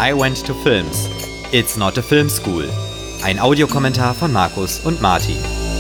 I Went to Films. It's not a film school. Ein Audiokommentar von Markus und Martin.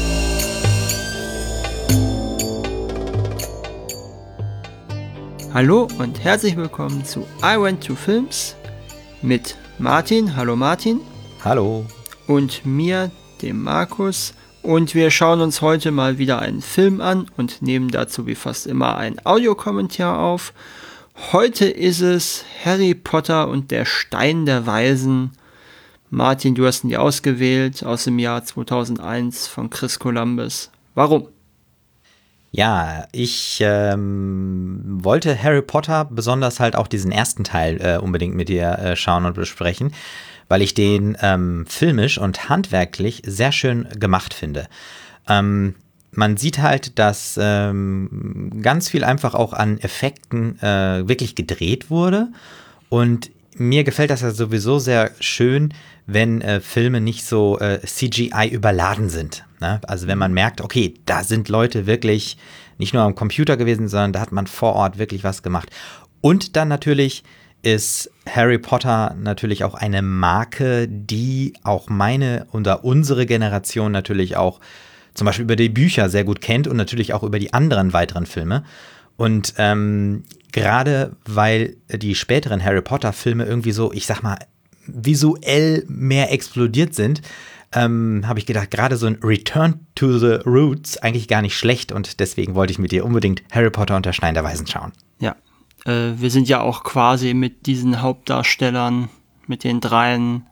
Hallo und herzlich willkommen zu I Went to Films mit Martin. Hallo Martin. Hallo. Und mir, dem Markus. Und wir schauen uns heute mal wieder einen Film an und nehmen dazu wie fast immer einen Audiokommentar auf. Heute ist es Harry Potter und der Stein der Weisen. Martin, du hast ihn dir ausgewählt aus dem Jahr 2001 von Chris Columbus. Warum? Ja, ich wollte Harry Potter, besonders halt auch diesen ersten Teil unbedingt mit dir schauen und besprechen, weil ich den filmisch und handwerklich sehr schön gemacht finde. Man sieht halt, dass ganz viel einfach auch an Effekten wirklich gedreht wurde, und mir gefällt das ja sowieso sehr schön, wenn Filme nicht so CGI überladen sind, ne? Also wenn man merkt, okay, da sind Leute wirklich nicht nur am Computer gewesen, sondern da hat man vor Ort wirklich was gemacht. Und dann natürlich ist Harry Potter natürlich auch eine Marke, die auch meine oder unsere Generation natürlich auch zum Beispiel über die Bücher sehr gut kennt und natürlich auch über die anderen weiteren Filme. Und gerade weil die späteren Harry Potter-Filme irgendwie so, ich sag mal, visuell mehr explodiert sind, habe ich gedacht, gerade so ein Return to the Roots eigentlich gar nicht schlecht, und deswegen wollte ich mit dir unbedingt Harry Potter und der Stein der Weisen schauen. Ja, wir sind ja auch quasi mit diesen Hauptdarstellern, mit den dreien,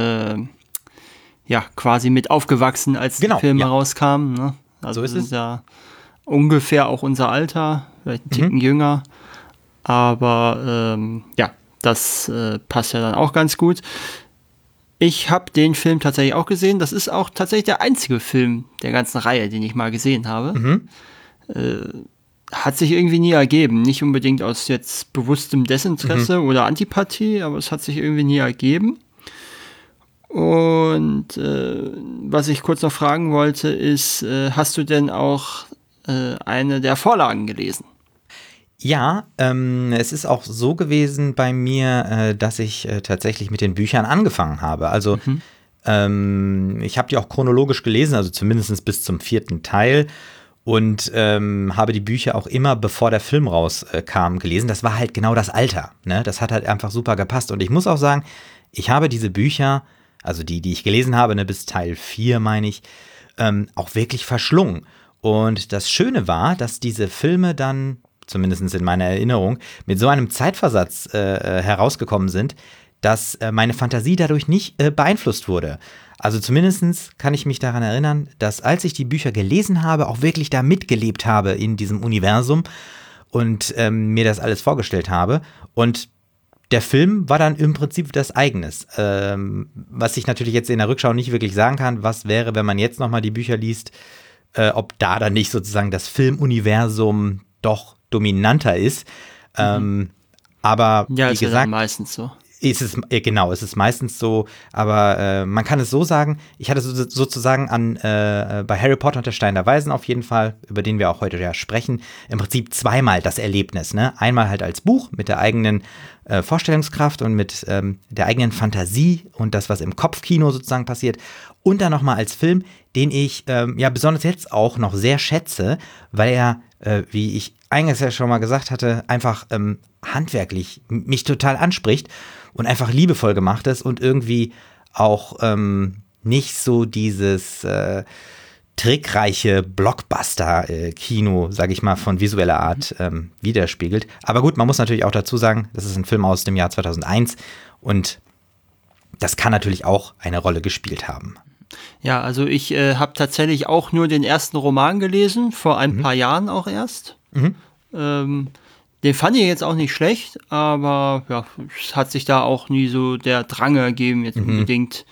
quasi mit aufgewachsen, als die Filme rauskamen. Ne? Also so ist es. Ja ungefähr auch unser Alter, vielleicht ein Ticken jünger, aber das passt ja dann auch ganz gut. Ich habe den Film tatsächlich auch gesehen. Das ist auch tatsächlich der einzige Film der ganzen Reihe, den ich mal gesehen habe. Hat sich irgendwie nie ergeben. Nicht unbedingt aus jetzt bewusstem Desinteresse oder Antipathie, aber es hat sich irgendwie nie ergeben. Und was ich kurz noch fragen wollte, ist, hast du denn auch eine der Vorlagen gelesen? Ja, es ist auch so gewesen bei mir, dass ich tatsächlich mit den Büchern angefangen habe. Also ich habe die auch chronologisch gelesen, also zumindest bis zum 4. Teil. Und habe die Bücher auch immer, bevor der Film rauskam, gelesen. Das war halt genau das Alter, ne? Das hat halt einfach super gepasst. Und ich muss auch sagen, ich habe diese Bücher, also die ich gelesen habe, ne, bis Teil 4, meine ich, auch wirklich verschlungen. Und das Schöne war, dass diese Filme dann, zumindest in meiner Erinnerung, mit so einem Zeitversatz herausgekommen sind, dass meine Fantasie dadurch nicht beeinflusst wurde. Also zumindest kann ich mich daran erinnern, dass als ich die Bücher gelesen habe, auch wirklich da mitgelebt habe in diesem Universum und mir das alles vorgestellt habe. Und der Film war dann im Prinzip das Eigenes. Was ich natürlich jetzt in der Rückschau nicht wirklich sagen kann, was wäre, wenn man jetzt nochmal die Bücher liest, ob da dann nicht sozusagen das Filmuniversum doch dominanter ist. Aber ja, wie ist gesagt, ja dann meistens so. Es ist meistens so, aber man kann es so sagen, ich hatte sozusagen bei Harry Potter und der Stein der Weisen auf jeden Fall, über den wir auch heute ja sprechen, im Prinzip zweimal das Erlebnis, ne? Einmal halt als Buch mit der eigenen Vorstellungskraft und mit der eigenen Fantasie und das, was im Kopfkino sozusagen passiert, und dann nochmal als Film, den ich besonders jetzt auch noch sehr schätze, weil er, wie ich eingangs ja schon mal gesagt hatte, einfach handwerklich mich total anspricht und einfach liebevoll gemacht ist und irgendwie auch nicht so dieses trickreiche Blockbuster-Kino, sage ich mal, von visueller Art widerspiegelt. Aber gut, man muss natürlich auch dazu sagen, das ist ein Film aus dem Jahr 2001 und das kann natürlich auch eine Rolle gespielt haben. Ja, also ich habe tatsächlich auch nur den ersten Roman gelesen, vor ein paar Jahren auch erst. Den fand ich jetzt auch nicht schlecht, aber ja, es hat sich da auch nie so der Drang ergeben, jetzt unbedingt.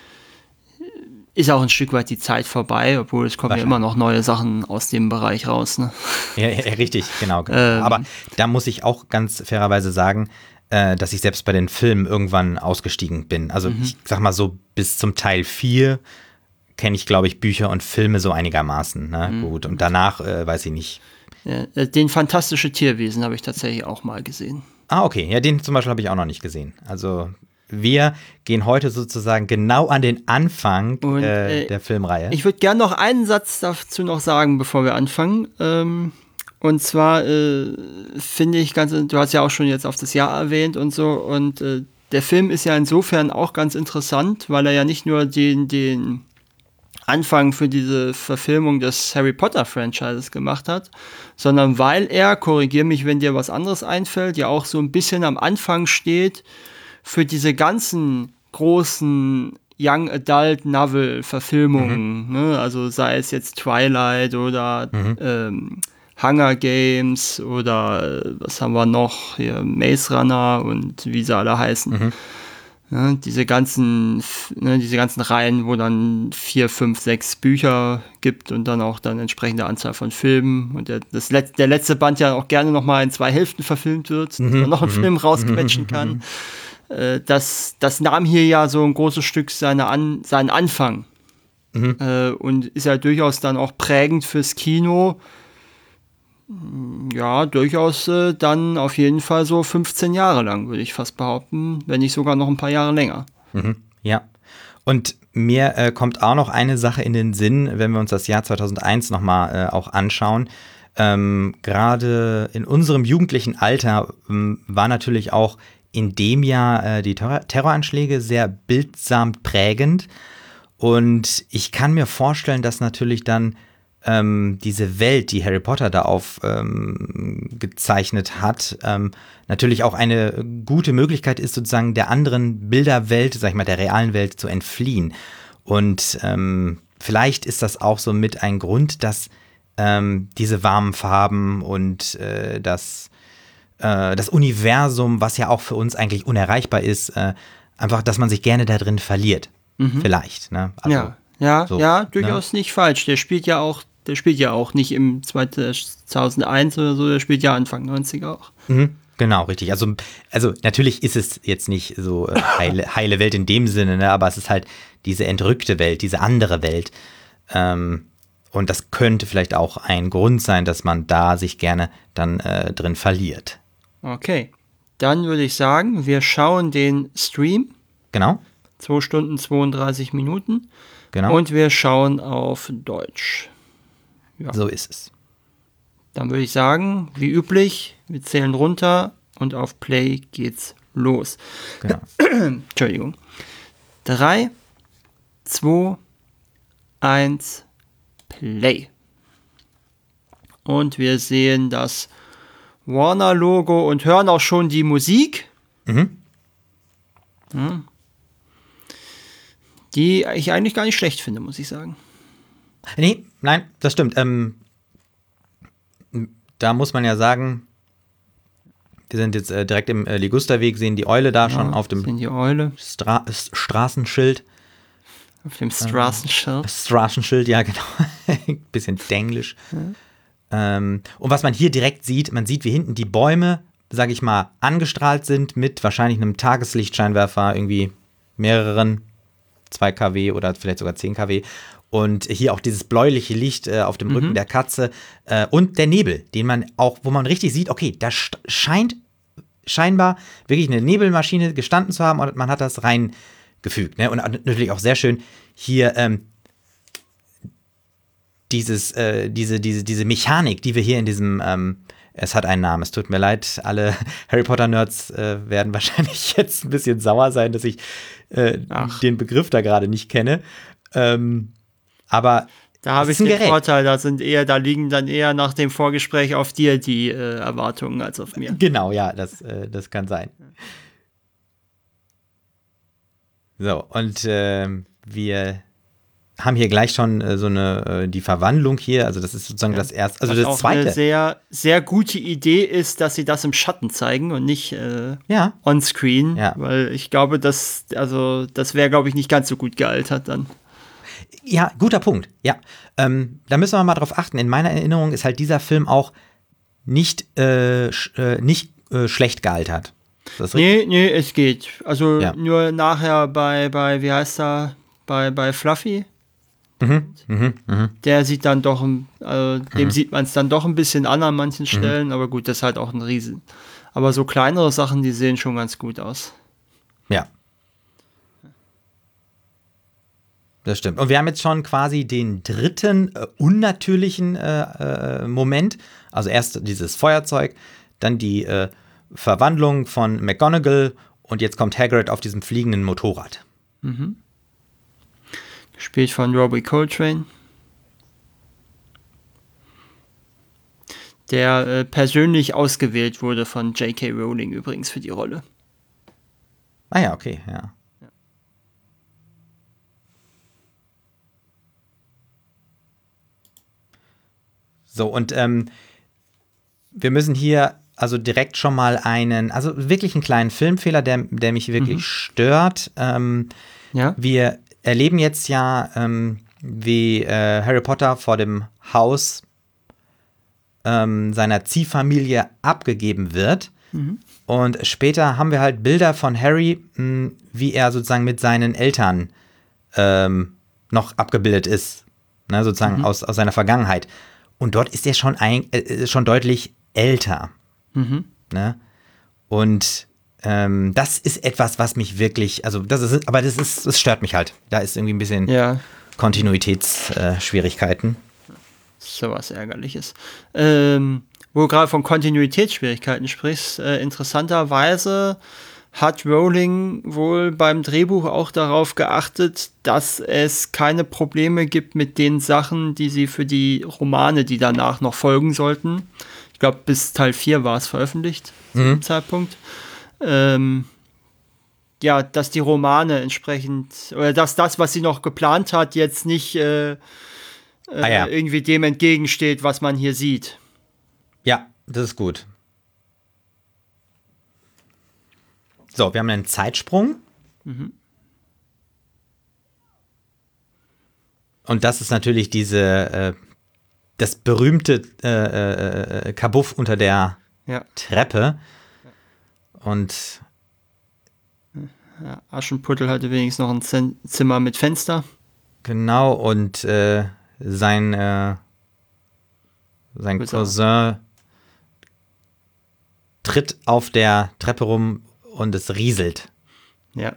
Ist auch ein Stück weit die Zeit vorbei, obwohl es kommen ja immer noch neue Sachen aus dem Bereich raus, ne? Ja, richtig, genau. Aber da muss ich auch ganz fairerweise sagen, dass ich selbst bei den Filmen irgendwann ausgestiegen bin. Also ich sag mal so, bis zum Teil 4 kenne ich, glaube ich, Bücher und Filme so einigermaßen. Ne? Gut, und danach weiß ich nicht. Ja, den Fantastische Tierwesen habe ich tatsächlich auch mal gesehen. Ah, okay. Ja, den zum Beispiel habe ich auch noch nicht gesehen. Also wir gehen heute sozusagen genau an den Anfang der Filmreihe. Ich würde gerne noch einen Satz dazu noch sagen, bevor wir anfangen. Und zwar finde ich du hast ja auch schon jetzt auf das Jahr erwähnt und so, und der Film ist ja insofern auch ganz interessant, weil er ja nicht nur den Anfang für diese Verfilmung des Harry Potter Franchises gemacht hat, sondern weil er, korrigier mich, wenn dir was anderes einfällt, ja auch so ein bisschen am Anfang steht für diese ganzen großen Young Adult Novel Verfilmungen, ne? Also sei es jetzt Twilight oder Hunger Games oder was haben wir noch hier, Maze Runner und wie sie alle heißen. Ja, diese ganzen Reihen, wo dann 4, 5, 6 Bücher gibt und dann auch dann entsprechende Anzahl von Filmen, und der letzte Band ja auch gerne nochmal in 2 Hälften verfilmt wird, dass man noch einen Film rausquetschen kann. Das nahm hier ja so ein großes Stück seinen Anfang und ist ja durchaus dann auch prägend fürs Kino. Ja, durchaus dann auf jeden Fall so 15 Jahre lang, würde ich fast behaupten, wenn nicht sogar noch ein paar Jahre länger. Ja, und mir kommt auch noch eine Sache in den Sinn, wenn wir uns das Jahr 2001 nochmal auch anschauen. Gerade in unserem jugendlichen Alter war natürlich auch in dem Jahr die Terroranschläge sehr bildsam prägend, und ich kann mir vorstellen, dass natürlich dann diese Welt, die Harry Potter da gezeichnet hat, natürlich auch eine gute Möglichkeit ist, sozusagen der anderen Bilderwelt, sag ich mal, der realen Welt zu entfliehen. Und vielleicht ist das auch so mit ein Grund, dass diese warmen Farben und das Universum, was ja auch für uns eigentlich unerreichbar ist, einfach, dass man sich gerne da drin verliert. Vielleicht. Ne? Also, ja, durchaus nicht falsch. Der spielt ja auch nicht im 2001 oder so, der spielt ja Anfang 90er auch. Genau, richtig. Also natürlich ist es jetzt nicht so heile Welt in dem Sinne, ne? Aber es ist halt diese entrückte Welt, diese andere Welt. Und das könnte vielleicht auch ein Grund sein, dass man da sich gerne dann drin verliert. Okay, dann würde ich sagen, wir schauen den Stream. Genau. 2 Stunden 32 Minuten. Genau. Und wir schauen auf Deutsch. Ja. So ist es. Dann würde ich sagen, wie üblich, wir zählen runter und auf Play geht's los. Genau. Entschuldigung. 3, 2, 1, Play. Und wir sehen das Warner-Logo und hören auch schon die Musik. Die ich eigentlich gar nicht schlecht finde, muss ich sagen. Nein, das stimmt. Da muss man ja sagen, wir sind jetzt direkt im Ligusterweg, sehen die Eule da schon auf dem Straßenschild. Auf dem Straßenschild. Straßenschild, ja, genau. Bisschen denglisch. Und was man hier direkt sieht, man sieht, wie hinten die Bäume, sage ich mal, angestrahlt sind mit wahrscheinlich einem Tageslichtscheinwerfer, irgendwie mehreren 2 kW oder vielleicht sogar 10 kW. Und hier auch dieses bläuliche Licht auf dem Rücken der Katze und der Nebel, den man auch, wo man richtig sieht, okay, da scheint scheinbar wirklich eine Nebelmaschine gestanden zu haben und man hat das reingefügt. Ne? Und natürlich auch sehr schön hier diese Mechanik, die wir hier in diesem es hat einen Namen, es tut mir leid, alle Harry Potter-Nerds werden wahrscheinlich jetzt ein bisschen sauer sein, dass ich den Begriff da gerade nicht kenne. Aber da habe ich den Vorteil, da liegen dann eher nach dem Vorgespräch auf dir die Erwartungen als auf mir. Genau, ja, das kann sein. So, und wir haben hier gleich schon die Verwandlung hier, also das ist sozusagen das erste, also das zweite. Eine sehr, sehr gute Idee ist, dass sie das im Schatten zeigen und nicht on-screen, weil ich glaube, das wäre, glaube ich, nicht ganz so gut gealtert dann. Ja, guter Punkt, ja. Da müssen wir mal drauf achten. In meiner Erinnerung ist halt dieser Film auch nicht schlecht gealtert. Nee, es geht. Also nur nachher bei wie heißt er, bei Fluffy. Der sieht dann doch, dem sieht man es dann doch ein bisschen an manchen Stellen, aber gut, das ist halt auch ein Riesen. Aber so kleinere Sachen, die sehen schon ganz gut aus. Ja, Das stimmt. Und wir haben jetzt schon quasi den dritten unnatürlichen Moment. Also erst dieses Feuerzeug, dann die Verwandlung von McGonagall und jetzt kommt Hagrid auf diesem fliegenden Motorrad. Mhm. Gespielt von Robbie Coltrane. Der persönlich ausgewählt wurde von J.K. Rowling übrigens für die Rolle. Ah ja, okay, ja. So, und wir müssen hier also direkt schon mal also wirklich einen kleinen Filmfehler, der mich wirklich stört. Wir erleben jetzt ja, wie Harry Potter vor dem Haus seiner Ziehfamilie abgegeben wird. Und später haben wir halt Bilder von Harry, wie er sozusagen mit seinen Eltern noch abgebildet ist, ne, sozusagen aus seiner Vergangenheit. Und dort ist er schon deutlich älter. Ne? Und das ist etwas, was mich wirklich, also das stört mich halt. Da ist irgendwie ein bisschen Kontinuitätsschwierigkeiten. So was Ärgerliches. Wo du gerade von Kontinuitätsschwierigkeiten sprichst, interessanterweise hat Rowling wohl beim Drehbuch auch darauf geachtet, dass es keine Probleme gibt mit den Sachen, die sie für die Romane, die danach noch folgen sollten. Ich glaube, bis Teil 4 war es veröffentlicht, zu dem Zeitpunkt. Dass die Romane entsprechend, oder dass das, was sie noch geplant hat, jetzt nicht irgendwie dem entgegensteht, was man hier sieht. Ja, das ist gut. So, wir haben einen Zeitsprung. Und das ist natürlich das berühmte Kabuff unter der Treppe. Und Aschenputtel hatte wenigstens noch ein Zimmer mit Fenster. Genau, und sein Cousin tritt auf der Treppe rum und es rieselt. Ja.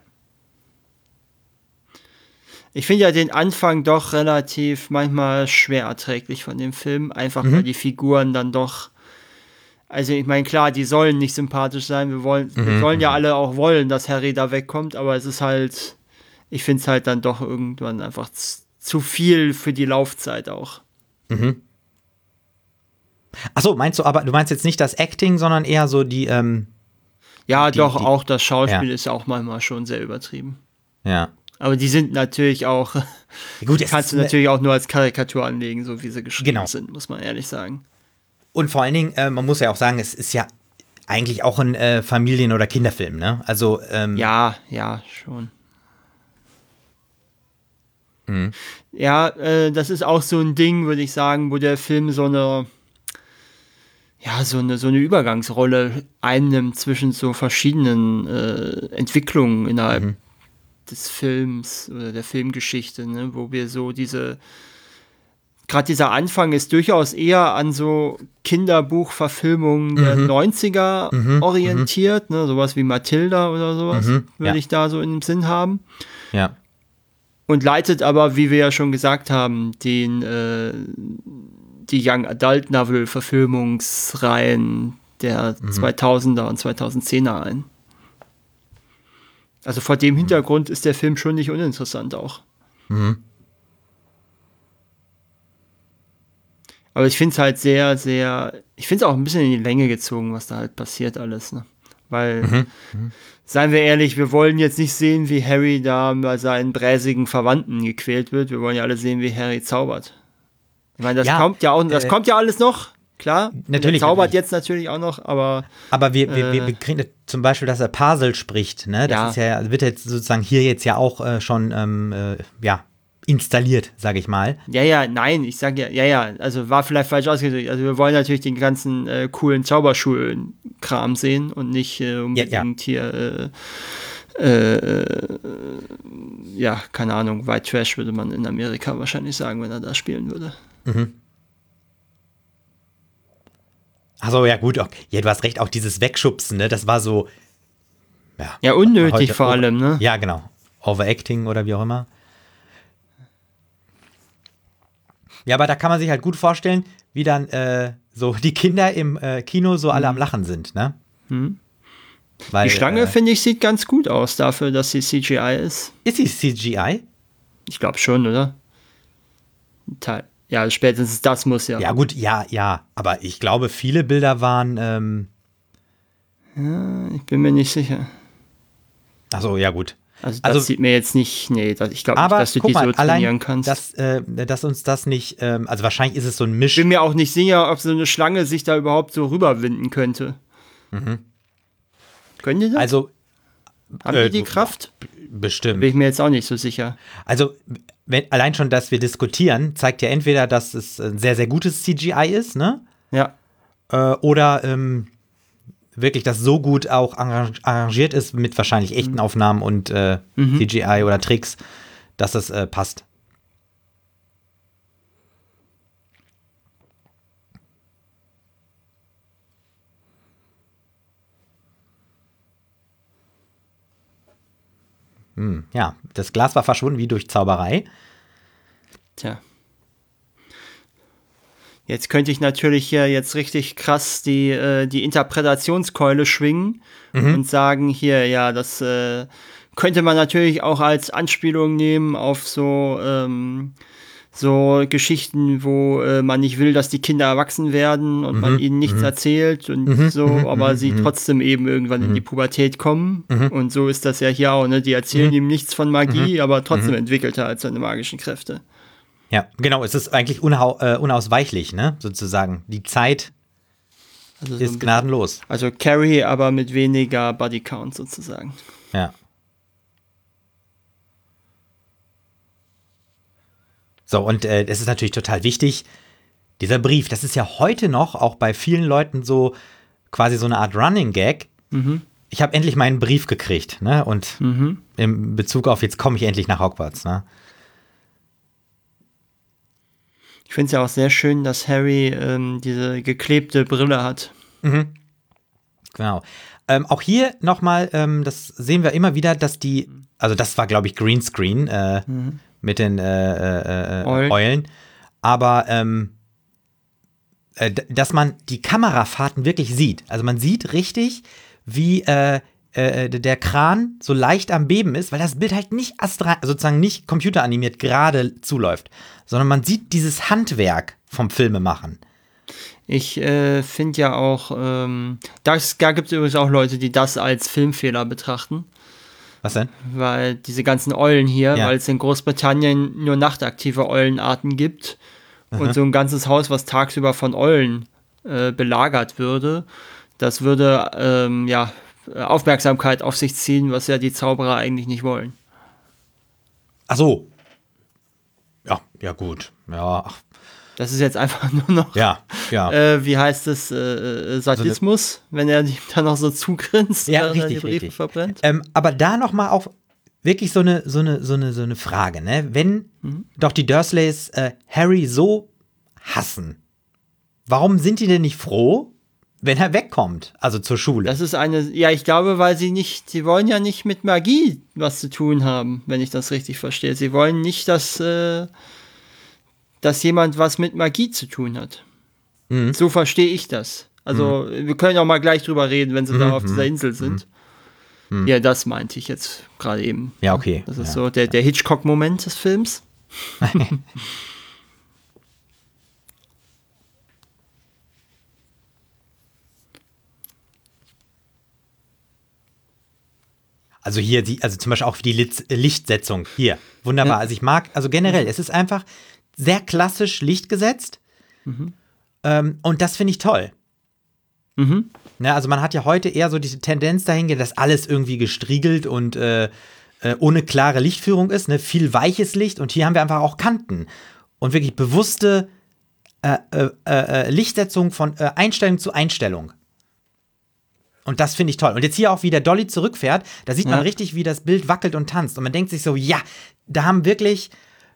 Ich finde ja den Anfang doch relativ manchmal schwer erträglich von dem Film, einfach weil die Figuren dann doch, also ich meine, klar, die sollen nicht sympathisch sein, wir sollen ja alle auch wollen, dass Harry da wegkommt, aber es ist halt, ich finde es halt dann doch irgendwann einfach zu viel für die Laufzeit auch. Achso, du meinst jetzt nicht das Acting, sondern eher so die auch das Schauspiel ist ja auch manchmal schon sehr übertrieben. Ja. Aber die sind natürlich auch, gut, kannst du natürlich auch nur als Karikatur anlegen, so wie sie geschrieben sind, muss man ehrlich sagen. Und vor allen Dingen, man muss ja auch sagen, es ist ja eigentlich auch ein Familien- oder Kinderfilm, ne? Also ja, schon. Ja, das ist auch so ein Ding, würde ich sagen, wo der Film so eine Übergangsrolle einnimmt zwischen so verschiedenen Entwicklungen innerhalb des Films oder der Filmgeschichte, ne? Wo wir so gerade dieser Anfang ist durchaus eher an so Kinderbuchverfilmungen der 90er orientiert, ne? Sowas wie Matilda oder sowas, würde ich da so im Sinn haben. Ja. Und leitet aber, wie wir ja schon gesagt haben, die Young Adult Novel Verfilmungsreihen der 2000er und 2010er ein. Also vor dem Hintergrund ist der Film schon nicht uninteressant auch. Aber ich finde es halt sehr, sehr, ich finde es auch ein bisschen in die Länge gezogen, was da halt passiert alles, ne? Weil, seien wir ehrlich, wir wollen jetzt nicht sehen, wie Harry da bei seinen bräsigen Verwandten gequält wird. Wir wollen ja alle sehen, wie Harry zaubert. Ich meine, das kommt ja alles noch, klar. Natürlich. Er zaubert jetzt natürlich auch noch, aber wir kriegen zum Beispiel, dass er Parsel spricht, ne? Das wird jetzt sozusagen hier jetzt ja auch schon installiert, sage ich mal. Nein, ich sage also war vielleicht falsch ausgedrückt. Also wir wollen natürlich den ganzen coolen Zauberschulen-Kram sehen und nicht unbedingt hier keine Ahnung, White Trash würde man in Amerika wahrscheinlich sagen, wenn er da spielen würde. Achso, ja gut, okay. Ja, du hast recht, auch dieses Wegschubsen, ne, das war so unnötig vor allem, ne? Ja, genau. Overacting oder wie auch immer. Ja, aber da kann man sich halt gut vorstellen, wie dann so die Kinder im Kino so alle am Lachen sind, ne? Weil, die Schlange, finde ich, sieht ganz gut aus dafür, dass sie CGI ist. Ist sie CGI? Ich glaube schon, oder? Ja, spätestens das muss ja. Ja, gut, ja. Aber ich glaube, viele Bilder waren. Ja, ich bin mir nicht sicher. Ach so, ja, gut. Also das sieht mir jetzt nicht, ich glaube nicht, dass du die so trainieren kannst. Dass uns das nicht, also wahrscheinlich ist es so ein Misch. Ich bin mir auch nicht sicher, ob so eine Schlange sich da überhaupt so rüberwinden könnte. Können die das? Also, haben die Kraft? Bestimmt. Bin ich mir jetzt auch nicht so sicher. Also, allein schon, dass wir diskutieren, zeigt ja entweder, dass es ein sehr, sehr gutes CGI ist, ne? Ja. Oder wirklich das so gut auch arrangiert ist mit wahrscheinlich echten Aufnahmen und CGI oder Tricks, dass es passt. Ja, das Glas war verschwunden wie durch Zauberei. Tja. Jetzt könnte ich natürlich hier jetzt richtig krass die Interpretationskeule schwingen und sagen, hier, ja, das könnte man natürlich auch als Anspielung nehmen auf so Geschichten, wo man nicht will, dass die Kinder erwachsen werden und man ihnen nichts erzählt und aber sie trotzdem eben irgendwann in die Pubertät kommen. Und so ist das ja hier auch, ne? Die erzählen ihm nichts von Magie, aber trotzdem entwickelt er halt seine magischen Kräfte. Ja, genau, es ist eigentlich unausweichlich, ne, sozusagen. Die Zeit ist gnadenlos. Also Carrie, aber mit weniger Bodycount sozusagen. Ja. So, und es ist natürlich total wichtig, dieser Brief, das ist ja heute noch auch bei vielen Leuten so quasi so eine Art Running Gag. Ich habe endlich meinen Brief gekriegt, ne, und in Bezug auf, jetzt komme ich endlich nach Hogwarts, ne. Ich finde es ja auch sehr schön, dass Harry diese geklebte Brille hat. Genau. Auch hier nochmal, das sehen wir immer wieder, dass also das war, glaube ich, Greenscreen mit den Eulen. Aber dass man die Kamerafahrten wirklich sieht. Also man sieht richtig, wie der Kran so leicht am Beben ist, weil das Bild halt nicht sozusagen nicht computeranimiert gerade zuläuft, sondern man sieht dieses Handwerk vom Filmemachen. Ich finde ja auch, da gibt es übrigens auch Leute, die das als Filmfehler betrachten. Was denn? Weil diese ganzen Eulen hier, weil es in Großbritannien nur nachtaktive Eulenarten gibt und so ein ganzes Haus, was tagsüber von Eulen belagert würde, das würde Aufmerksamkeit auf sich ziehen, was ja die Zauberer eigentlich nicht wollen. Ach so. Ja, gut. Ja. Das ist jetzt einfach nur noch, wie heißt es, Sadismus, wenn er dann noch so zugrinst, während er die Briefe verbrennt. Aber da noch mal auch wirklich so eine Frage, ne? Wenn doch die Dursleys Harry so hassen, warum sind die denn nicht froh, wenn er wegkommt, also zur Schule? Das ist ich glaube, weil sie wollen ja nicht mit Magie was zu tun haben, wenn ich das richtig verstehe. Sie wollen nicht, dass jemand was mit Magie zu tun hat. So verstehe ich das. Also, wir können auch mal gleich drüber reden, wenn sie da auf dieser Insel sind. Ja, das meinte ich jetzt gerade eben. Ja, okay. Das ist so der Hitchcock-Moment des Films. Also hier, also zum Beispiel auch die Lichtsetzung. Hier, wunderbar. Ja. Also ich mag, also generell, es ist einfach sehr klassisch Licht gesetzt. Und das finde ich toll. Ne, also man hat ja heute eher so diese Tendenz dahin, dass alles irgendwie gestriegelt und ohne klare Lichtführung ist. Ne? Viel weiches Licht. Und hier haben wir einfach auch Kanten. Und wirklich bewusste Lichtsetzung von Einstellung zu Einstellung. Und das finde ich toll. Und jetzt hier auch, wie der Dolly zurückfährt, da sieht man richtig, wie das Bild wackelt und tanzt. Und man denkt sich so, ja, da haben wirklich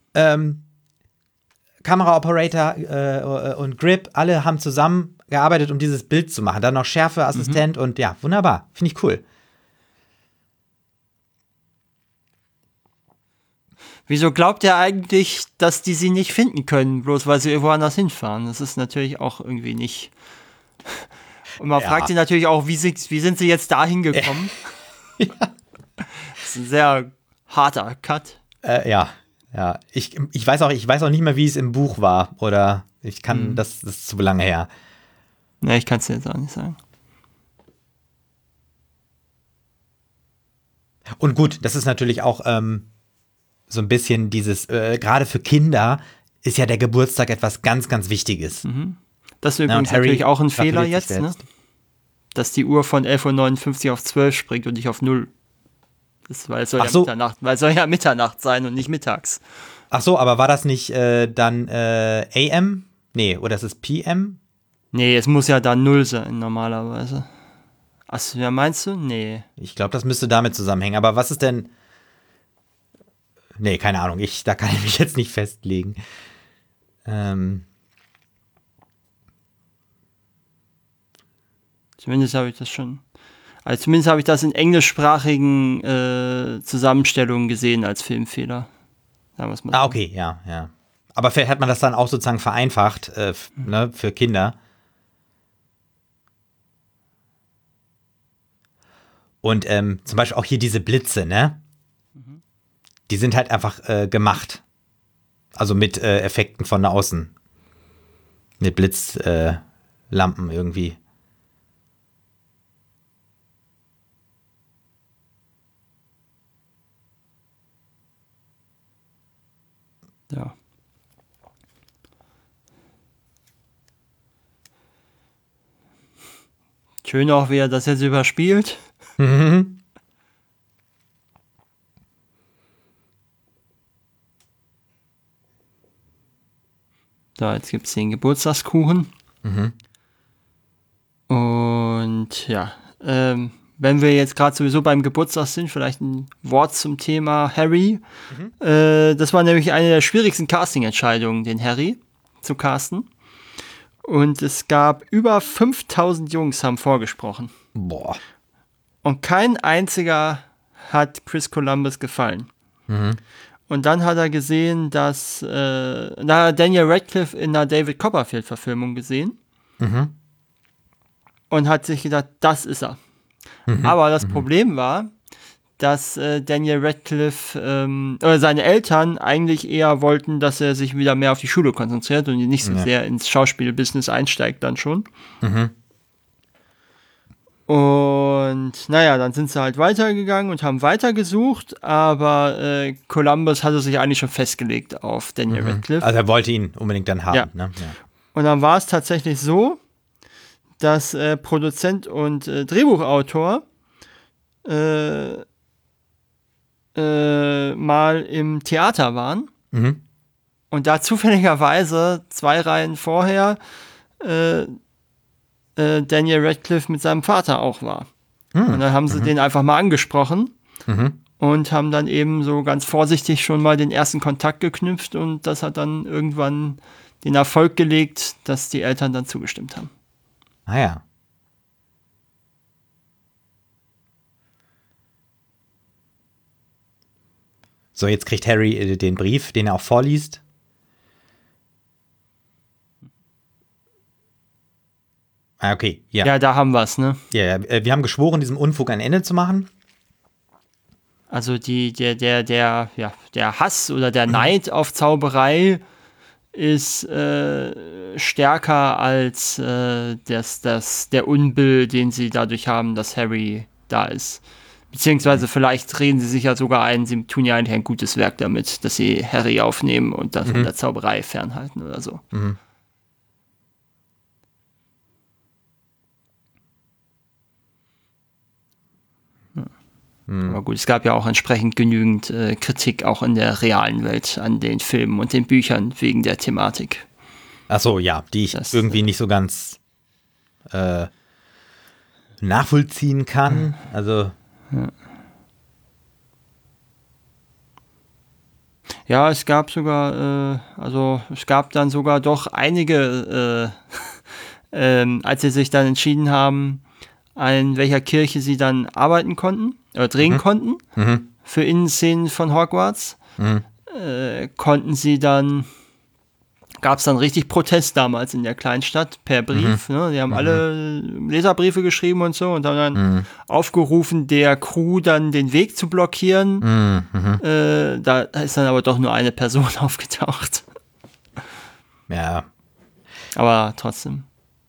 Kameraoperator und Grip, alle haben zusammen gearbeitet, um dieses Bild zu machen. Dann noch Schärfeassistent und ja, wunderbar. Finde ich cool. Wieso glaubt er eigentlich, dass die sie nicht finden können, bloß weil sie irgendwo anders hinfahren? Das ist natürlich auch irgendwie nicht. Und man fragt sich natürlich auch, wie sind sie jetzt da hingekommen? Ja. Das ist ein sehr harter Cut. Ja. Ich weiß auch nicht mehr, wie es im Buch war. Oder ich kann, das ist zu lange her. Ne, ich kann es dir jetzt auch nicht sagen. Und gut, das ist natürlich auch so ein bisschen dieses, gerade für Kinder ist ja der Geburtstag etwas ganz, ganz Wichtiges. Das ist übrigens natürlich auch ein Fehler jetzt, ne? Dass die Uhr von 11:59 Uhr auf 12 springt und nicht auf 0. Weil es soll ja Mitternacht sein und nicht mittags. Ach so, aber war das nicht dann AM? Nee, oder ist es PM? Nee, es muss ja dann 0 sein, normalerweise. Achso, ja, meinst du? Nee. Ich glaube, das müsste damit zusammenhängen. Aber was ist denn... Nee, keine Ahnung. Da kann ich mich jetzt nicht festlegen. Zumindest habe ich das schon... Also zumindest habe ich das in englischsprachigen Zusammenstellungen gesehen als Filmfehler. Okay, ja. Aber vielleicht hat man das dann auch sozusagen vereinfacht ne, für Kinder. Und zum Beispiel auch hier diese Blitze, ne? Die sind halt einfach gemacht. Also mit Effekten von außen. Mit Blitzlampen irgendwie. Ja. Schön auch, wie er das jetzt überspielt. So, jetzt gibt es den Geburtstagskuchen. Und ja, wenn wir jetzt gerade sowieso beim Geburtstag sind, vielleicht ein Wort zum Thema Harry. Das war nämlich eine der schwierigsten Casting-Entscheidungen, den Harry zu casten. Und es gab über 5000 Jungs, haben vorgesprochen. Boah. Und kein einziger hat Chris Columbus gefallen. Und dann hat er gesehen, dass Daniel Radcliffe in einer David Copperfield-Verfilmung gesehen. Und hat sich gedacht, das ist er. Aber das Problem war, dass Daniel Radcliffe oder seine Eltern eigentlich eher wollten, dass er sich wieder mehr auf die Schule konzentriert und nicht so sehr ins Schauspielbusiness einsteigt dann schon. Und naja, dann sind sie halt weitergegangen und haben weitergesucht, aber Columbus hatte sich eigentlich schon festgelegt auf Daniel Radcliffe. Also er wollte ihn unbedingt dann haben. Ja. Ne? Ja. Und dann war es tatsächlich so, dass Produzent und Drehbuchautor mal im Theater waren und da zufälligerweise 2 Reihen vorher Daniel Radcliffe mit seinem Vater auch war. Und dann haben sie den einfach mal angesprochen und haben dann eben so ganz vorsichtig schon mal den ersten Kontakt geknüpft und das hat dann irgendwann den Erfolg gelegt, dass die Eltern dann zugestimmt haben. Ah ja. So, jetzt kriegt Harry den Brief, den er auch vorliest. Ah, okay, ja. Ja, da haben wir es, ne? Ja, wir haben geschworen, diesem Unfug ein Ende zu machen. Also der Hass oder der Neid auf Zauberei ist stärker als der Unbill, den sie dadurch haben, dass Harry da ist. Beziehungsweise vielleicht reden sie sich ja sogar ein, sie tun ja eigentlich ein gutes Werk damit, dass sie Harry aufnehmen und dann von der Zauberei fernhalten oder so. Aber gut, es gab ja auch entsprechend genügend Kritik auch in der realen Welt an den Filmen und den Büchern wegen der Thematik. Ach so, ja, die ich irgendwie nicht so ganz nachvollziehen kann. Also ja, es gab dann sogar doch einige, als sie sich dann entschieden haben, in welcher Kirche sie dann arbeiten konnten, drehen konnten, für Innenszenen von Hogwarts, gab es dann richtig Protest damals in der Kleinstadt per Brief. Ne? Die haben alle Leserbriefe geschrieben und so und haben dann aufgerufen, der Crew dann den Weg zu blockieren. Da ist dann aber doch nur eine Person aufgetaucht. Ja. Aber trotzdem.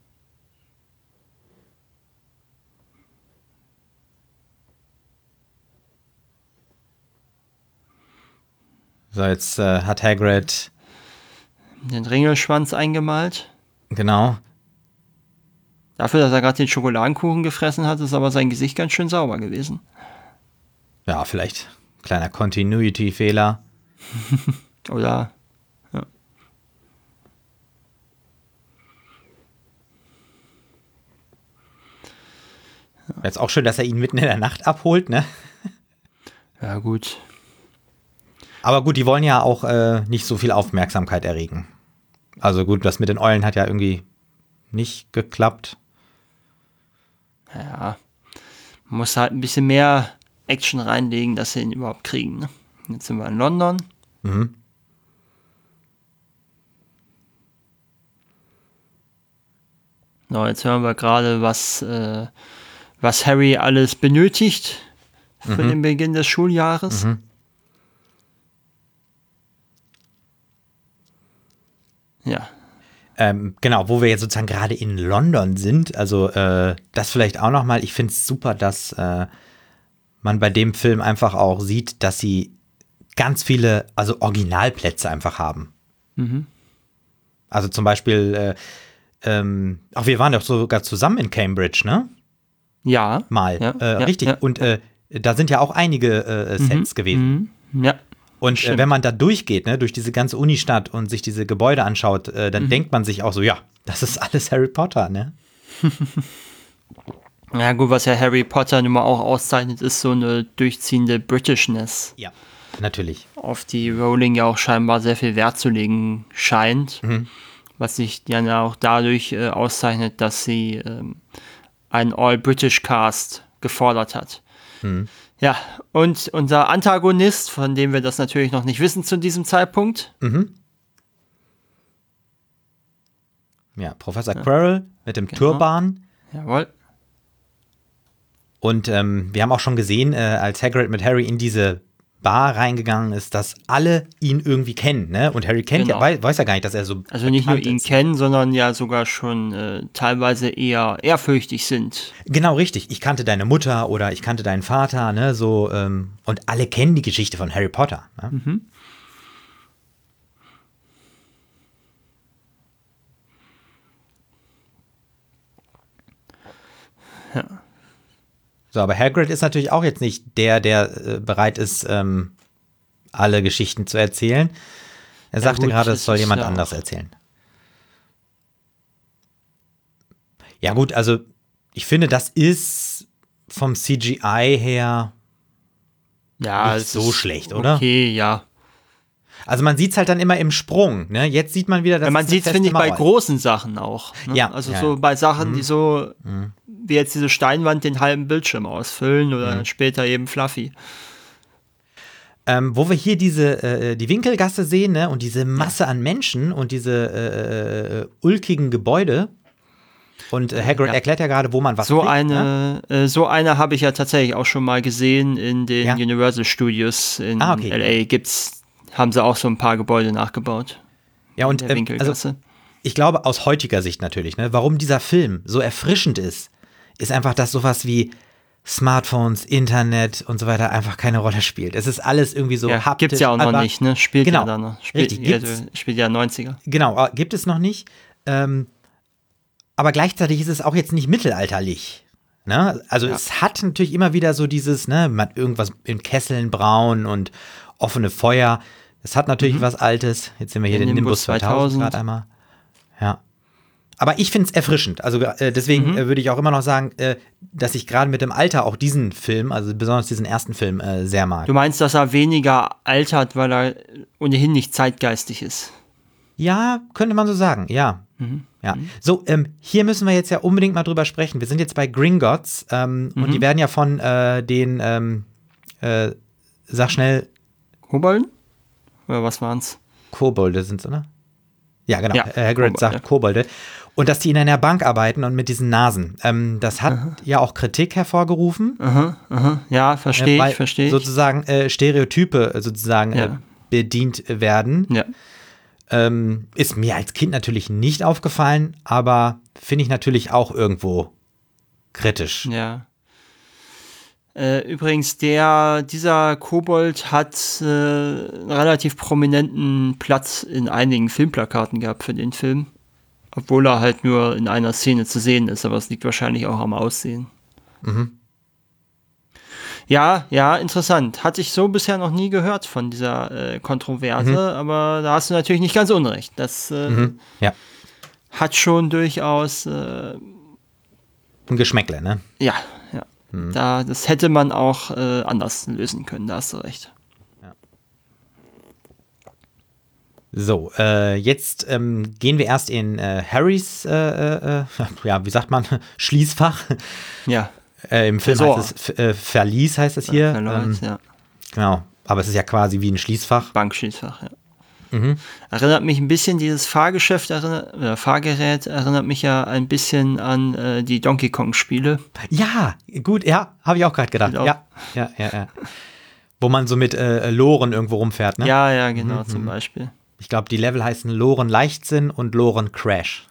So, jetzt hat Hagrid den Ringelschwanz eingemalt. Genau. Dafür, dass er gerade den Schokoladenkuchen gefressen hat, ist aber sein Gesicht ganz schön sauber gewesen. Ja, vielleicht kleiner Continuity-Fehler. Oder, ja. Jetzt auch schön, dass er ihn mitten in der Nacht abholt, ne? Ja, gut. Aber gut, die wollen ja auch nicht so viel Aufmerksamkeit erregen. Also gut, das mit den Eulen hat ja irgendwie nicht geklappt. Ja, man muss halt ein bisschen mehr Action reinlegen, dass sie ihn überhaupt kriegen. Ne? Jetzt sind wir in London. So, jetzt hören wir gerade, was Harry alles benötigt für den Beginn des Schuljahres. Ja. Genau, wo wir jetzt sozusagen gerade in London sind. Also das vielleicht auch nochmal. Ich finde es super, dass man bei dem Film einfach auch sieht, dass sie ganz viele, also Originalplätze einfach haben. Also zum Beispiel, auch wir waren doch sogar zusammen in Cambridge, ne? Ja. Mal, ja, richtig. Ja. Und da sind ja auch einige Sets gewesen. Ja. Und wenn man da durchgeht, ne, durch diese ganze Unistadt und sich diese Gebäude anschaut, dann denkt man sich auch so, ja, das ist alles Harry Potter, ne? Ja gut, was ja Harry Potter nun mal auch auszeichnet, ist so eine durchziehende Britishness. Ja, natürlich. Auf die Rowling ja auch scheinbar sehr viel Wert zu legen scheint. Was sich ja auch dadurch auszeichnet, dass sie einen All-British-Cast gefordert hat. Ja, und unser Antagonist, von dem wir das natürlich noch nicht wissen zu diesem Zeitpunkt. Ja, Professor Quirrell mit dem Turban. Jawohl. Und wir haben auch schon gesehen, als Hagrid mit Harry in diese Bar reingegangen ist, dass alle ihn irgendwie kennen, ne? Und Harry kennt weiß ja gar nicht, dass er so also nicht nur ihn kennen, sondern ja sogar schon teilweise eher ehrfürchtig sind. Genau, richtig. Ich kannte deine Mutter oder ich kannte deinen Vater, ne? So, und alle kennen die Geschichte von Harry Potter. Ne? Ja. So, aber Hagrid ist natürlich auch jetzt nicht der bereit ist, alle Geschichten zu erzählen. Er sagte gerade, es soll jemand anders erzählen. Ja gut, also ich finde, das ist vom CGI her nicht so schlecht, oder? Okay, ja. Also man sieht es halt dann immer im Sprung, ne? Jetzt sieht man wieder, dass man sieht es, finde ich, bei großen Sachen auch. Ne? Ja. Also so bei Sachen, die so wie jetzt diese Steinwand den halben Bildschirm ausfüllen oder später eben Fluffy. Wo wir hier die Winkelgasse sehen, ne? Und diese Masse an Menschen und diese ulkigen Gebäude. Und Hagrid erklärt ja gerade, wo man was so kriegt, so eine habe ich ja tatsächlich auch schon mal gesehen in den Universal Studios in LA. Haben sie auch so ein paar Gebäude nachgebaut. Ja, und also, ich glaube, aus heutiger Sicht natürlich, ne, warum dieser Film so erfrischend ist einfach, dass sowas wie Smartphones, Internet und so weiter einfach keine Rolle spielt. Es ist alles irgendwie so haptisch. Gibt's ja auch noch nicht, ne? Spielt genau, ja dann noch. Spielt ja 90er. Genau, gibt es noch nicht. Aber gleichzeitig ist es auch jetzt nicht mittelalterlich. Ne? Also es hat natürlich immer wieder so dieses, ne, man irgendwas in Kesseln brauen und offene Feuer. Es hat natürlich was Altes. Jetzt sehen wir hier den Nimbus 2000 gerade einmal. Ja. Aber ich finde es erfrischend. Also deswegen würde ich auch immer noch sagen, dass ich gerade mit dem Alter auch diesen Film, also besonders diesen ersten Film, sehr mag. Du meinst, dass er weniger altert, weil er ohnehin nicht zeitgeistig ist? Ja, könnte man so sagen, ja. Ja. So, hier müssen wir jetzt ja unbedingt mal drüber sprechen. Wir sind jetzt bei Gringotts und die werden ja von den, sag schnell, Kobolden? Oder was waren's? Kobolde sind's, oder? Ja, genau. Ja, Hagrid sagt Kobolde. Und dass die in einer Bank arbeiten und mit diesen Nasen. Das hat ja auch Kritik hervorgerufen. Ja, verstehe ich. Sozusagen Stereotype sozusagen bedient werden. Ja. Ist mir als Kind natürlich nicht aufgefallen, aber finde ich natürlich auch irgendwo kritisch. Ja. Übrigens, dieser Kobold hat einen relativ prominenten Platz in einigen Filmplakaten gehabt für den Film. Obwohl er halt nur in einer Szene zu sehen ist, aber es liegt wahrscheinlich auch am Aussehen. Ja, interessant. Hatte ich so bisher noch nie gehört von dieser Kontroverse, aber da hast du natürlich nicht ganz unrecht. Das hat schon durchaus ein Geschmäckle, ne? Ja. Das hätte man auch anders lösen können, da hast du recht. Ja. So, jetzt gehen wir erst in Harrys, wie sagt man, Schließfach. Ja. Im Film heißt es Verlies, heißt es hier. Ja. Genau, aber es ist ja quasi wie ein Schließfach. Bankschließfach, ja. Erinnert mich ein bisschen, dieses Fahrgerät erinnert mich ja ein bisschen an die Donkey Kong-Spiele. Ja, gut, ja, habe ich auch gerade gedacht. Ja. Wo man so mit Loren irgendwo rumfährt, ne? Ja, genau, zum Beispiel. Ich glaube, die Level heißen Loren Leichtsinn und Loren Crash.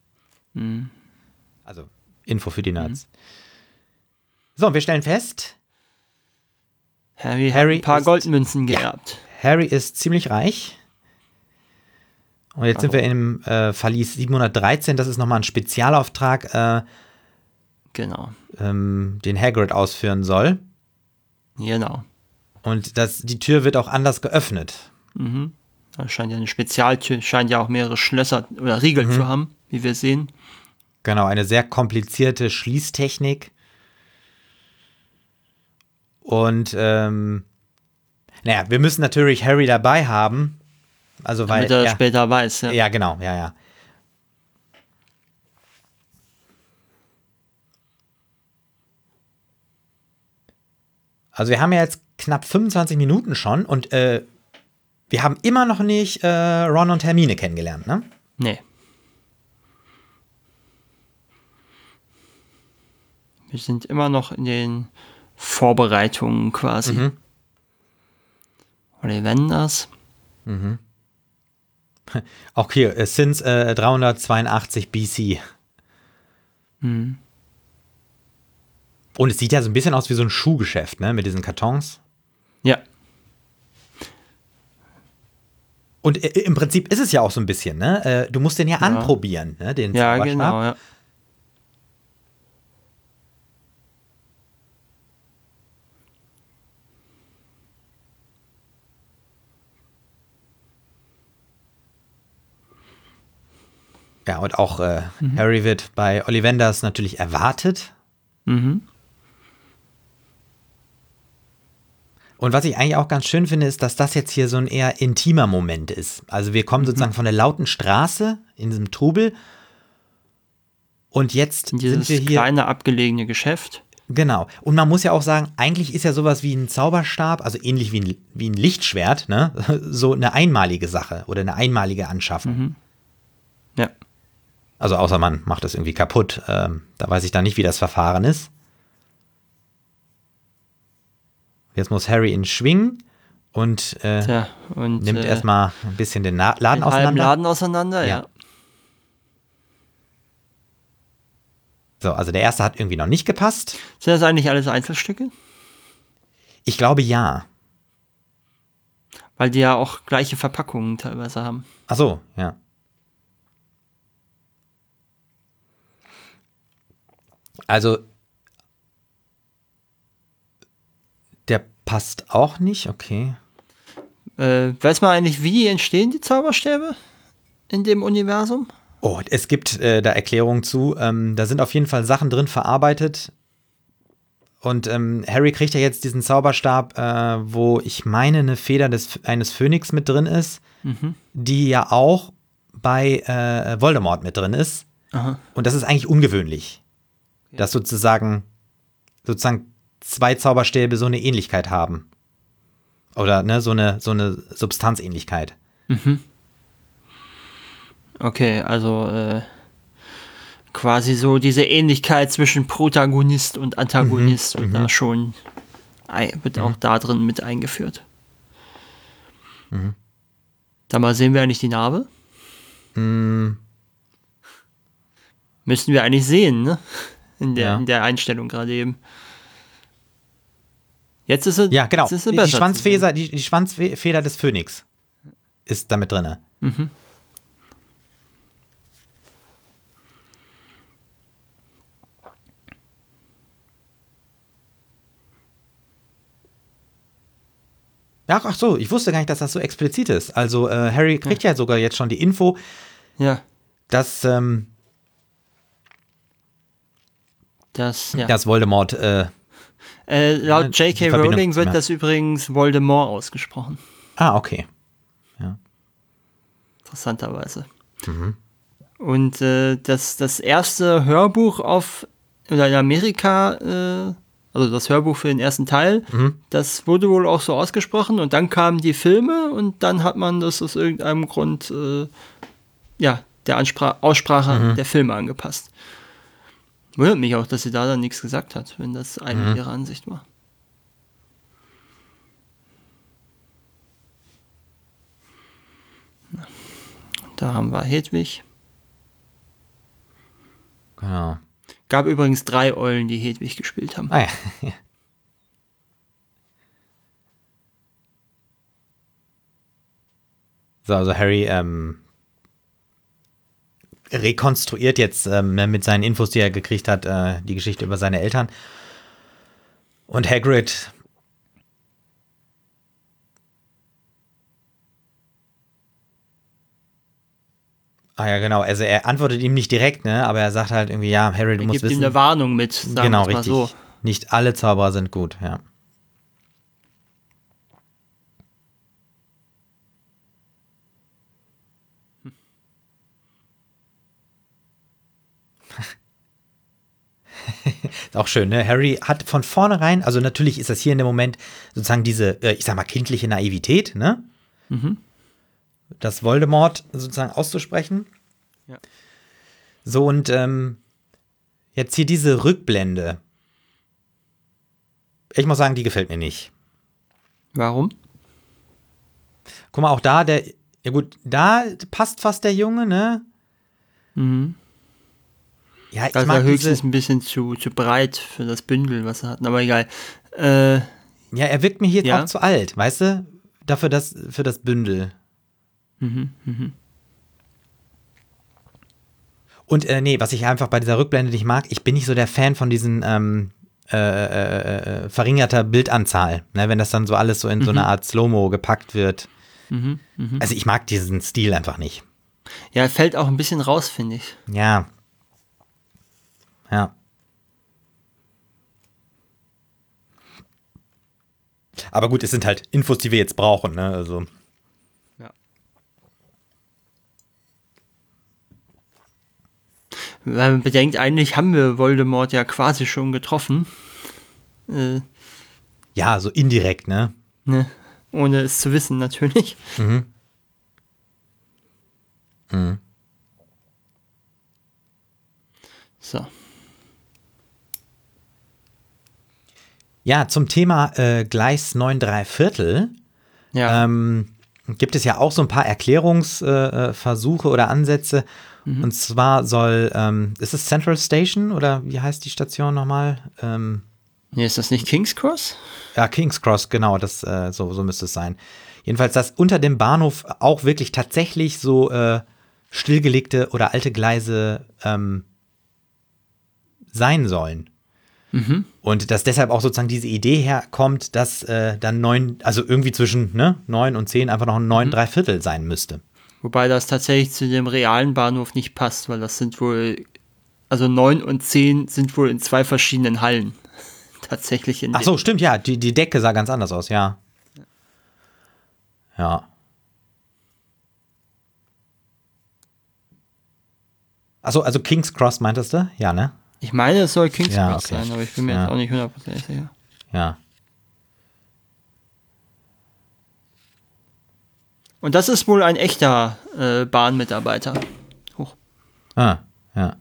Also, Info für die Nerds. So, wir stellen fest, Harry hat ein paar Goldmünzen geerbt. Harry ist ziemlich reich. Und jetzt sind wir im Verlies 713, das ist nochmal ein Spezialauftrag, genau. Den Hagrid ausführen soll. Genau. Und die Tür wird auch anders geöffnet. Das scheint ja eine Spezialtür, scheint ja auch mehrere Schlösser oder Riegel zu haben, wie wir sehen. Genau, eine sehr komplizierte Schließtechnik. Und wir müssen natürlich Harry dabei haben. Also, damit er später weiß, ja. Ja, genau, ja. Also wir haben ja jetzt knapp 25 Minuten schon und wir haben immer noch nicht Ron und Hermine kennengelernt, ne? Nee. Wir sind immer noch in den Vorbereitungen quasi. Ollivanders. Auch hier, since 382 BC. Und es sieht ja so ein bisschen aus wie so ein Schuhgeschäft, ne, mit diesen Kartons. Ja. Und im Prinzip ist es ja auch so ein bisschen, ne? Du musst den ja anprobieren, ne, den Zauberstab. Genau, ja. Ja, und auch Harry wird bei Ollivanders natürlich erwartet. Und was ich eigentlich auch ganz schön finde, ist, dass das jetzt hier so ein eher intimer Moment ist. Also wir kommen sozusagen von der lauten Straße in diesem Trubel und jetzt sind wir hier. Kleine abgelegene Geschäft. Genau. Und man muss ja auch sagen, eigentlich ist ja sowas wie ein Zauberstab, also ähnlich wie ein Lichtschwert, ne? So eine einmalige Sache oder eine einmalige Anschaffung. Ja. Also außer man macht es irgendwie kaputt. Da weiß ich dann nicht, wie das Verfahren ist. Jetzt muss Harry ihn schwingen und nimmt erstmal ein bisschen den Laden auseinander. Ja. So, also der erste hat irgendwie noch nicht gepasst. Sind das eigentlich alles Einzelstücke? Ich glaube, ja. Weil die ja auch gleiche Verpackungen teilweise haben. Ach so, ja. Also, der passt auch nicht, okay. Weiß man eigentlich, wie entstehen die Zauberstäbe in dem Universum? Oh, es gibt da Erklärungen zu. Da sind auf jeden Fall Sachen drin verarbeitet. Und Harry kriegt ja jetzt diesen Zauberstab, wo ich meine, eine Feder eines Phönix mit drin ist, die ja auch bei Voldemort mit drin ist. Aha. Und das ist eigentlich ungewöhnlich. Dass sozusagen zwei Zauberstäbe so eine Ähnlichkeit haben. Oder ne, so eine Substanzähnlichkeit. Mhm. Okay, also quasi so diese Ähnlichkeit zwischen Protagonist und Antagonist wird da schon auch da drin mit eingeführt. Da mal sehen wir eigentlich die Narbe. Müssten wir eigentlich sehen, ne? In der Einstellung gerade eben. Jetzt ist es ja, genau. Jetzt ist die Schwanzfeder des Phönix ist damit drin. Mhm. Ach so, ich wusste gar nicht, dass das so explizit ist. Also Harry kriegt ja sogar jetzt schon die Info, dass Voldemort laut J.K. Rowling wird das übrigens Voldemort ausgesprochen. Ah, okay. Ja. Interessanterweise. Und das erste Hörbuch in Amerika, also das Hörbuch für den ersten Teil, das wurde wohl auch so ausgesprochen und dann kamen die Filme und dann hat man das aus irgendeinem Grund der Aussprache der Filme angepasst. Wundert mich auch, dass sie da dann nichts gesagt hat, wenn das eigentlich ihre Ansicht war. Da haben wir Hedwig. Genau. Gab übrigens 3 Eulen, die Hedwig gespielt haben. Ah ja. So, also Harry rekonstruiert jetzt mit seinen Infos, die er gekriegt hat, die Geschichte über seine Eltern. Und Hagrid ah ja, genau. Also er antwortet ihm nicht direkt, ne? Aber er sagt halt irgendwie, ja, Harry, du musst wissen. Er gibt ihm eine Warnung mit, sagen wir mal richtig. So. Nicht alle Zauberer sind gut, ja. Ist auch schön, ne? Harry hat von vornherein, also natürlich ist das hier in dem Moment sozusagen diese, ich sag mal, kindliche Naivität, ne? Das Voldemort sozusagen auszusprechen. Ja. So, und jetzt hier diese Rückblende. Ich muss sagen, die gefällt mir nicht. Warum? Guck mal, auch da, da passt fast der Junge, ne? Ja, ich mag höchstens ein bisschen zu breit für das Bündel, was er hat, aber egal. Ja, er wirkt mir hier auch zu alt, weißt du? Dafür für das Bündel. Und nee, was ich einfach bei dieser Rückblende nicht mag, ich bin nicht so der Fan von diesen verringerter Bildanzahl, ne? Wenn das dann so alles so in so eine Art Slow-Mo gepackt wird. Also ich mag diesen Stil einfach nicht. Ja, er fällt auch ein bisschen raus, finde ich. Ja. Aber gut, es sind halt Infos, die wir jetzt brauchen, ne? Also. Ja. Weil man bedenkt, eigentlich haben wir Voldemort ja quasi schon getroffen. Ja, so indirekt, ne? Ohne es zu wissen, natürlich. So. Ja, zum Thema Gleis 9 3/4 gibt es ja auch so ein paar Erklärungsversuche oder Ansätze. Und zwar ist es Central Station oder wie heißt die Station nochmal? Nee, ist das nicht King's Cross? Ja, King's Cross, genau, so müsste es sein. Jedenfalls, dass unter dem Bahnhof auch wirklich tatsächlich so stillgelegte oder alte Gleise sein sollen. Und dass deshalb auch sozusagen diese Idee herkommt, dass dann also irgendwie zwischen 9 und 10 einfach noch ein 9 3/4 sein müsste. Wobei das tatsächlich zu dem realen Bahnhof nicht passt, weil das sind wohl, also 9 und 10 sind wohl in 2 verschiedenen Hallen. Tatsächlich Ach so, stimmt, ja, die Decke sah ganz anders aus, ja. Ja. Achso, also King's Cross meintest du? Ja, ne? Ich meine, es soll King's Cross sein, aber ich bin mir jetzt auch nicht 100% sicher. Ja. Und das ist wohl ein echter Bahnmitarbeiter. Hoch. Ah, ja.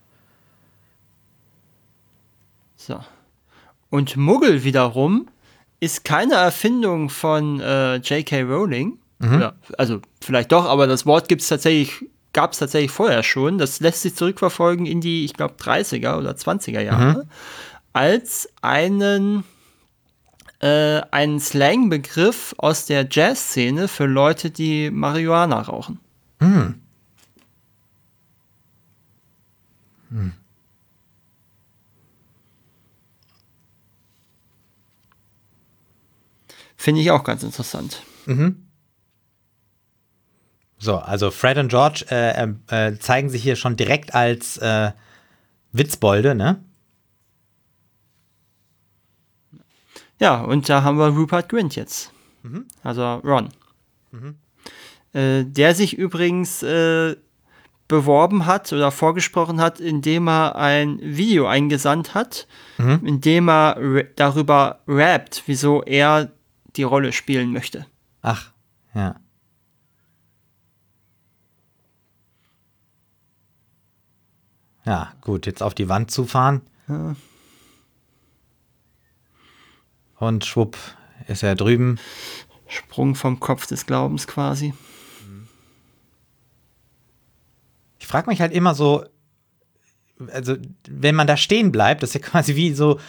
So. Und Muggel wiederum ist keine Erfindung von J.K. Rowling. Ja, also vielleicht doch, aber das Wort gab es tatsächlich vorher schon. Das lässt sich zurückverfolgen in die, ich glaube, 30er oder 20er Jahre, als einen Slangbegriff aus der Jazzszene für Leute, die Marihuana rauchen. Finde ich auch ganz interessant. So, also Fred und George zeigen sich hier schon direkt als Witzbolde, ne? Ja, und da haben wir Rupert Grint jetzt. Also Ron. Der sich übrigens beworben hat oder vorgesprochen hat, indem er ein Video eingesandt hat, in dem er darüber rappt, wieso er die Rolle spielen möchte. Ach, ja. Ja, gut, jetzt auf die Wand zufahren. Ja. Und schwupp, ist er drüben. Sprung vom Kopf des Glaubens quasi. Ich frage mich halt immer so, also wenn man da stehen bleibt, das ist ja quasi wie so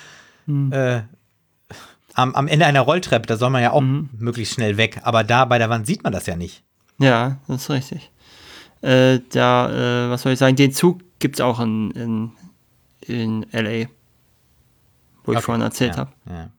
am Ende einer Rolltreppe, da soll man ja auch möglichst schnell weg, aber da bei der Wand sieht man das ja nicht. Ja, das ist richtig. Was soll ich sagen, den Zug gibt es auch in L.A., wo ich vorhin erzählt habe. Ja.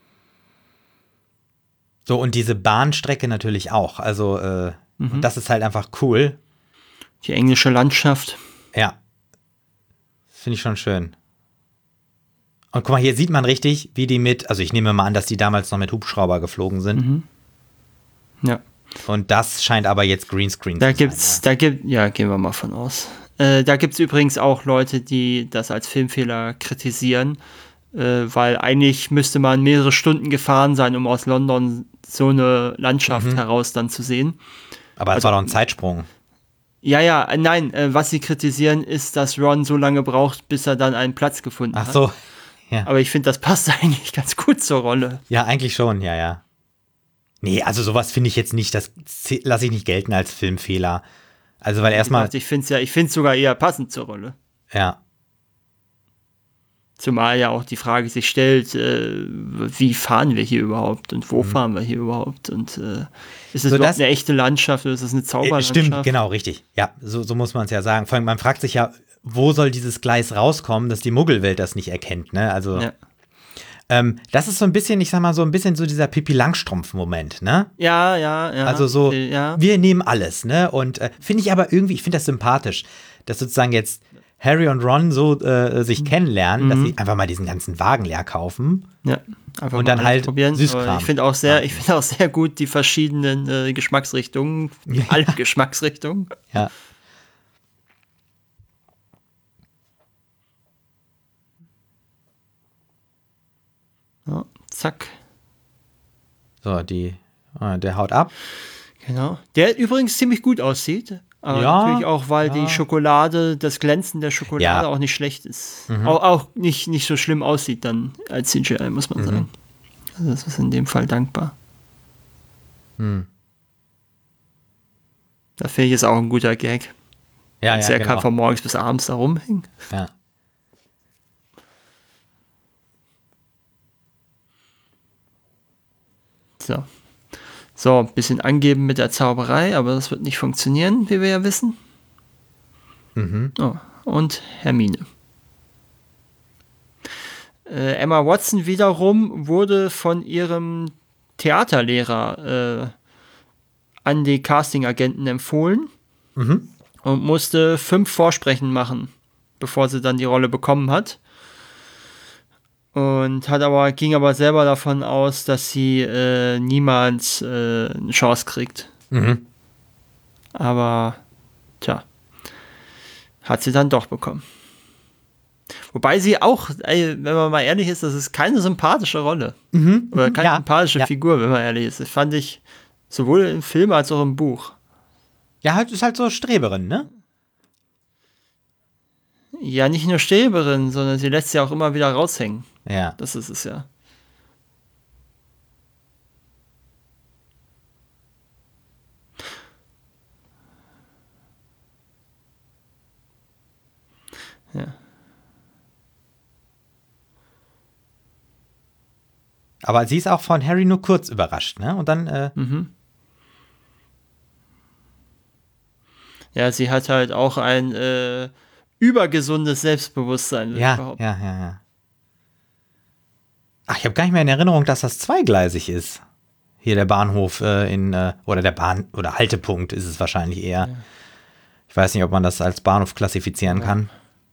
So, und diese Bahnstrecke natürlich auch, also das ist halt einfach cool. Die englische Landschaft. Ja, finde ich schon schön. Und guck mal, hier sieht man richtig, wie die also ich nehme mal an, dass die damals noch mit Hubschrauber geflogen sind. Ja. Und das scheint aber jetzt Greenscreen zu sein. Gehen wir mal von aus. Da gibt es übrigens auch Leute, die das als Filmfehler kritisieren, weil eigentlich müsste man mehrere Stunden gefahren sein, um aus London so eine Landschaft heraus dann zu sehen. Aber es war doch ein Zeitsprung. Ja, nein, was sie kritisieren, ist, dass Ron so lange braucht, bis er dann einen Platz gefunden hat. Ach so, ja. Aber ich finde, das passt eigentlich ganz gut zur Rolle. Ja, eigentlich schon, ja. Nee, also sowas finde ich jetzt nicht, das lasse ich nicht gelten als Filmfehler. Also, weil erstmal. Ich finde es sogar eher passend zur Rolle. Ja. Zumal ja auch die Frage sich stellt, wie fahren wir hier überhaupt und wo fahren wir hier überhaupt und ist es überhaupt eine echte Landschaft oder ist es eine Zauberlandschaft? Stimmt, genau, richtig. Ja, so muss man es ja sagen. Vor allem, man fragt sich ja, wo soll dieses Gleis rauskommen, dass die Muggelwelt das nicht erkennt, ne? Also, das ist so ein bisschen, ich sag mal, so dieser Pippi-Langstrumpf-Moment, ne? Ja. Also so, wir nehmen alles, ne? Und finde ich das sympathisch, dass sozusagen jetzt Harry und Ron so sich kennenlernen, dass sie einfach mal diesen ganzen Wagen leer kaufen. Ja, einfach und dann halt probieren. Süßkram. Ich finde auch sehr gut die verschiedenen Geschmacksrichtungen, alle Geschmacksrichtungen. Ja. Ja, zack. So, der haut ab. Genau. Der übrigens ziemlich gut aussieht. Aber natürlich auch, weil die Schokolade, das Glänzen der Schokolade auch nicht schlecht ist. Auch nicht so schlimm aussieht dann als CGI, muss man sagen. Also das ist in dem Fall dankbar. Da finde ich es auch ein guter Gag. Ja, er kann von morgens bis abends da rumhängen. Ja. So, ein bisschen angeben mit der Zauberei, aber das wird nicht funktionieren, wie wir ja wissen. Oh, und Hermine. Emma Watson wiederum wurde von ihrem Theaterlehrer an die Casting-Agenten empfohlen und musste 5 Vorsprechen machen, bevor sie dann die Rolle bekommen hat. Und ging aber selber davon aus, dass sie niemals eine Chance kriegt. Aber, hat sie dann doch bekommen. Wobei sie auch, wenn man mal ehrlich ist, das ist keine sympathische Rolle. Oder keine sympathische Figur, wenn man ehrlich ist. Das fand ich Sowohl im Film als auch im Buch. Ja, halt ist halt so Streberin, ne? Ja, nicht nur Streberin, sondern sie lässt sie auch immer wieder raushängen. Ja. Das ist es ja. Ja. Aber sie ist auch von Harry nur kurz überrascht, ne? Und dann, Ja, sie hat halt auch ein übergesundes Selbstbewusstsein, würde ich behaupten. Ja. Ach, ich habe gar nicht mehr in Erinnerung, dass das zweigleisig ist. Hier der Bahnhof oder der oder Haltepunkt ist es wahrscheinlich eher. Ja. Ich weiß nicht, ob man das als Bahnhof klassifizieren kann.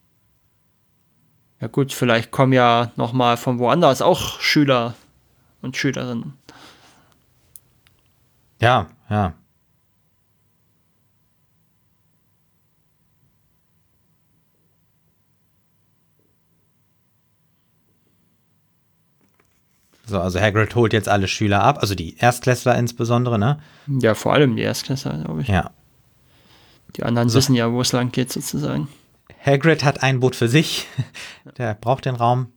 Ja gut, vielleicht kommen ja noch mal von woanders auch Schüler und Schülerinnen. Ja. So, also Hagrid holt jetzt alle Schüler ab, also die Erstklässler insbesondere, ne? Ja, vor allem die Erstklässler, glaube ich. Ja. Die anderen wissen ja, wo es lang geht, sozusagen. Hagrid hat ein Boot für sich. Der braucht den Raum.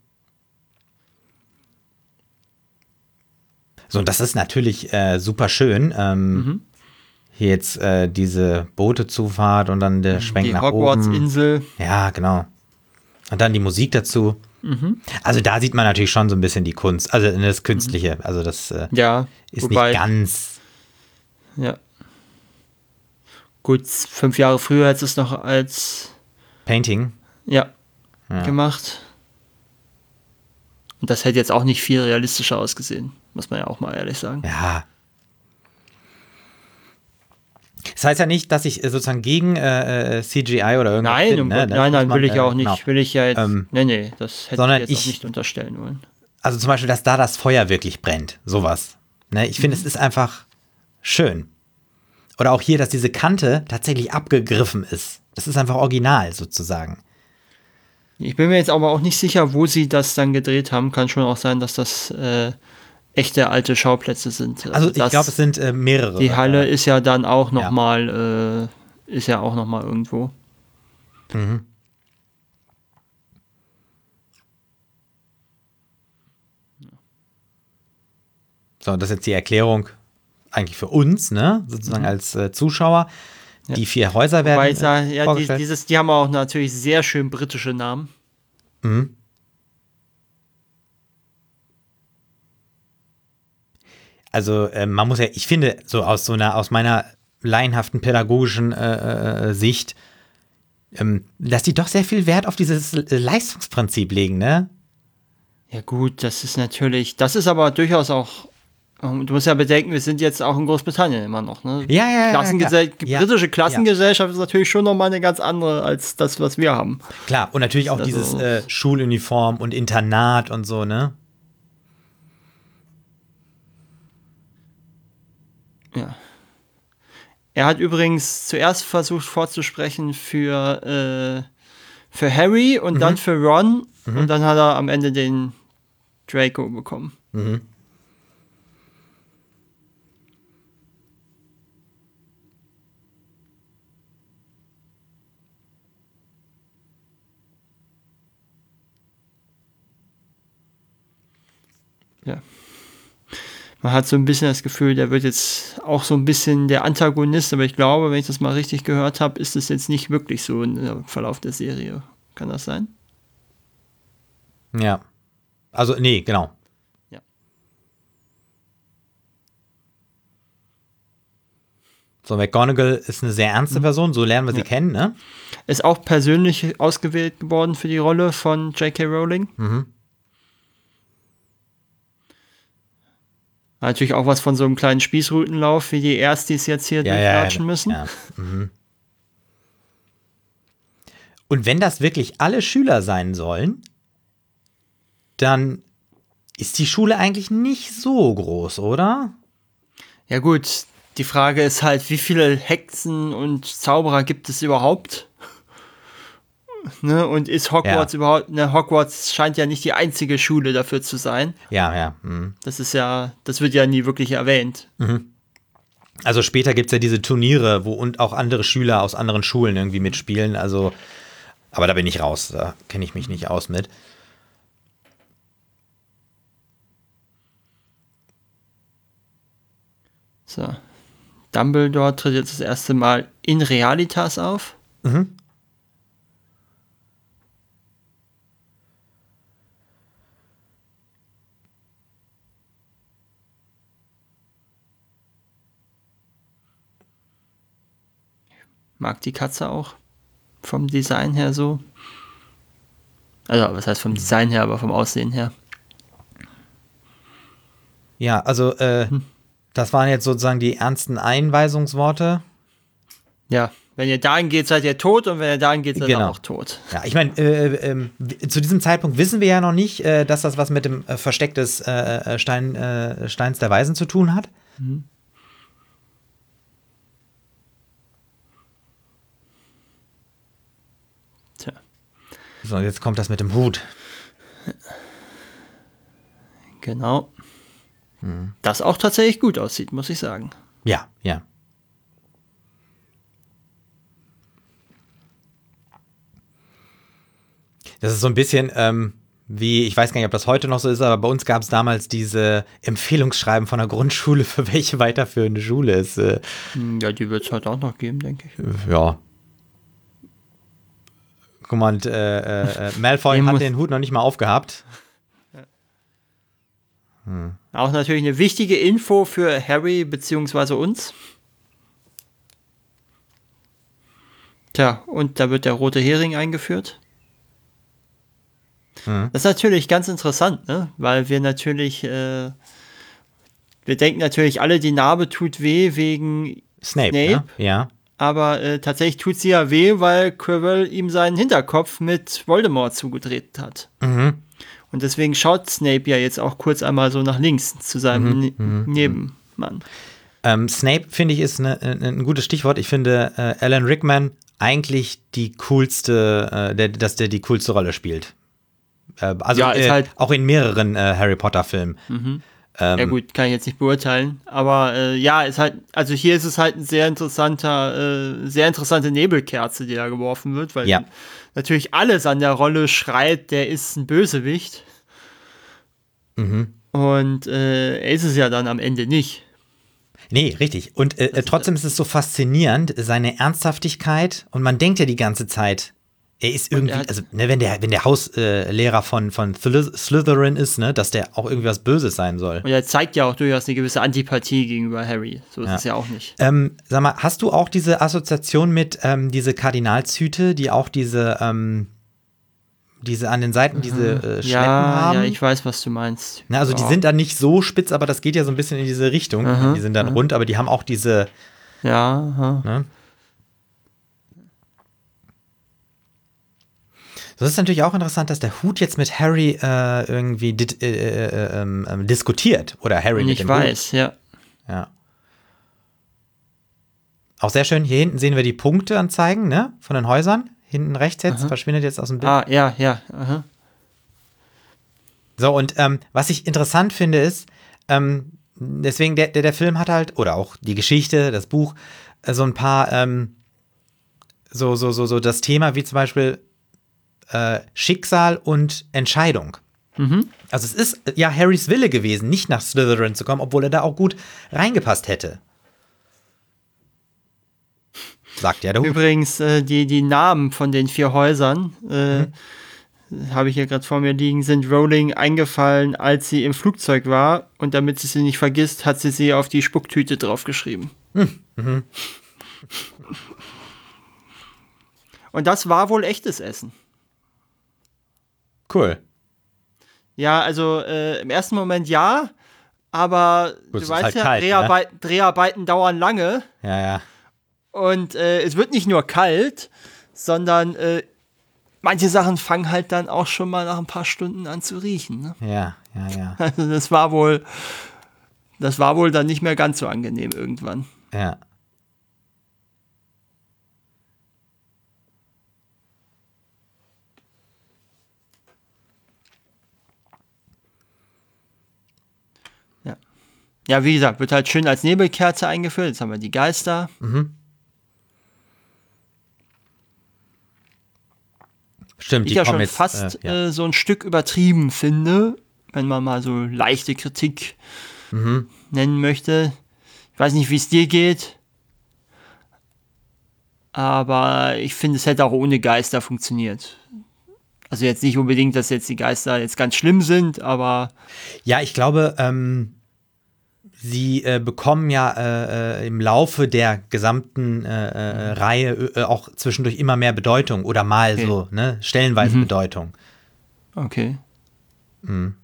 So, und das ist natürlich super schön. Hier jetzt diese Bootezufahrt und dann der Schwenk nach oben. Die Hogwarts-Insel. Ja, genau. Und dann die Musik dazu. Also da sieht man natürlich schon so ein bisschen die Kunst, also das Künstliche. Also das ist nicht ganz. Ja. Gut, 5 Jahre früher hätte es noch als Painting gemacht. Und das hätte jetzt auch nicht viel realistischer ausgesehen, muss man ja auch mal ehrlich sagen. Ja. Das heißt ja nicht, dass ich sozusagen gegen CGI oder irgendwas bin. Nein, will ich ja auch nicht. Genau. Will ich ja jetzt. Nee, das hätte sondern ich jetzt auch nicht unterstellen wollen. Also zum Beispiel, dass da das Feuer wirklich brennt. Sowas. Ne? Ich finde, es ist einfach schön. Oder auch hier, dass diese Kante tatsächlich abgegriffen ist. Das ist einfach original sozusagen. Ich bin mir jetzt aber auch nicht sicher, wo sie das dann gedreht haben. Kann schon auch sein, dass das echte alte Schauplätze sind. Also ich glaube, es sind mehrere. Die Halle ist ja dann auch nochmal irgendwo. Mhm. So, das ist jetzt die Erklärung eigentlich für uns, ne? Sozusagen als Zuschauer. Ja. Die 4 Häuser werden vorgestellt. Die haben auch natürlich sehr schön britische Namen. Mhm. Also man muss ja, ich finde, so aus meiner laienhaften pädagogischen Sicht, dass die doch sehr viel Wert auf dieses Leistungsprinzip legen, ne? Ja gut, das ist aber durchaus auch, du musst ja bedenken, wir sind jetzt auch in Großbritannien immer noch, ne? Ja. Britische Klassengesellschaft ist natürlich schon nochmal eine ganz andere als das, was wir haben. Klar, und natürlich auch dieses Schuluniform und Internat und so, ne? Ja. Er hat übrigens zuerst versucht vorzusprechen für Harry und dann für Ron und dann hat er am Ende den Draco bekommen. Mhm. Ja. Man hat so ein bisschen das Gefühl, der wird jetzt auch so ein bisschen der Antagonist, aber ich glaube, wenn ich das mal richtig gehört habe, ist es jetzt nicht wirklich so im Verlauf der Serie. Kann das sein? Ja. Also, nee, genau. Ja. So, McGonagall ist eine sehr ernste Person, so lernen wir sie kennen, ne? Ist auch persönlich ausgewählt worden für die Rolle von J.K. Rowling. Mhm. Natürlich auch was von so einem kleinen Spießrutenlauf, wie die Erstis jetzt hier durchlatschen müssen. Ja. Mhm. Und wenn das wirklich alle Schüler sein sollen, dann ist die Schule eigentlich nicht so groß, oder? Ja gut, die Frage ist halt, wie viele Hexen und Zauberer gibt es überhaupt? Ne? Und ist Hogwarts überhaupt, Hogwarts scheint ja nicht die einzige Schule dafür zu sein. Ja. Mhm. Das wird ja nie wirklich erwähnt. Mhm. Also später gibt es ja diese Turniere, wo und auch andere Schüler aus anderen Schulen irgendwie mitspielen. Also, aber da bin ich raus, da kenne ich mich nicht aus mit. So. Dumbledore tritt jetzt das erste Mal in Realitas auf. Mhm. Mag die Katze auch. Vom Design her so. Also, was heißt vom Design her, aber vom Aussehen her. Ja, also, das waren jetzt sozusagen die ernsten Einweisungsworte. Ja, wenn ihr dahin geht, seid ihr tot und wenn ihr dahin geht, seid ihr auch tot. Ja, ich meine, zu diesem Zeitpunkt wissen wir ja noch nicht, dass das was mit dem Versteck des Steins der Weisen zu tun hat. Mhm. Tja. So, jetzt kommt das mit dem Hut. Genau. Das auch tatsächlich gut aussieht, muss ich sagen. Ja, ja. Das ist so ein bisschen wie, ich weiß gar nicht, ob das heute noch so ist, aber bei uns gab es damals diese Empfehlungsschreiben von der Grundschule, für welche weiterführende Schule es. Ja, die wird es heute auch noch geben, denke ich. Ja. Guck mal, und, Malfoy hat den Hut noch nicht mal aufgehabt. Auch natürlich eine wichtige Info für Harry bzw. uns. Tja, und da wird der rote Hering eingeführt. Das ist natürlich ganz interessant, ne? Weil wir natürlich, wir denken natürlich alle, die Narbe tut weh wegen Snape. Ne? Ja. Aber tatsächlich tut sie ja weh, weil Quirrell ihm seinen Hinterkopf mit Voldemort zugedreht hat. Mhm. Und deswegen schaut Snape ja jetzt auch kurz einmal so nach links zu seinem Nebenmann. Snape, finde ich, ist ein gutes Stichwort. Ich finde Alan Rickman eigentlich die coolste, dass der die coolste Rolle spielt. Also ja, halt auch in mehreren Harry Potter Filmen. Mhm. Ja gut, kann ich jetzt nicht beurteilen, aber ja, ist halt, also hier ist es halt ein sehr interessante Nebelkerze, die da geworfen wird, weil natürlich alles an der Rolle schreit, der ist ein Bösewicht. Mhm. Und er ist es ja dann am Ende nicht. Nee, richtig. Und trotzdem ist es so faszinierend, seine Ernsthaftigkeit, und man denkt ja die ganze Zeit, er ist irgendwie, also ne, wenn der Hauslehrer von Slytherin ist, ne, dass der auch irgendwie was Böses sein soll. Und er zeigt ja auch durchaus eine gewisse Antipathie gegenüber Harry. So ist es ja auch nicht. Sag mal, hast du auch diese Assoziation mit diese Kardinalshüte, die auch diese an den Seiten diese Schleppen haben? Ja, ich weiß, was du meinst. Na, also die sind dann nicht so spitz, aber das geht ja so ein bisschen in diese Richtung. Die sind dann rund, aber die haben auch diese. Ja. Ne? Das ist natürlich auch interessant, dass der Hut jetzt mit Harry irgendwie diskutiert. Oder Harry mit dem Hut. Ich weiß, ja. Auch sehr schön. Hier hinten sehen wir die Punkteanzeigen, ne? Von den Häusern. Hinten rechts jetzt, verschwindet jetzt aus dem Bild. Ja. So, und was ich interessant finde ist, deswegen der Film hat halt, oder auch die Geschichte, das Buch, so ein paar so das Thema wie zum Beispiel Schicksal und Entscheidung. Mhm. Also es ist ja Harrys Wille gewesen, nicht nach Slytherin zu kommen, obwohl er da auch gut reingepasst hätte. Sagt ja der Hut. Übrigens, die Namen von den 4 Häusern, habe ich hier gerade vor mir liegen, sind Rowling eingefallen, als sie im Flugzeug war. Und damit sie nicht vergisst, hat sie auf die Spucktüte draufgeschrieben. Mhm. Und das war wohl echtes Essen. Cool. Ja, also im ersten Moment ja, aber gut, du weißt halt ja, kalt, Dreharbeiten dauern lange. Ja. Und es wird nicht nur kalt, sondern manche Sachen fangen halt dann auch schon mal nach ein paar Stunden an zu riechen. Ne? Ja. Also das war wohl dann nicht mehr ganz so angenehm irgendwann. Ja. Ja, wie gesagt, wird halt schön als Nebelkerze eingeführt. Jetzt haben wir die Geister. Stimmt, die ich ja schon jetzt, fast so ein Stück übertrieben finde, wenn man mal so leichte Kritik nennen möchte. Ich weiß nicht, wie es dir geht, aber ich finde, es hätte auch ohne Geister funktioniert. Also jetzt nicht unbedingt, dass jetzt die Geister jetzt ganz schlimm sind, aber... Ja, ich glaube, sie bekommen ja im Laufe der gesamten Reihe auch zwischendurch immer mehr Bedeutung oder mal so, ne, stellenweise Bedeutung. Okay. Und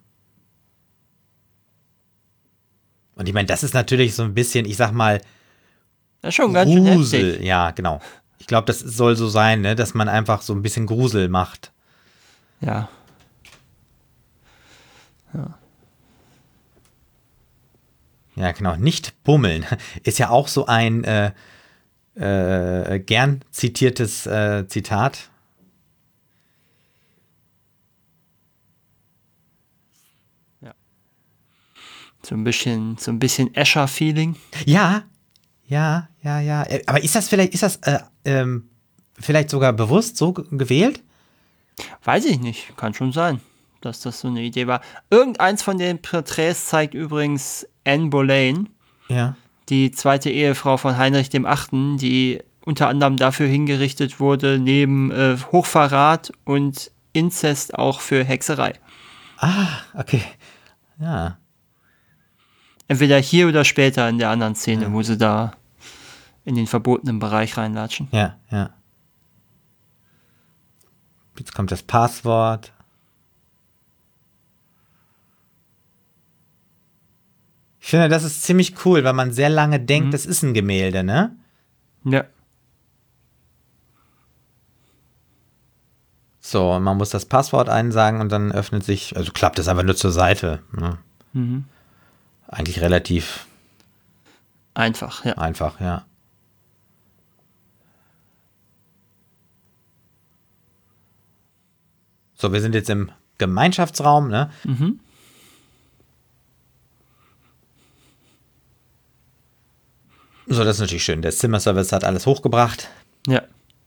ich meine, das ist natürlich so ein bisschen, ich sag mal, das ist schon ganz schön heftig. Ja, genau. Ich glaube, das soll so sein, ne, dass man einfach so ein bisschen Grusel macht. Ja. Ja, genau. Nicht bummeln. Ist ja auch so ein gern zitiertes Zitat. Ja. So ein bisschen Escher-Feeling. Ja. Aber ist das vielleicht sogar bewusst so gewählt? Weiß ich nicht. Kann schon sein, dass das so eine Idee war. Irgendeins von den Porträts zeigt übrigens Anne Boleyn, die zweite Ehefrau von Heinrich VIII., die unter anderem dafür hingerichtet wurde, neben Hochverrat und Inzest auch für Hexerei. Ah, okay. Ja. Entweder hier oder später in der anderen Szene, wo sie da in den verbotenen Bereich reinlatschen. Ja. Jetzt kommt das Passwort. Ich finde, das ist ziemlich cool, weil man sehr lange denkt, das ist ein Gemälde, ne? Ja. So, und man muss das Passwort einsagen und dann öffnet sich, also klappt es einfach nur zur Seite. Ne? Eigentlich relativ einfach, ja. Einfach, ja. So, wir sind jetzt im Gemeinschaftsraum, ne? So, das ist natürlich schön. Der Zimmerservice hat alles hochgebracht. Ja.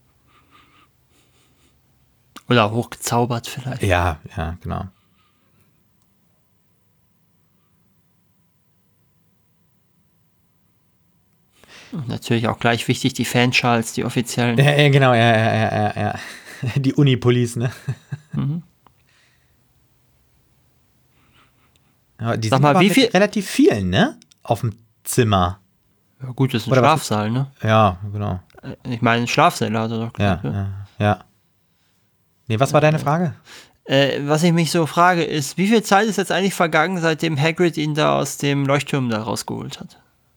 Oder hochgezaubert vielleicht. Ja, genau. Und natürlich auch gleich wichtig die Fanschals, die offiziellen. Ja, genau, ja. Die Unipolice, ne? Ja, die sind wie viel? Relativ vielen, ne? Auf dem Zimmer. Ja, gut, das ist ein Schlafsaal, ne? Ja, genau. Ich meine, Schlafsäle hat er doch gesagt. Ja. Nee, was war deine Frage? Was ich mich so frage, ist, wie viel Zeit ist jetzt eigentlich vergangen, seitdem Hagrid ihn da aus dem Leuchtturm da rausgeholt hat?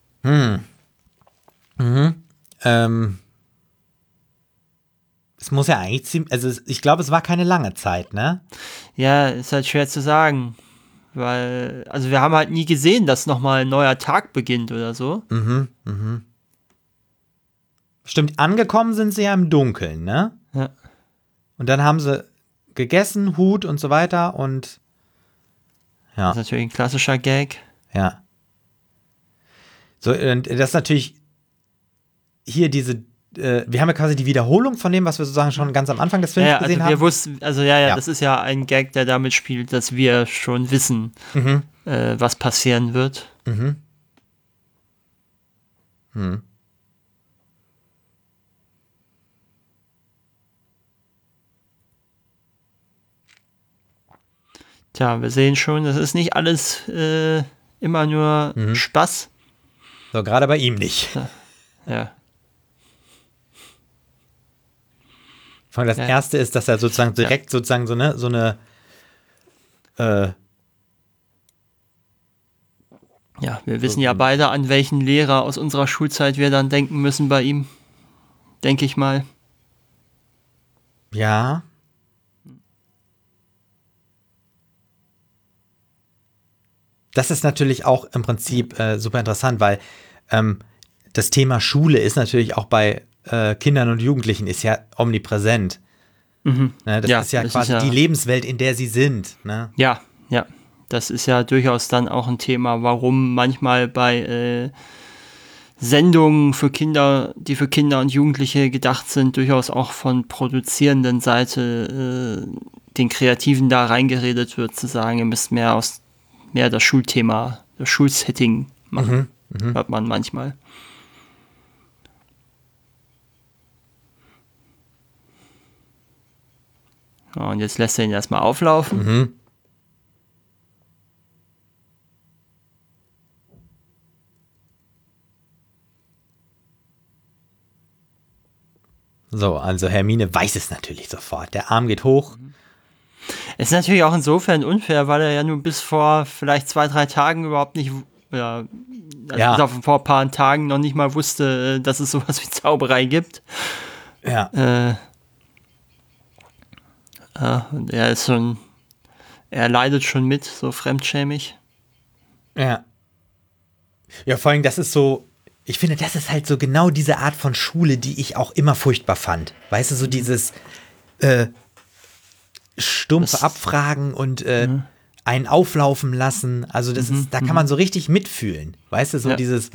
Es muss ja eigentlich ziemlich, also ich glaube, es war keine lange Zeit, ne? Ja, ist halt schwer zu sagen. Weil, also wir haben halt nie gesehen, dass nochmal ein neuer Tag beginnt oder so. Stimmt, angekommen sind sie ja im Dunkeln, ne? Ja. Und dann haben sie gegessen, Hut und so weiter und ja. Das ist natürlich ein klassischer Gag. Ja. So, und das ist natürlich hier diese, wir haben ja quasi die Wiederholung von dem, was wir sozusagen schon ganz am Anfang des Films gesehen haben. Wir wussten, das ist ja ein Gag, der damit spielt, dass wir schon wissen, was passieren wird. Tja, wir sehen schon, das ist nicht alles immer nur Spaß. So, gerade bei ihm nicht. Ja. Das Erste ist, dass er sozusagen direkt sozusagen so eine ja, wir wissen ja beide, an welchen Lehrer aus unserer Schulzeit wir dann denken müssen bei ihm. Denke ich mal. Ja. Das ist natürlich auch im Prinzip super interessant, weil das Thema Schule ist natürlich auch bei Kindern und Jugendlichen ist ja omnipräsent. Ne, das ist ja quasi die Lebenswelt, in der sie sind. Ne? Ja. Das ist ja durchaus dann auch ein Thema, warum manchmal bei Sendungen für Kinder, die für Kinder und Jugendliche gedacht sind, durchaus auch von produzierenden Seite den Kreativen da reingeredet wird, zu sagen, ihr müsst mehr das Schulthema, das Schulsetting machen. Hört man manchmal. Ja, und jetzt lässt er ihn erstmal auflaufen. So, also Hermine weiß es natürlich sofort. Der Arm geht hoch. Es ist natürlich auch insofern unfair, weil er ja nur bis vor vielleicht 2-3 Tagen überhaupt nicht, vor ein paar Tagen noch nicht mal wusste, dass es sowas wie Zauberei gibt. Ja. Und er leidet schon mit, so fremdschämig. Ja. Ja, vor allem, das ist so, ich finde, das ist halt so genau diese Art von Schule, die ich auch immer furchtbar fand. Weißt du, so dieses stumpfe Abfragen und einen auflaufen lassen. Also das ist, da kann man so richtig mitfühlen. Weißt du, so dieses,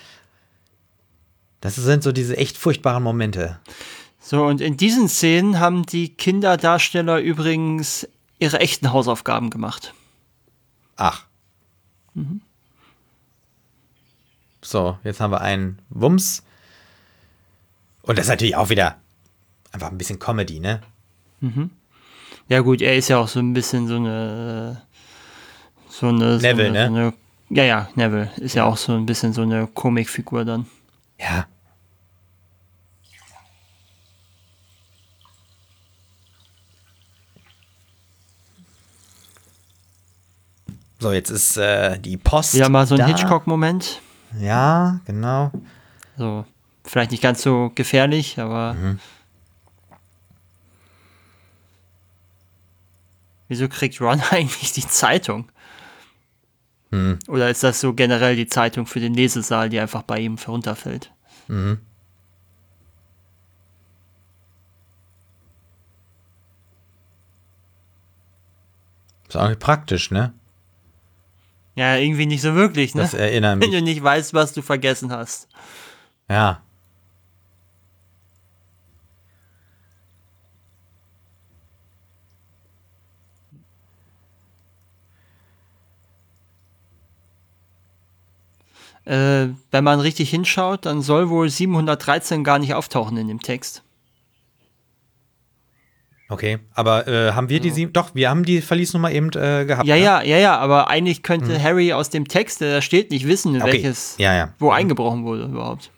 das sind so diese echt furchtbaren Momente. So, und in diesen Szenen haben die Kinderdarsteller übrigens ihre echten Hausaufgaben gemacht. Ach. So, jetzt haben wir einen Wumms. Und das ist natürlich auch wieder einfach ein bisschen Comedy, ne? Ja gut, er ist ja auch so ein bisschen so eine Neville, ne? Neville ist ja auch so ein bisschen so eine Comicfigur dann. Ja. So, jetzt ist die Post. Ja, mal so ein Hitchcock-Moment. Ja, genau. So, vielleicht nicht ganz so gefährlich, aber. Wieso kriegt Ron eigentlich die Zeitung? Oder ist das so generell die Zeitung für den Lesesaal, die einfach bei ihm herunterfällt? Ist auch nicht praktisch, ne? Ja, irgendwie nicht so wirklich, ne? Das erinnert mich. Wenn du nicht weißt, was du vergessen hast. Ja. Wenn man richtig hinschaut, dann soll wohl 713 gar nicht auftauchen in dem Text. Okay, aber haben wir wir haben die Verliesnummer eben gehabt. Ja, aber eigentlich könnte Harry aus dem Text, der steht nicht, wissen, welches, wo eingebrochen wurde überhaupt.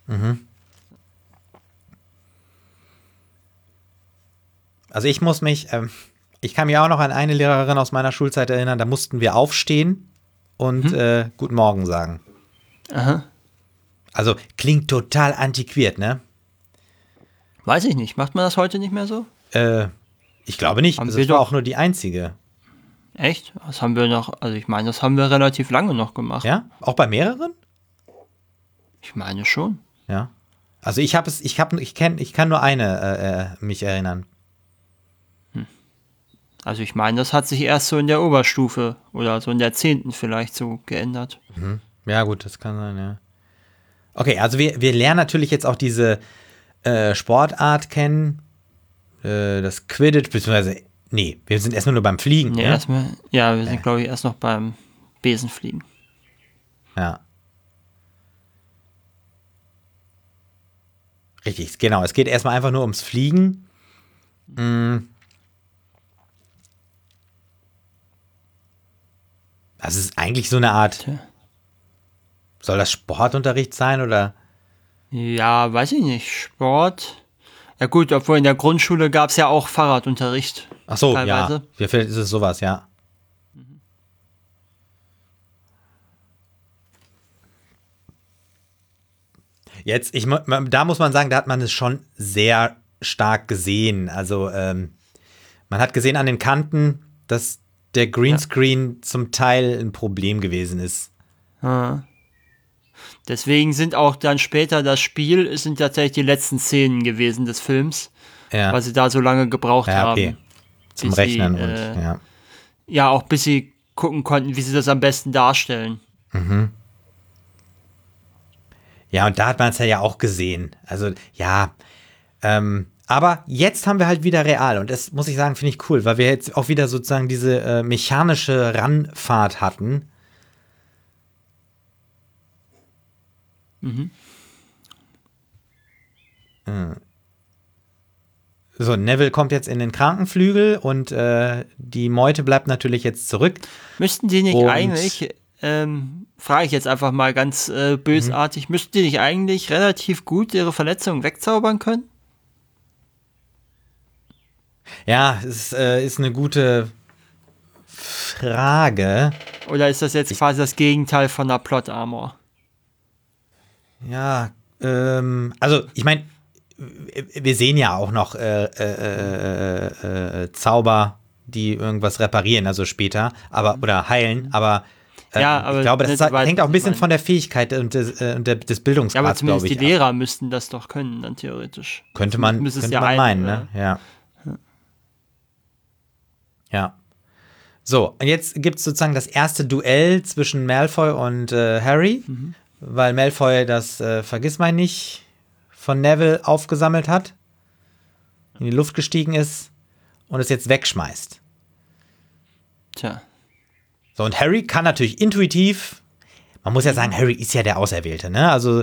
Also ich muss mich, ich kann mich auch noch an eine Lehrerin aus meiner Schulzeit erinnern, da mussten wir aufstehen und Guten Morgen sagen. Aha. Also klingt total antiquiert, ne? Weiß ich nicht, macht man das heute nicht mehr so? Ich glaube nicht, das war auch nur die einzige. Echt? Das haben wir noch, also ich meine, das haben wir relativ lange noch gemacht. Ja? Auch bei mehreren? Ich meine schon. Ja. Also ich kann nur eine mich erinnern. Also ich meine, das hat sich erst so in der Oberstufe oder so in der 10. vielleicht so geändert. Ja gut, das kann sein, ja. Okay, also wir lernen natürlich jetzt auch diese Sportart kennen, das Quidditch, beziehungsweise, nee, wir sind erstmal nur beim Fliegen. Nee, ne? wir sind, glaube ich, erst noch beim Besenfliegen. Ja. Richtig, genau. Es geht erstmal einfach nur ums Fliegen. Das ist eigentlich so eine Art. Soll das Sportunterricht sein oder? Ja, weiß ich nicht. Sport. Ja gut, obwohl in der Grundschule gab es ja auch Fahrradunterricht. Ach so, teilweise. Ja. Vielleicht ist es sowas, ja. Jetzt, da muss man sagen, da hat man es schon sehr stark gesehen. Also, man hat gesehen an den Kanten, dass der Greenscreen zum Teil ein Problem gewesen ist. Deswegen sind auch dann später das Spiel, sind tatsächlich die letzten Szenen gewesen des Films, weil sie da so lange gebraucht haben. Zum Rechnen und ja, auch bis sie gucken konnten, wie sie das am besten darstellen. Mhm. Ja, und da hat man es ja auch gesehen. Also, ja, aber jetzt haben wir halt wieder real und das, muss ich sagen, finde ich cool, weil wir jetzt auch wieder sozusagen diese mechanische Ranfahrt hatten. Mhm. So, Neville kommt jetzt in den Krankenflügel und die Meute bleibt natürlich jetzt zurück. Müssten die nicht eigentlich, frage ich jetzt einfach mal ganz bösartig, müssten die nicht eigentlich relativ gut ihre Verletzungen wegzaubern können? Ja, es ist eine gute Frage. Oder ist das jetzt quasi das Gegenteil von einer Plot-Armor? Ja, also ich meine, wir sehen ja auch noch Zauber, die irgendwas reparieren, also später, aber oder heilen, aber, aber ich glaube, das hängt auch ein bisschen von der Fähigkeit und des Bildungsgrads, ja, aber zumindest die Lehrer müssten das doch können, dann theoretisch. Könnte man meinen, ne? Ja. Ja. So, und jetzt gibt es sozusagen das erste Duell zwischen Malfoy und Harry, weil Malfoy das Vergissmeinnicht von Neville aufgesammelt hat, in die Luft gestiegen ist und es jetzt wegschmeißt. Tja. So, und Harry kann natürlich intuitiv, man muss ja sagen, Harry ist ja der Auserwählte, ne? Also,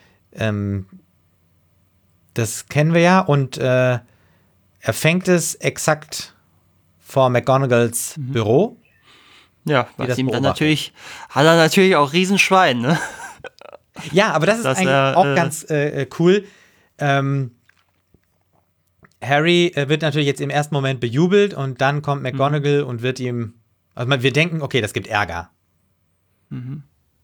das kennen wir ja und er fängt es exakt vor McGonagalls Büro. Ja, was ihm dann natürlich, hat er natürlich auch Riesenschwein, ne? Ja, aber das ist eigentlich auch ganz cool. Harry wird natürlich jetzt im ersten Moment bejubelt und dann kommt McGonagall und wird ihm, also wir denken, okay, das gibt Ärger. Mhm.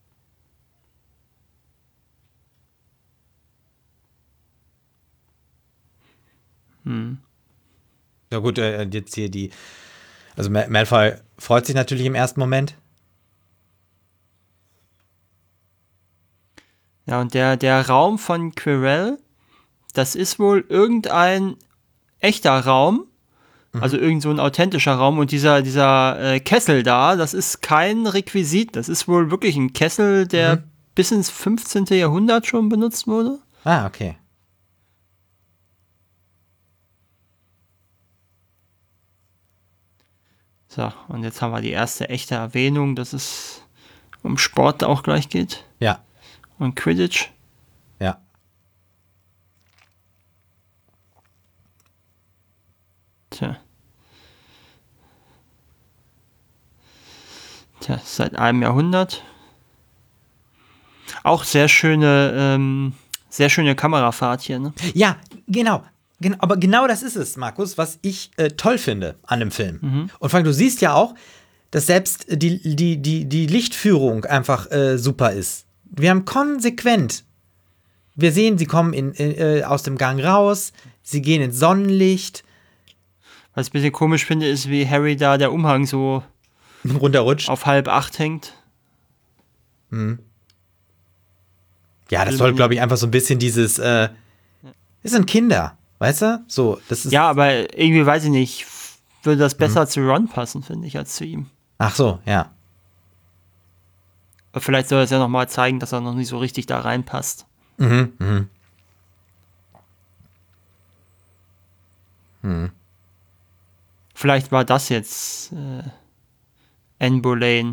Ja gut, jetzt hier also Malfoy freut sich natürlich im ersten Moment. Ja, und der Raum von Quirrell, das ist wohl irgendein echter Raum, also irgend so ein authentischer Raum und dieser Kessel da, das ist kein Requisit, das ist wohl wirklich ein Kessel, der bis ins 15. Jahrhundert schon benutzt wurde. Ah, okay. So, und jetzt haben wir die erste echte Erwähnung, dass es um Sport auch gleich geht. Ja. Und Quidditch. Ja. Tja, seit einem Jahrhundert. Auch sehr schöne Kamerafahrt hier, ne? Ja, genau. Aber genau das ist es, Markus, was ich toll finde an dem Film. Und Frank, du siehst ja auch, dass selbst die Lichtführung einfach super ist. Wir haben konsequent, wir sehen, sie kommen aus dem Gang raus, sie gehen ins Sonnenlicht. Was ich ein bisschen komisch finde, ist, wie Harry da der Umhang so runterrutscht. Auf 7:30 hängt. Ja, das soll, glaube ich, einfach so ein bisschen dieses, es sind Kinder, weißt du? So, das ist. Ja, aber irgendwie, weiß ich nicht, würde das besser zu Ron passen, finde ich, als zu ihm. Ach so, ja. Aber vielleicht soll es ja nochmal zeigen, dass er noch nicht so richtig da reinpasst. Vielleicht war das jetzt Anne Boleyn.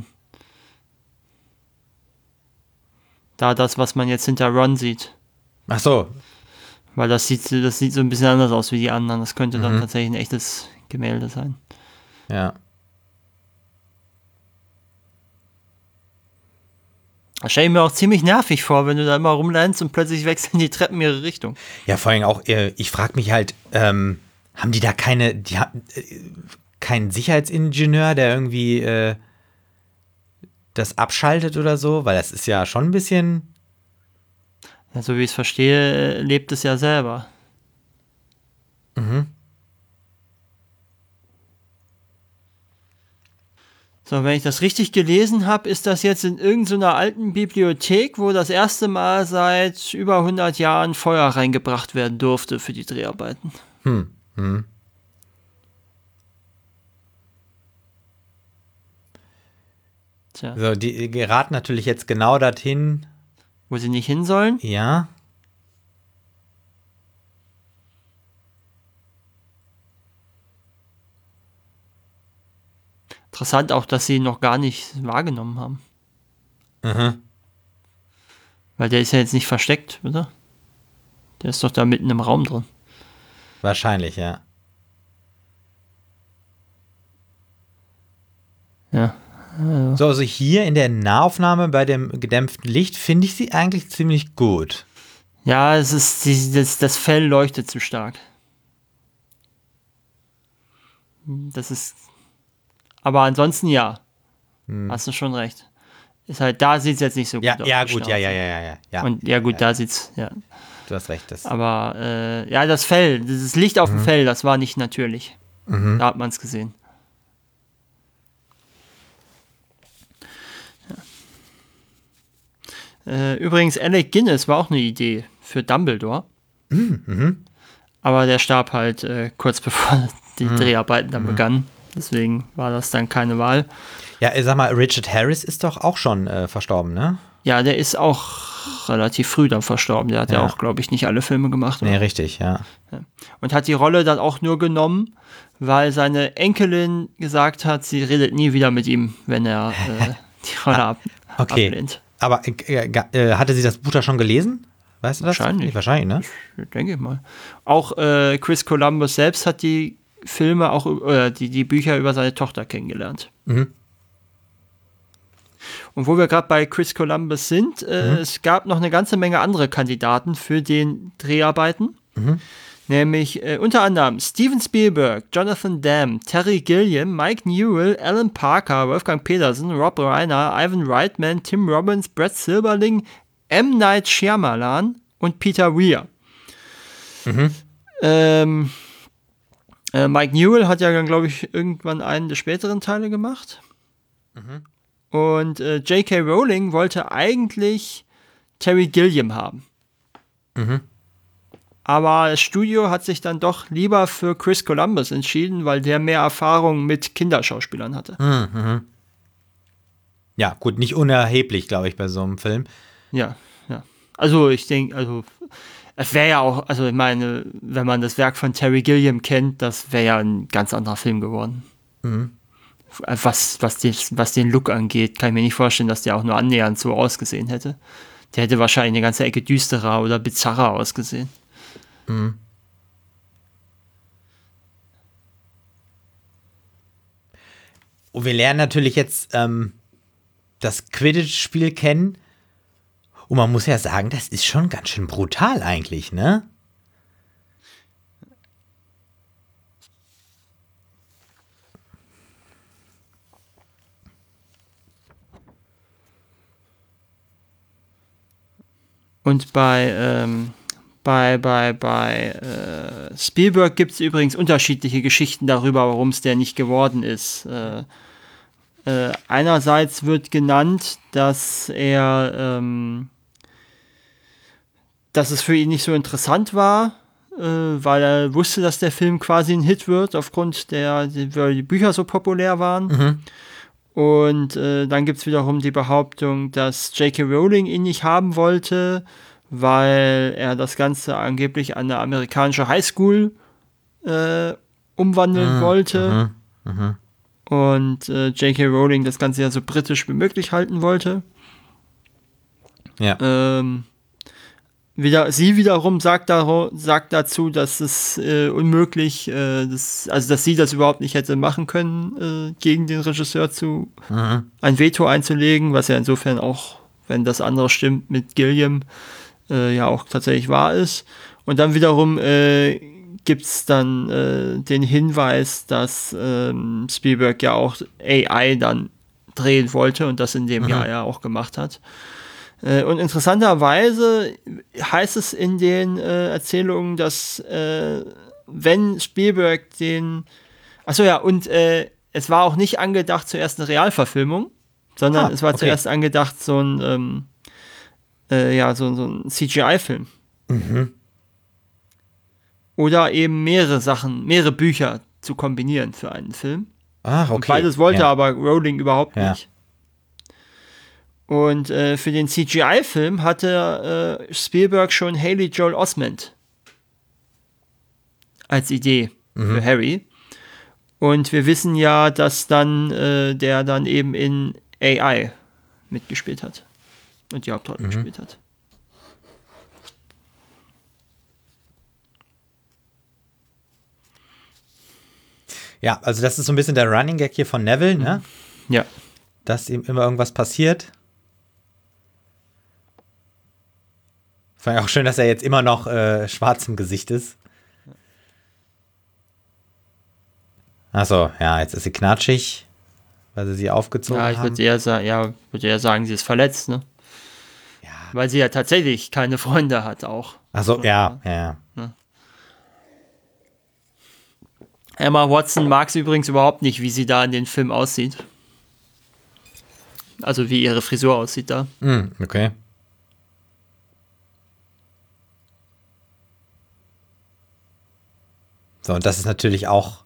Da das, was man jetzt hinter Ron sieht. Ach so. Weil das sieht so ein bisschen anders aus wie die anderen. Das könnte dann tatsächlich ein echtes Gemälde sein. Ja. Das stelle ich mir auch ziemlich nervig vor, wenn du da immer rumlernst und plötzlich wechseln die Treppen ihre Richtung. Ja, vor allem auch, ich frage mich halt, haben die da keinen Sicherheitsingenieur, der irgendwie das abschaltet oder so? Weil das ist ja schon ein bisschen. Ja, so wie ich es verstehe, lebt es ja selber. So, wenn ich das richtig gelesen habe, ist das jetzt in irgendeiner alten Bibliothek, wo das erste Mal seit über 100 Jahren Feuer reingebracht werden durfte für die Dreharbeiten. Tja. So, die geraten natürlich jetzt genau dorthin, wo sie nicht hin sollen. Ja. Interessant auch, dass sie ihn noch gar nicht wahrgenommen haben. Mhm. Weil der ist ja jetzt nicht versteckt, oder? Der ist doch da mitten im Raum drin. Wahrscheinlich, ja. Ja. So, also hier in der Nahaufnahme bei dem gedämpften Licht finde ich sie eigentlich ziemlich gut. Ja, es ist das Fell leuchtet zu stark. Das ist. Aber ansonsten ja. Hast du schon recht. Ist halt, da sieht es jetzt nicht so gut aus. Ja, gut, ja. Und ja, gut, da sieht's, ja. Du hast recht. Aber, das Fell, dieses Licht auf dem Fell, das war nicht natürlich. Da hat man es gesehen. Übrigens, Alec Guinness war auch eine Idee für Dumbledore. Aber der starb halt kurz bevor die Dreharbeiten dann begannen. Deswegen war das dann keine Wahl. Ja, sag mal, Richard Harris ist doch auch schon verstorben, ne? Ja, der ist auch relativ früh dann verstorben. Der hat ja auch, glaube ich, nicht alle Filme gemacht. Oder? Nee, richtig, ja. Und hat die Rolle dann auch nur genommen, weil seine Enkelin gesagt hat, sie redet nie wieder mit ihm, wenn er die Rolle ablehnt. Aber hatte sie das Buch da schon gelesen? Weißt du das? Wahrscheinlich, ne? Denke ich mal. Auch Chris Columbus selbst hat die Filme auch die Bücher über seine Tochter kennengelernt. Mhm. Und wo wir gerade bei Chris Columbus sind, es gab noch eine ganze Menge andere Kandidaten für den Dreharbeiten. Nämlich unter anderem Steven Spielberg, Jonathan Demme, Terry Gilliam, Mike Newell, Alan Parker, Wolfgang Petersen, Rob Reiner, Ivan Reitman, Tim Robbins, Brett Silberling, M. Night Shyamalan und Peter Weir. Mike Newell hat ja dann, glaube ich, irgendwann einen der späteren Teile gemacht. Und J.K. Rowling wollte eigentlich Terry Gilliam haben. Aber das Studio hat sich dann doch lieber für Chris Columbus entschieden, weil der mehr Erfahrung mit Kinderschauspielern hatte. Ja, gut, nicht unerheblich, glaube ich, bei so einem Film. Ja. Also ich denke, es wäre ja auch, also ich meine, wenn man das Werk von Terry Gilliam kennt, das wäre ja ein ganz anderer Film geworden. Was den Look angeht, kann ich mir nicht vorstellen, dass der auch nur annähernd so ausgesehen hätte. Der hätte wahrscheinlich eine ganze Ecke düsterer oder bizarrer ausgesehen. Und wir lernen natürlich jetzt das Quidditch-Spiel kennen. Und man muss ja sagen, das ist schon ganz schön brutal eigentlich, ne? Und bei Spielberg gibt es übrigens unterschiedliche Geschichten darüber, warum es der nicht geworden ist. Einerseits wird genannt, dass es für ihn nicht so interessant war, weil er wusste, dass der Film quasi ein Hit wird, aufgrund weil die Bücher so populär waren. Und dann gibt es wiederum die Behauptung, dass J.K. Rowling ihn nicht haben wollte, weil er das Ganze angeblich an eine amerikanische Highschool umwandeln wollte. Und J.K. Rowling das Ganze ja so britisch wie möglich halten wollte. Ja. Sie wiederum sagt dazu, dass es unmöglich, dass sie das überhaupt nicht hätte machen können, gegen den Regisseur ein Veto einzulegen, was ja insofern auch, wenn das andere stimmt, mit Gilliam ja auch tatsächlich wahr ist. Und dann wiederum gibt es dann den Hinweis, dass Spielberg ja auch AI dann drehen wollte und das in dem Jahr ja auch gemacht hat. Und interessanterweise heißt es in den Erzählungen, dass wenn Spielberg es war auch nicht angedacht zuerst eine Realverfilmung, sondern es war zuerst angedacht so ein CGI-Film. Oder eben mehrere Bücher zu kombinieren für einen Film. Okay. Und beides wollte aber Rowling überhaupt nicht. Und für den CGI-Film hatte Spielberg schon Haley Joel Osment als Idee für Harry. Und wir wissen ja, dass dann der dann eben in AI mitgespielt hat und die Hauptrolle gespielt hat. Ja, also das ist so ein bisschen der Running Gag hier von Neville, ne? Ja. Dass ihm immer irgendwas passiert. Fand ich auch schön, dass er jetzt immer noch schwarz im Gesicht ist. Achso, ja, jetzt ist sie knatschig, weil sie aufgezogen haben. Ja, ich würde eher sagen, sie ist verletzt, ne? Ja. Weil sie ja tatsächlich keine Freunde hat auch. Achso, ja. Emma Watson mag es übrigens überhaupt nicht, wie sie da in den Film aussieht. Also wie ihre Frisur aussieht da. Okay. So, und das ist natürlich auch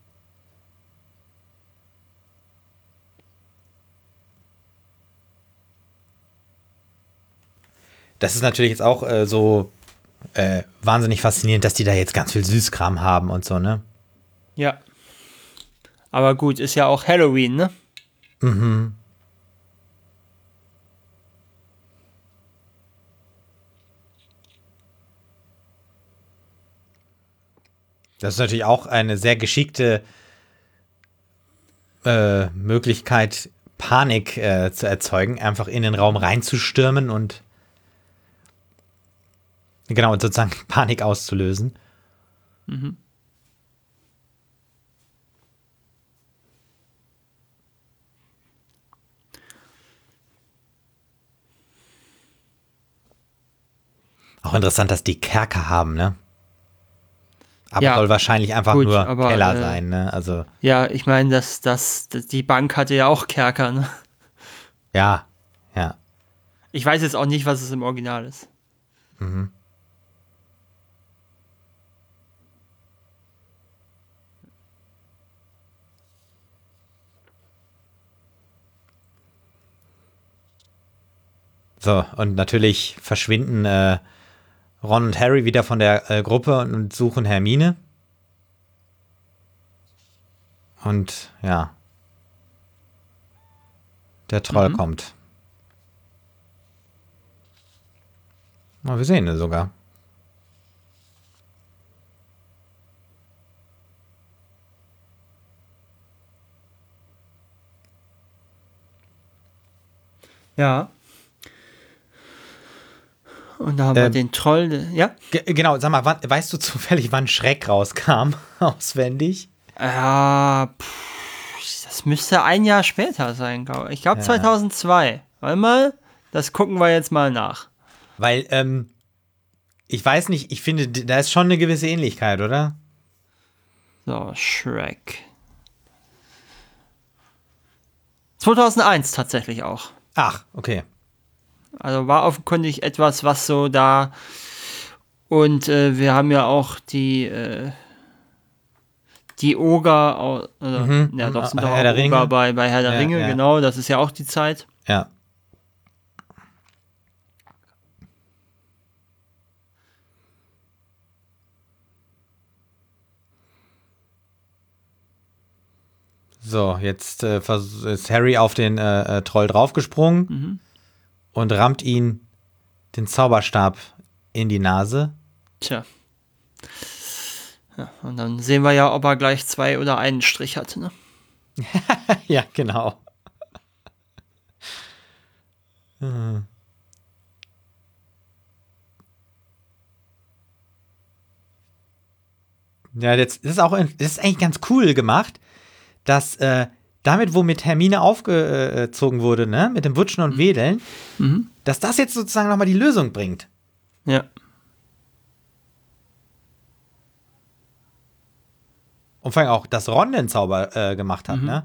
jetzt auch so wahnsinnig faszinierend, dass die da jetzt ganz viel Süßkram haben und so, ne? Ja. Aber gut, ist ja auch Halloween, ne? Mhm. Das ist natürlich auch eine sehr geschickte Möglichkeit, Panik zu erzeugen, einfach in den Raum reinzustürmen und und sozusagen Panik auszulösen. Mhm. Auch interessant, dass die Kerker haben, ne? Aber soll wahrscheinlich einfach nur Keller sein, ne? Also. Ja, ich meine, die Bank hatte ja auch Kerker, ne? Ja. Ich weiß jetzt auch nicht, was es im Original ist. Mhm. So, und natürlich verschwinden Ron und Harry wieder von der Gruppe und suchen Hermine. Und ja, der Troll kommt. Oh, wir sehen ihn sogar. Ja. Und da haben wir den Troll, ja? Genau, sag mal, weißt du zufällig, wann Schreck rauskam? Auswendig? Ja, das müsste ein Jahr später sein, glaube ich. Ich glaube 2002. Warte mal, das gucken wir jetzt mal nach. Weil, ich weiß nicht, ich finde, da ist schon eine gewisse Ähnlichkeit, oder? So, Shrek. 2001 tatsächlich auch. Ach, okay. Also war offenkundig etwas, was so da. Und wir haben ja auch die Oger, doch sind doch auch Oger bei Herr der Ringe, genau, das ist ja auch die Zeit. Ja. So, jetzt ist Harry auf den Troll draufgesprungen und rammt ihn den Zauberstab in die Nase. Tja. Ja, und dann sehen wir ja, ob er gleich 2 oder einen Strich hatte, ne? Ja, genau. Ja, das ist eigentlich ganz cool gemacht, dass damit, womit Hermine aufgezogen wurde, ne, mit dem Wutschen und Wedeln, dass das jetzt sozusagen nochmal die Lösung bringt. Ja. Und vor allem auch, dass Ron den Zauber gemacht hat, ne?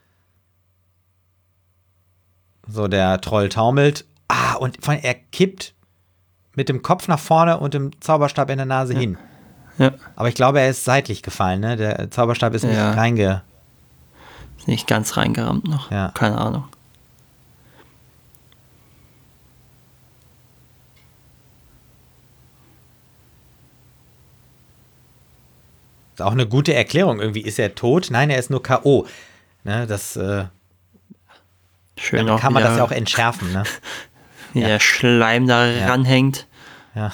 So, der Troll taumelt. Und vor allem, er kippt mit dem Kopf nach vorne und dem Zauberstab in der Nase hin. Ja. Aber ich glaube, er ist seitlich gefallen, ne? Der Zauberstab ist nicht Ist nicht ganz reingerammt noch. Ja. Keine Ahnung. Ist auch eine gute Erklärung. Irgendwie ist er tot. Nein, er ist nur K.O. Ne, das schön dann kann man das ja auch entschärfen. Ne? Wie der Schleim da ranhängt. Ja.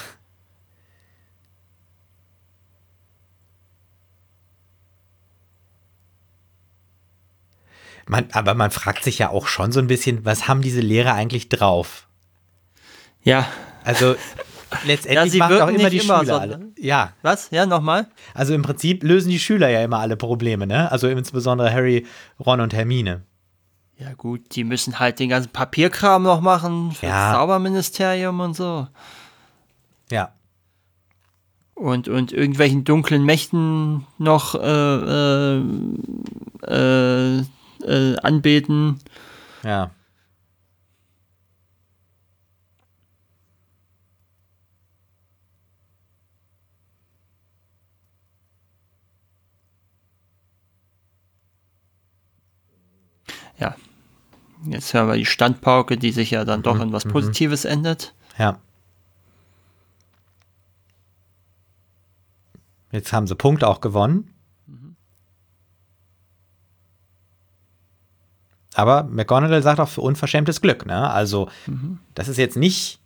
Aber man fragt sich ja auch schon so ein bisschen, was haben diese Lehrer eigentlich drauf? Ja. Also letztendlich machen auch immer die Schüler alle. Ja. Was? Ja, nochmal? Also im Prinzip lösen die Schüler ja immer alle Probleme, ne? Also insbesondere Harry, Ron und Hermine. Ja gut, die müssen halt den ganzen Papierkram noch machen für das Zauberministerium und so. Ja. Und irgendwelchen dunklen Mächten noch anbeten. Ja. Ja. Jetzt hören wir die Standpauke, die sich ja dann doch in was Positives endet. Ja. Jetzt haben sie Punkte auch gewonnen. Aber McGonagall sagt auch für unverschämtes Glück, ne? Also, das ist jetzt nicht.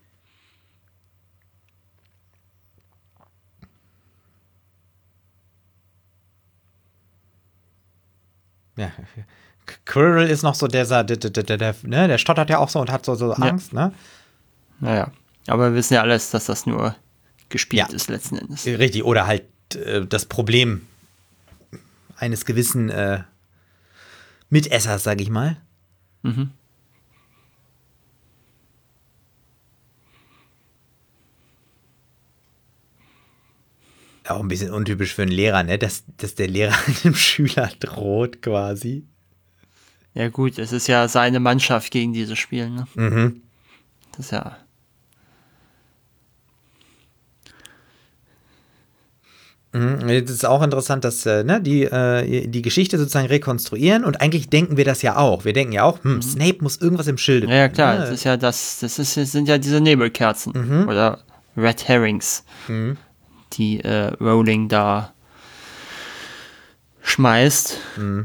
Ja. Quirrell ist noch so der stottert ja auch so und hat so Angst, ne? Naja. Aber wir wissen ja alles, dass das nur gespielt ist letzten Endes. Richtig, oder halt das Problem eines gewissen Mitessers, sag ich mal. Mhm. Auch ein bisschen untypisch für einen Lehrer, ne? Dass der Lehrer einem Schüler droht, quasi. Ja gut, es ist ja seine Mannschaft gegen dieses Spiel, ne? Mhm. Das ist ja... Es ist auch interessant, dass die Geschichte sozusagen rekonstruieren und eigentlich denken wir das ja auch. Wir denken ja auch, Snape muss irgendwas im Schilde. Ja, klar, das ist ja sind ja diese Nebelkerzen oder Red Herrings, die Rowling da schmeißt.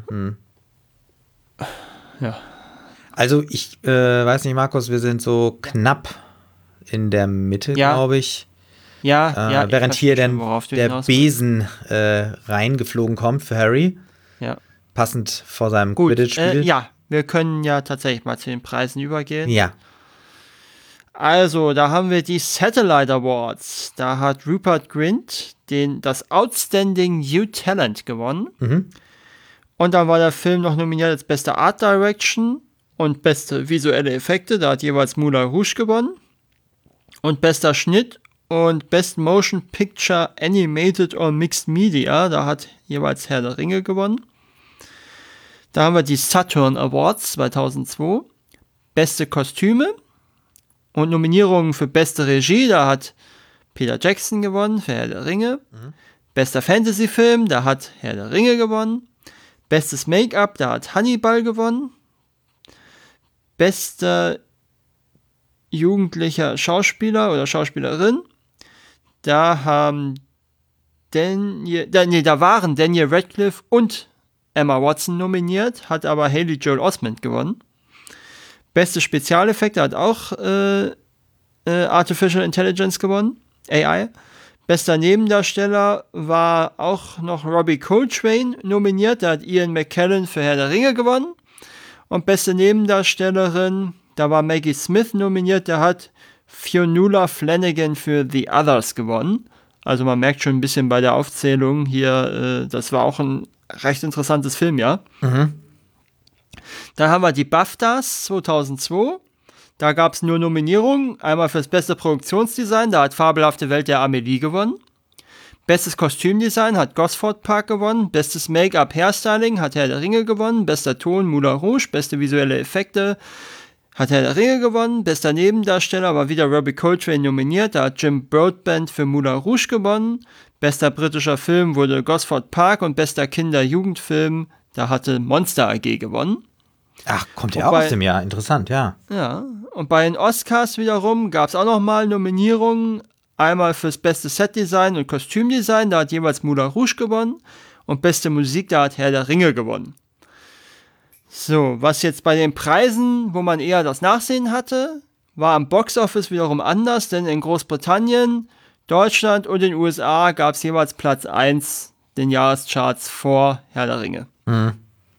Ja. Also ich weiß nicht, Markus, wir sind so knapp in der Mitte, glaube ich. Ja, während hier dann der Besen reingeflogen kommt für Harry. Ja. Passend vor seinem Quidditch-Spiel. Ja, wir können ja tatsächlich mal zu den Preisen übergehen. Ja. Also, da haben wir die Satellite Awards. Da hat Rupert Grint das Outstanding New Talent gewonnen. Und dann war der Film noch nominiert als beste Art Direction und beste visuelle Effekte. Da hat jeweils Moulin Rouge gewonnen. Und bester Schnitt und Best Motion Picture Animated or Mixed Media, da hat jeweils Herr der Ringe gewonnen. Da haben wir die Saturn Awards 2002. Beste Kostüme und Nominierungen für beste Regie, da hat Peter Jackson gewonnen für Herr der Ringe. Bester Fantasy-Film, da hat Herr der Ringe gewonnen. Bestes Make-up, da hat Hannibal gewonnen. Bester jugendlicher Schauspieler oder Schauspielerin, da waren Daniel Radcliffe und Emma Watson nominiert, hat aber Haley Joel Osment gewonnen. Beste Spezialeffekte hat auch Artificial Intelligence gewonnen, AI. Bester Nebendarsteller war auch noch Robbie Coltrane nominiert, da hat Ian McKellen für Herr der Ringe gewonnen. Und beste Nebendarstellerin, da war Maggie Smith nominiert, der hat Fionnuala Flanagan für The Others gewonnen. Also man merkt schon ein bisschen bei der Aufzählung hier, das war auch ein recht interessantes Filmjahr. Dann haben wir die BAFTAs 2002. Da gab es nur Nominierungen. Einmal fürs beste Produktionsdesign, da hat Fabelhafte Welt der Amelie gewonnen. Bestes Kostümdesign hat Gosford Park gewonnen. Bestes Make-up Hairstyling hat Herr der Ringe gewonnen. Bester Ton Moulin Rouge. Beste visuelle Effekte hat Herr der Ringe gewonnen. Bester Nebendarsteller war wieder Robbie Coltrane nominiert. Da hat Jim Broadbent für Moulin Rouge gewonnen. Bester britischer Film wurde Gosford Park und bester Kinder-Jugendfilm, da hatte Monster AG gewonnen. Ach, kommt ja auch aus dem Jahr. Interessant, ja. Ja, und bei den Oscars wiederum gab es auch nochmal Nominierungen. Einmal fürs beste Setdesign und Kostümdesign, da hat jeweils Moulin Rouge gewonnen. Und beste Musik, da hat Herr der Ringe gewonnen. So, was jetzt bei den Preisen, wo man eher das Nachsehen hatte, war am Boxoffice wiederum anders, denn in Großbritannien, Deutschland und den USA gab es jeweils Platz 1 den Jahrescharts vor Herr der Ringe. Mhm.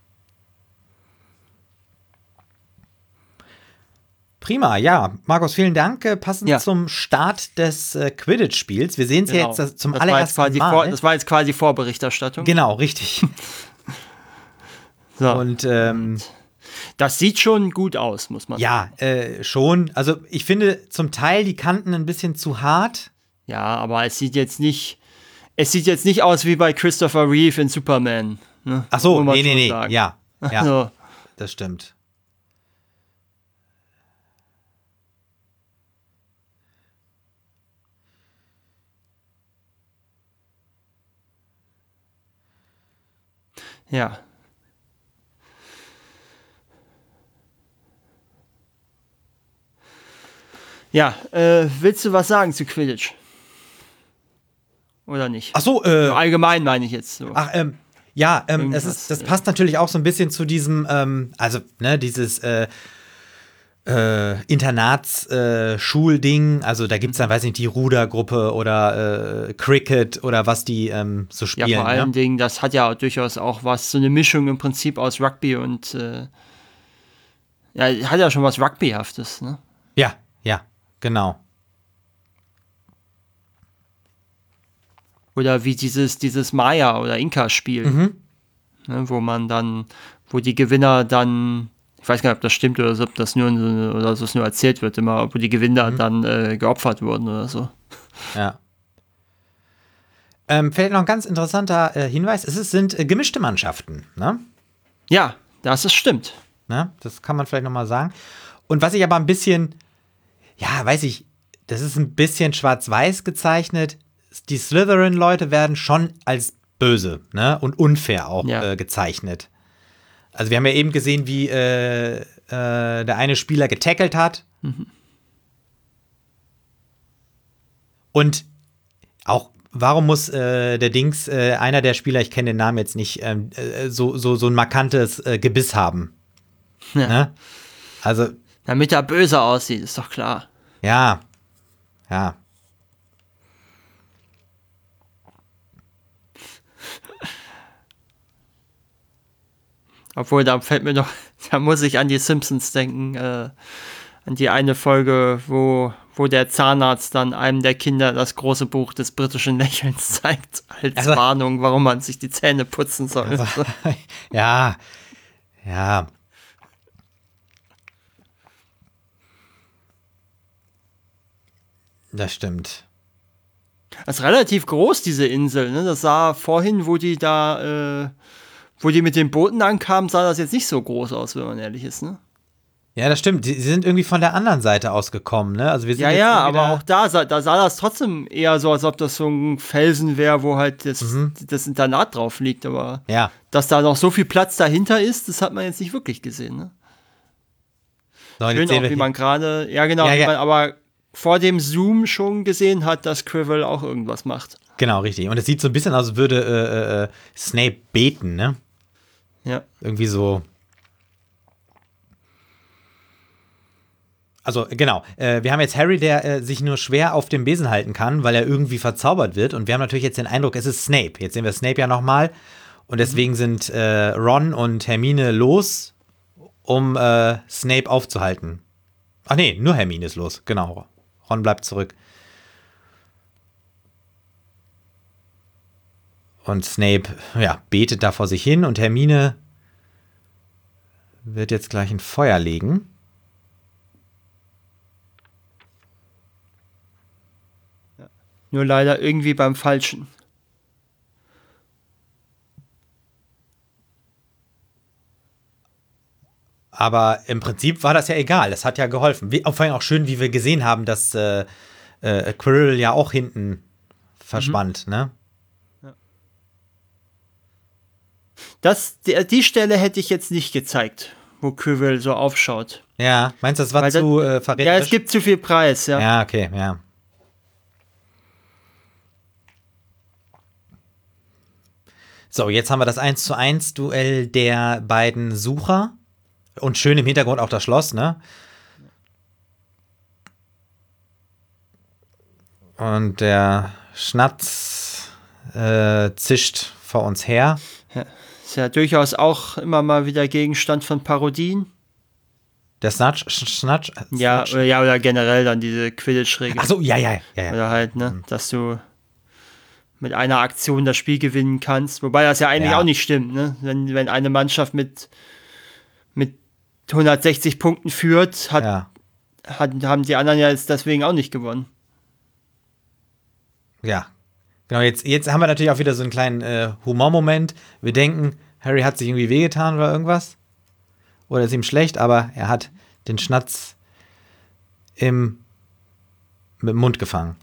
Prima, ja. Markus, vielen Dank. Passend zum Start des Quidditch-Spiels. Wir sehen es ja jetzt zum allerersten Mal. Das war jetzt quasi Vorberichterstattung. Genau, richtig. So. Und das sieht schon gut aus, muss man sagen. Ja, schon. Also ich finde zum Teil die Kanten ein bisschen zu hart. Ja, aber es sieht jetzt nicht aus wie bei Christopher Reeve in Superman. Ne? Ach so, nee. Ja, also, das stimmt. Ja. Ja, willst du was sagen zu Quidditch? Oder nicht? Ach so, allgemein meine ich jetzt so. Ach, das passt natürlich auch so ein bisschen zu diesem, dieses Internats-Schulding, also da gibt's dann, weiß nicht, die Rudergruppe oder Cricket oder was die so spielen. Ja, vor allen Dingen, das hat ja durchaus auch was, so eine Mischung im Prinzip aus Rugby und hat ja schon was Rugbyhaftes, ne? Ja, genau. Oder wie dieses Maya- oder Inka-Spiel, ne, wo die Gewinner dann, ich weiß gar nicht, ob das stimmt oder ob das nur erzählt wird, immer, wo die Gewinner dann geopfert wurden oder so. Ja. Vielleicht noch ein ganz interessanter Hinweis, sind gemischte Mannschaften, ne? Ja, das stimmt. Ne? Das kann man vielleicht noch mal sagen. Und was ich aber ein bisschen, das ist ein bisschen schwarz-weiß gezeichnet. Die Slytherin-Leute werden schon als böse, ne? Und unfair auch gezeichnet. Also wir haben ja eben gesehen, wie der eine Spieler getackelt hat. Mhm. Und auch, warum muss einer der Spieler, ich kenne den Namen jetzt nicht, so ein markantes Gebiss haben? Ja. Ne? Also damit er böse aussieht, ist doch klar. Ja. Obwohl, da muss ich an die Simpsons denken, an die eine Folge, wo der Zahnarzt dann einem der Kinder das große Buch des britischen Lächelns zeigt, als Warnung, warum man sich die Zähne putzen soll. Ja. Das stimmt. Das ist relativ groß, diese Insel, ne? Das sah vorhin, wo die mit den Booten ankamen, sah das jetzt nicht so groß aus, wenn man ehrlich ist, ne? Ja, das stimmt. Sie sind irgendwie von der anderen Seite ausgekommen, ne? Also wir sind aber auch da sah das trotzdem eher so, als ob das so ein Felsen wäre, wo halt das Internat drauf liegt. Aber dass da noch so viel Platz dahinter ist, das hat man jetzt nicht wirklich gesehen, ne? So, schön auch, wie man gerade, aber vor dem Zoom schon gesehen hat, dass Quirrell auch irgendwas macht. Genau, richtig. Und es sieht so ein bisschen aus, als würde Snape beten, ne? Ja. Irgendwie so. Also, genau. Wir haben jetzt Harry, der sich nur schwer auf dem Besen halten kann, weil er irgendwie verzaubert wird. Und wir haben natürlich jetzt den Eindruck, es ist Snape. Jetzt sehen wir Snape ja nochmal. Und deswegen sind Ron und Hermine los, um Snape aufzuhalten. Ach nee, nur Hermine ist los. Genau. Ron bleibt zurück. Und Snape, betet da vor sich hin. Und Hermine wird jetzt gleich ein Feuer legen. Nur leider irgendwie beim Falschen. Aber im Prinzip war das ja egal. Das hat ja geholfen. Vor allem auch schön, wie wir gesehen haben, dass Quirrell ja auch hinten verschwand, ne? Ja. Die Stelle hätte ich jetzt nicht gezeigt, wo Quirrell so aufschaut. Ja, meinst du, das war zu verräterisch? Ja, es gibt zu viel Preis, ja. Ja, okay, ja. So, jetzt haben wir das 1:1 Duell der beiden Sucher. Und schön im Hintergrund auch das Schloss, ne? Und der Schnatz zischt vor uns her. Ja, ist ja durchaus auch immer mal wieder Gegenstand von Parodien. Der Snatch? Ja, oder generell dann diese Quidditch-Regel. Ach so, ja. Oder halt, ne, dass du mit einer Aktion das Spiel gewinnen kannst. Wobei das ja eigentlich auch nicht stimmt, ne? Wenn eine Mannschaft mit 160 Punkten führt, haben die anderen ja jetzt deswegen auch nicht gewonnen. Ja, genau. Jetzt haben wir natürlich auch wieder so einen kleinen Humormoment. Wir denken, Harry hat sich irgendwie wehgetan oder irgendwas. Oder ist ihm schlecht, aber er hat den Schnatz mit dem Mund gefangen.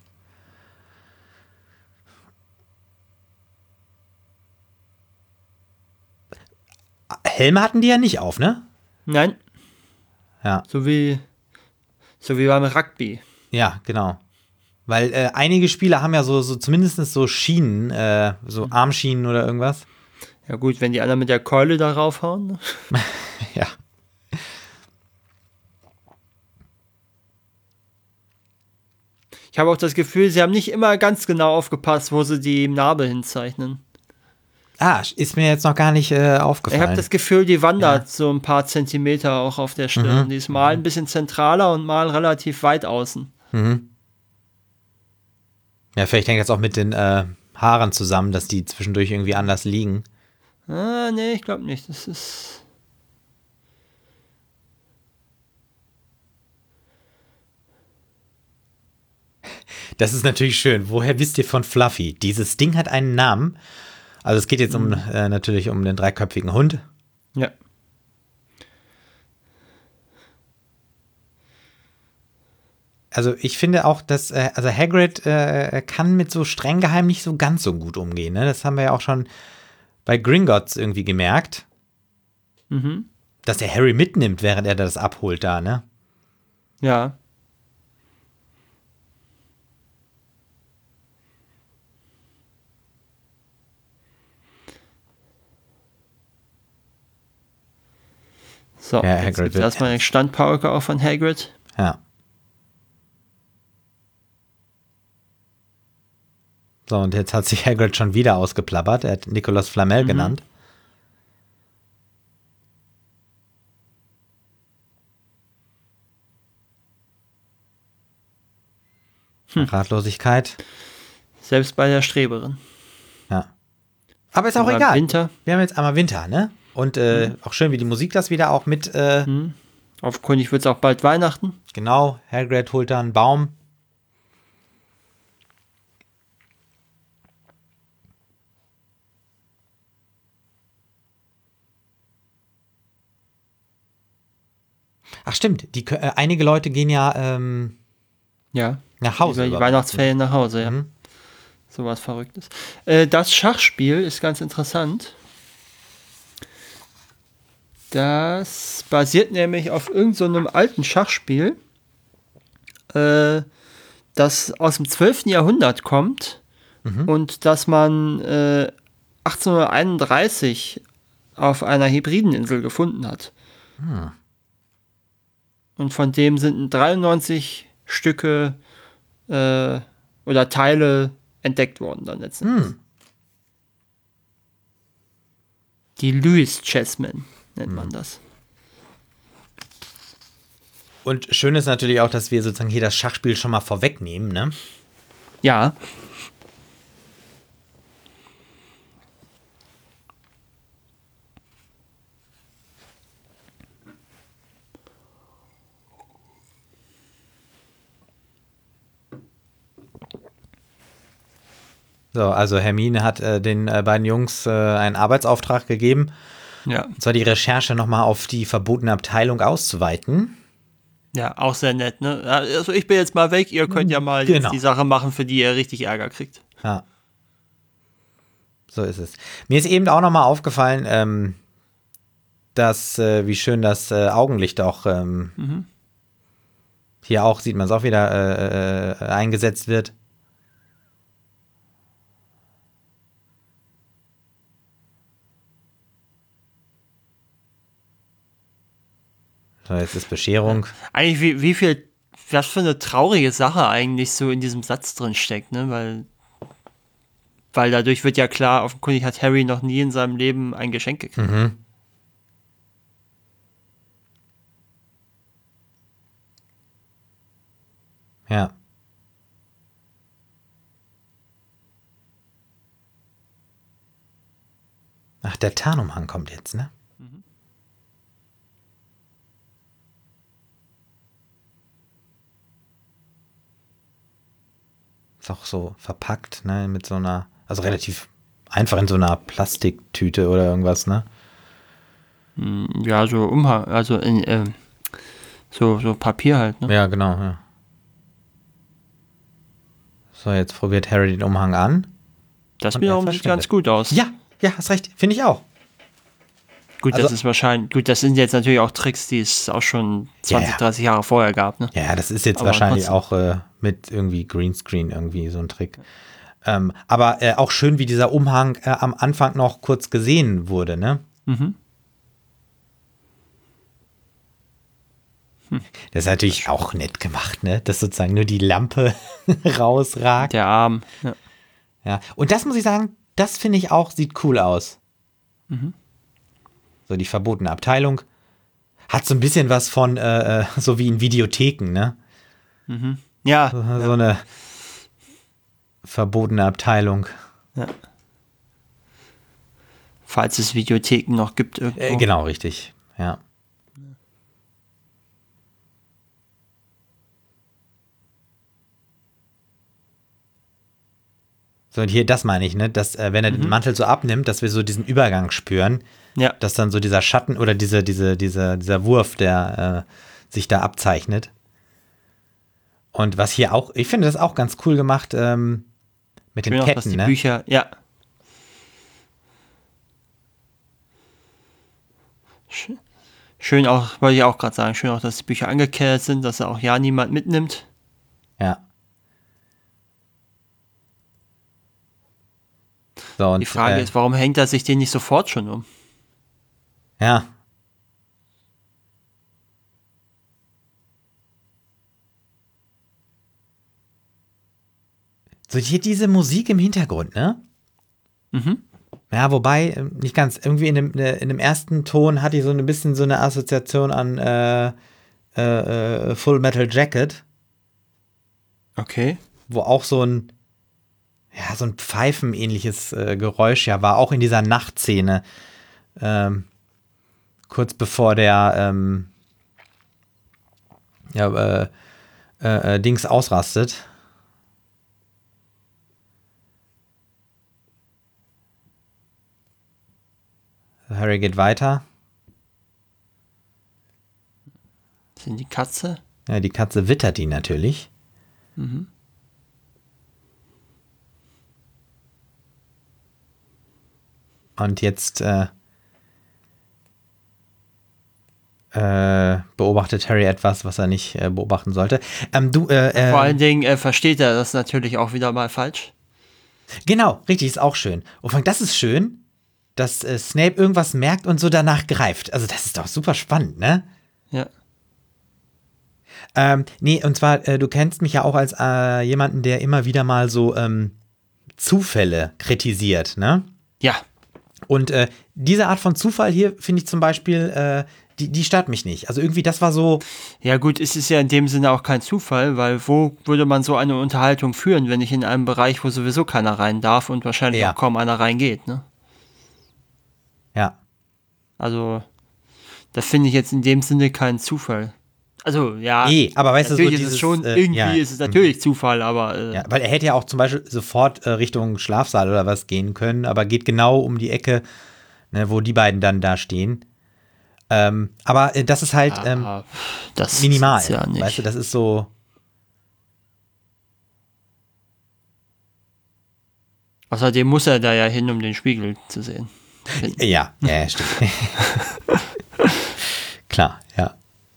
Helme hatten die ja nicht auf, ne? Nein. Ja. So wie beim Rugby. Ja, genau. Weil einige Spieler haben ja so zumindest so Schienen, so Armschienen oder irgendwas. Ja gut, wenn die anderen mit der Keule da raufhauen. Ne? Ja. Ich habe auch das Gefühl, sie haben nicht immer ganz genau aufgepasst, wo sie die Narbe hinzeichnen. Ist mir jetzt noch gar nicht aufgefallen. Ich habe das Gefühl, die wandert so ein paar Zentimeter auch auf der Stirn. Die ist mal ein bisschen zentraler und mal relativ weit außen. Mhm. Ja, vielleicht hängt das auch mit den Haaren zusammen, dass die zwischendurch irgendwie anders liegen. Nee, ich glaube nicht. Das ist natürlich schön. Woher wisst ihr von Fluffy? Dieses Ding hat einen Namen. Also es geht jetzt natürlich um den dreiköpfigen Hund. Ja. Also ich finde auch, dass Hagrid kann mit so streng geheim nicht so ganz so gut umgehen. Ne? Das haben wir ja auch schon bei Gringotts irgendwie gemerkt. Mhm. Dass er Harry mitnimmt, während er das abholt da, ne? Ja. So, ja, jetzt gibt es erstmal eine Standpauke auch von Hagrid. Ja. So, und jetzt hat sich Hagrid schon wieder ausgeplappert. Er hat Nicolas Flamel genannt. Ratlosigkeit. Selbst bei der Streberin. Ja. Aber ist auch egal. Winter. Wir haben jetzt einmal Winter, ne? Und auch schön, wie die Musik das wieder auch mit. Offenkundig wird es auch bald Weihnachten. Genau, Hagrid holt da einen Baum. Ach stimmt, einige Leute gehen ja nach Hause. Über die Weihnachtsferien nach Hause, ja. So was Verrücktes. Das Schachspiel ist ganz interessant. Das basiert nämlich auf irgendeinem alten Schachspiel, das aus dem 12. Jahrhundert kommt und das man 1831 auf einer Hebrideninsel gefunden hat. Und von dem sind 93 Stücke oder Teile entdeckt worden dann letztendlich. Die Lewis Chessmen nennt man das. Und schön ist natürlich auch, dass wir sozusagen hier das Schachspiel schon mal vorwegnehmen, ne? Ja. So, also Hermine hat den beiden Jungs einen Arbeitsauftrag gegeben. Ja. Und zwar die Recherche nochmal auf die verbotene Abteilung auszuweiten. Ja, auch sehr nett, ne? Also ich bin jetzt mal weg, ihr könnt ja mal jetzt die Sache machen, für die ihr richtig Ärger kriegt. Ja. So ist es. Mir ist eben auch nochmal aufgefallen, dass, wie schön das Augenlicht auch hier auch, sieht man es auch wieder, eingesetzt wird. So, jetzt ist Bescherung. Eigentlich wie viel, was für eine traurige Sache eigentlich so in diesem Satz drin steckt, ne? Weil dadurch wird ja klar, offenkundig hat Harry noch nie in seinem Leben ein Geschenk gekriegt. Mhm. Ja. Ach, der Tarnumhang kommt jetzt, ne? Mhm. Ist auch so verpackt, ne? Mit so einer, also relativ einfach in so einer Plastiktüte oder irgendwas, ne? Ja, so Umhang, also in so Papier halt, ne? Ja, genau, ja. So, jetzt probiert Harry den Umhang an. Das wiederum sieht ganz gut aus. Ja, hast recht. Finde ich auch. Gut, also, das ist wahrscheinlich, das sind jetzt natürlich auch Tricks, die es auch schon 20, 30 Jahre vorher gab, ne? Ja, das ist jetzt aber wahrscheinlich auch mit irgendwie Greenscreen irgendwie so ein Trick. Aber auch schön, wie dieser Umhang am Anfang noch kurz gesehen wurde, ne? Mhm. Das ist natürlich auch nett gemacht, ne? Dass sozusagen nur die Lampe rausragt. Der Arm. Ja. Und das muss ich sagen, das finde ich auch, sieht cool aus. Mhm. So die verbotene Abteilung. Hat so ein bisschen was von, so wie in Videotheken, ne? Mhm. Ja. So eine verbotene Abteilung. Ja. Falls es Videotheken noch gibt irgendwo. Genau, richtig. Ja. So, und hier, das meine ich, ne, dass, wenn er den Mantel so abnimmt, dass wir so diesen Übergang spüren, dass dann so dieser Schatten oder dieser Wurf, der sich da abzeichnet. Und was hier auch, ich finde das auch ganz cool gemacht, mit den Ketten, dass die ne? Bücher, ja. Schön auch, wollte ich auch gerade sagen, schön auch, dass die Bücher angekehrt sind, dass auch ja niemand mitnimmt. Ja. So, und, die Frage ist, warum hängt er sich den nicht sofort schon um? Ja. So, hier diese Musik im Hintergrund, ne? Mhm. Ja, wobei, nicht ganz, irgendwie in dem ersten Ton hatte ich so ein bisschen so eine Assoziation an Full Metal Jacket. Okay. Wo auch so ein Pfeifen-ähnliches Geräusch war, auch in dieser Nachtszene. Kurz bevor der Dings ausrastet. Harry geht weiter. Sind die Katze? Ja, die Katze wittert ihn natürlich. Mhm. Und jetzt beobachtet Harry etwas, was er nicht beobachten sollte. Vor allen Dingen versteht er das natürlich auch wieder mal falsch. Genau, richtig, ist auch schön. Und das ist schön, dass Snape irgendwas merkt und so danach greift. Also das ist doch super spannend, ne? Ja. Nee, und zwar, du kennst mich ja auch als jemanden, der immer wieder mal so Zufälle kritisiert, ne? Ja. Und diese Art von Zufall hier, finde ich zum Beispiel, die stört mich nicht. Also irgendwie, das war so. Ja gut, es ist ja in dem Sinne auch kein Zufall, weil wo würde man so eine Unterhaltung führen, wenn nicht in einem Bereich, wo sowieso keiner rein darf und wahrscheinlich auch kaum einer reingeht, ne? Ja. Also, das finde ich jetzt in dem Sinne kein Zufall. Also, ja. Aber weißt du, so ist es schon, irgendwie ist es natürlich Zufall, aber. Ja, weil er hätte ja auch zum Beispiel sofort Richtung Schlafsaal oder was gehen können, aber geht genau um die Ecke, ne, wo die beiden dann da stehen. Aber das ist halt das minimal. Ist ja nicht. Weißt du, das ist so. Außerdem muss er da ja hin, um den Spiegel zu sehen. Ja, stimmt. Klar, ja.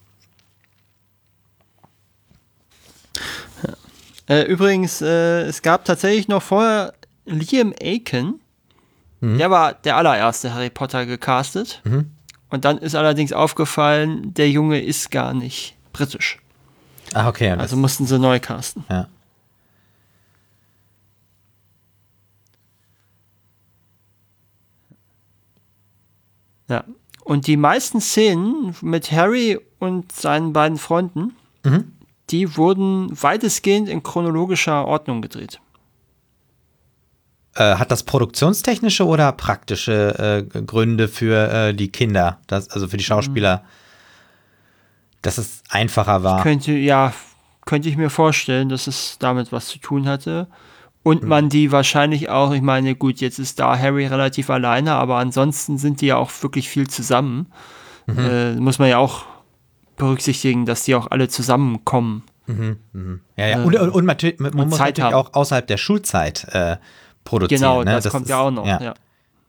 Übrigens, es gab tatsächlich noch vorher Liam Aiken. Der war der allererste Harry Potter gecastet. Mhm. Und dann ist allerdings aufgefallen, der Junge ist gar nicht britisch. Ah, okay. Also mussten sie neu casten. Ja. Ja. Und die meisten Szenen mit Harry und seinen beiden Freunden, die wurden weitestgehend in chronologischer Ordnung gedreht. Hat das produktionstechnische oder praktische Gründe für die Kinder, also für die Schauspieler, dass es einfacher war? Könnte ich mir vorstellen, dass es damit was zu tun hatte. Und man die wahrscheinlich auch, ich meine, gut, jetzt ist da Harry relativ alleine, aber ansonsten sind die ja auch wirklich viel zusammen. Muss man ja auch berücksichtigen, dass die auch alle zusammenkommen. Ja. Und natürlich, man muss Zeit natürlich haben. auch außerhalb der Schulzeit produzieren. Genau, ne? das kommt ja auch noch. Ja. Ja.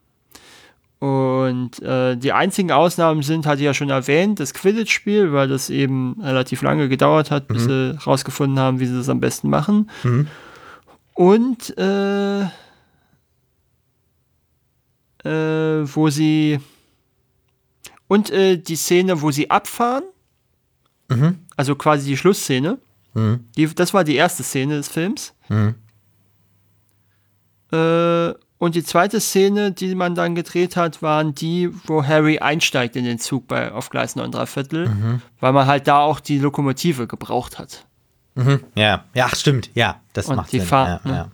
Und die einzigen Ausnahmen sind, hatte ich ja schon erwähnt, das Quidditch-Spiel, weil das eben relativ lange gedauert hat, bis sie rausgefunden haben, wie sie das am besten machen. Und die Szene, wo sie abfahren, also quasi die Schlussszene, das war die erste Szene des Films. Und die zweite Szene, die man dann gedreht hat, waren die, wo Harry einsteigt in den Zug auf Gleis 9 3/4, weil man halt da auch die Lokomotive gebraucht hat. Ja, stimmt, ja, das Und macht die Sinn. Fahrt, ja.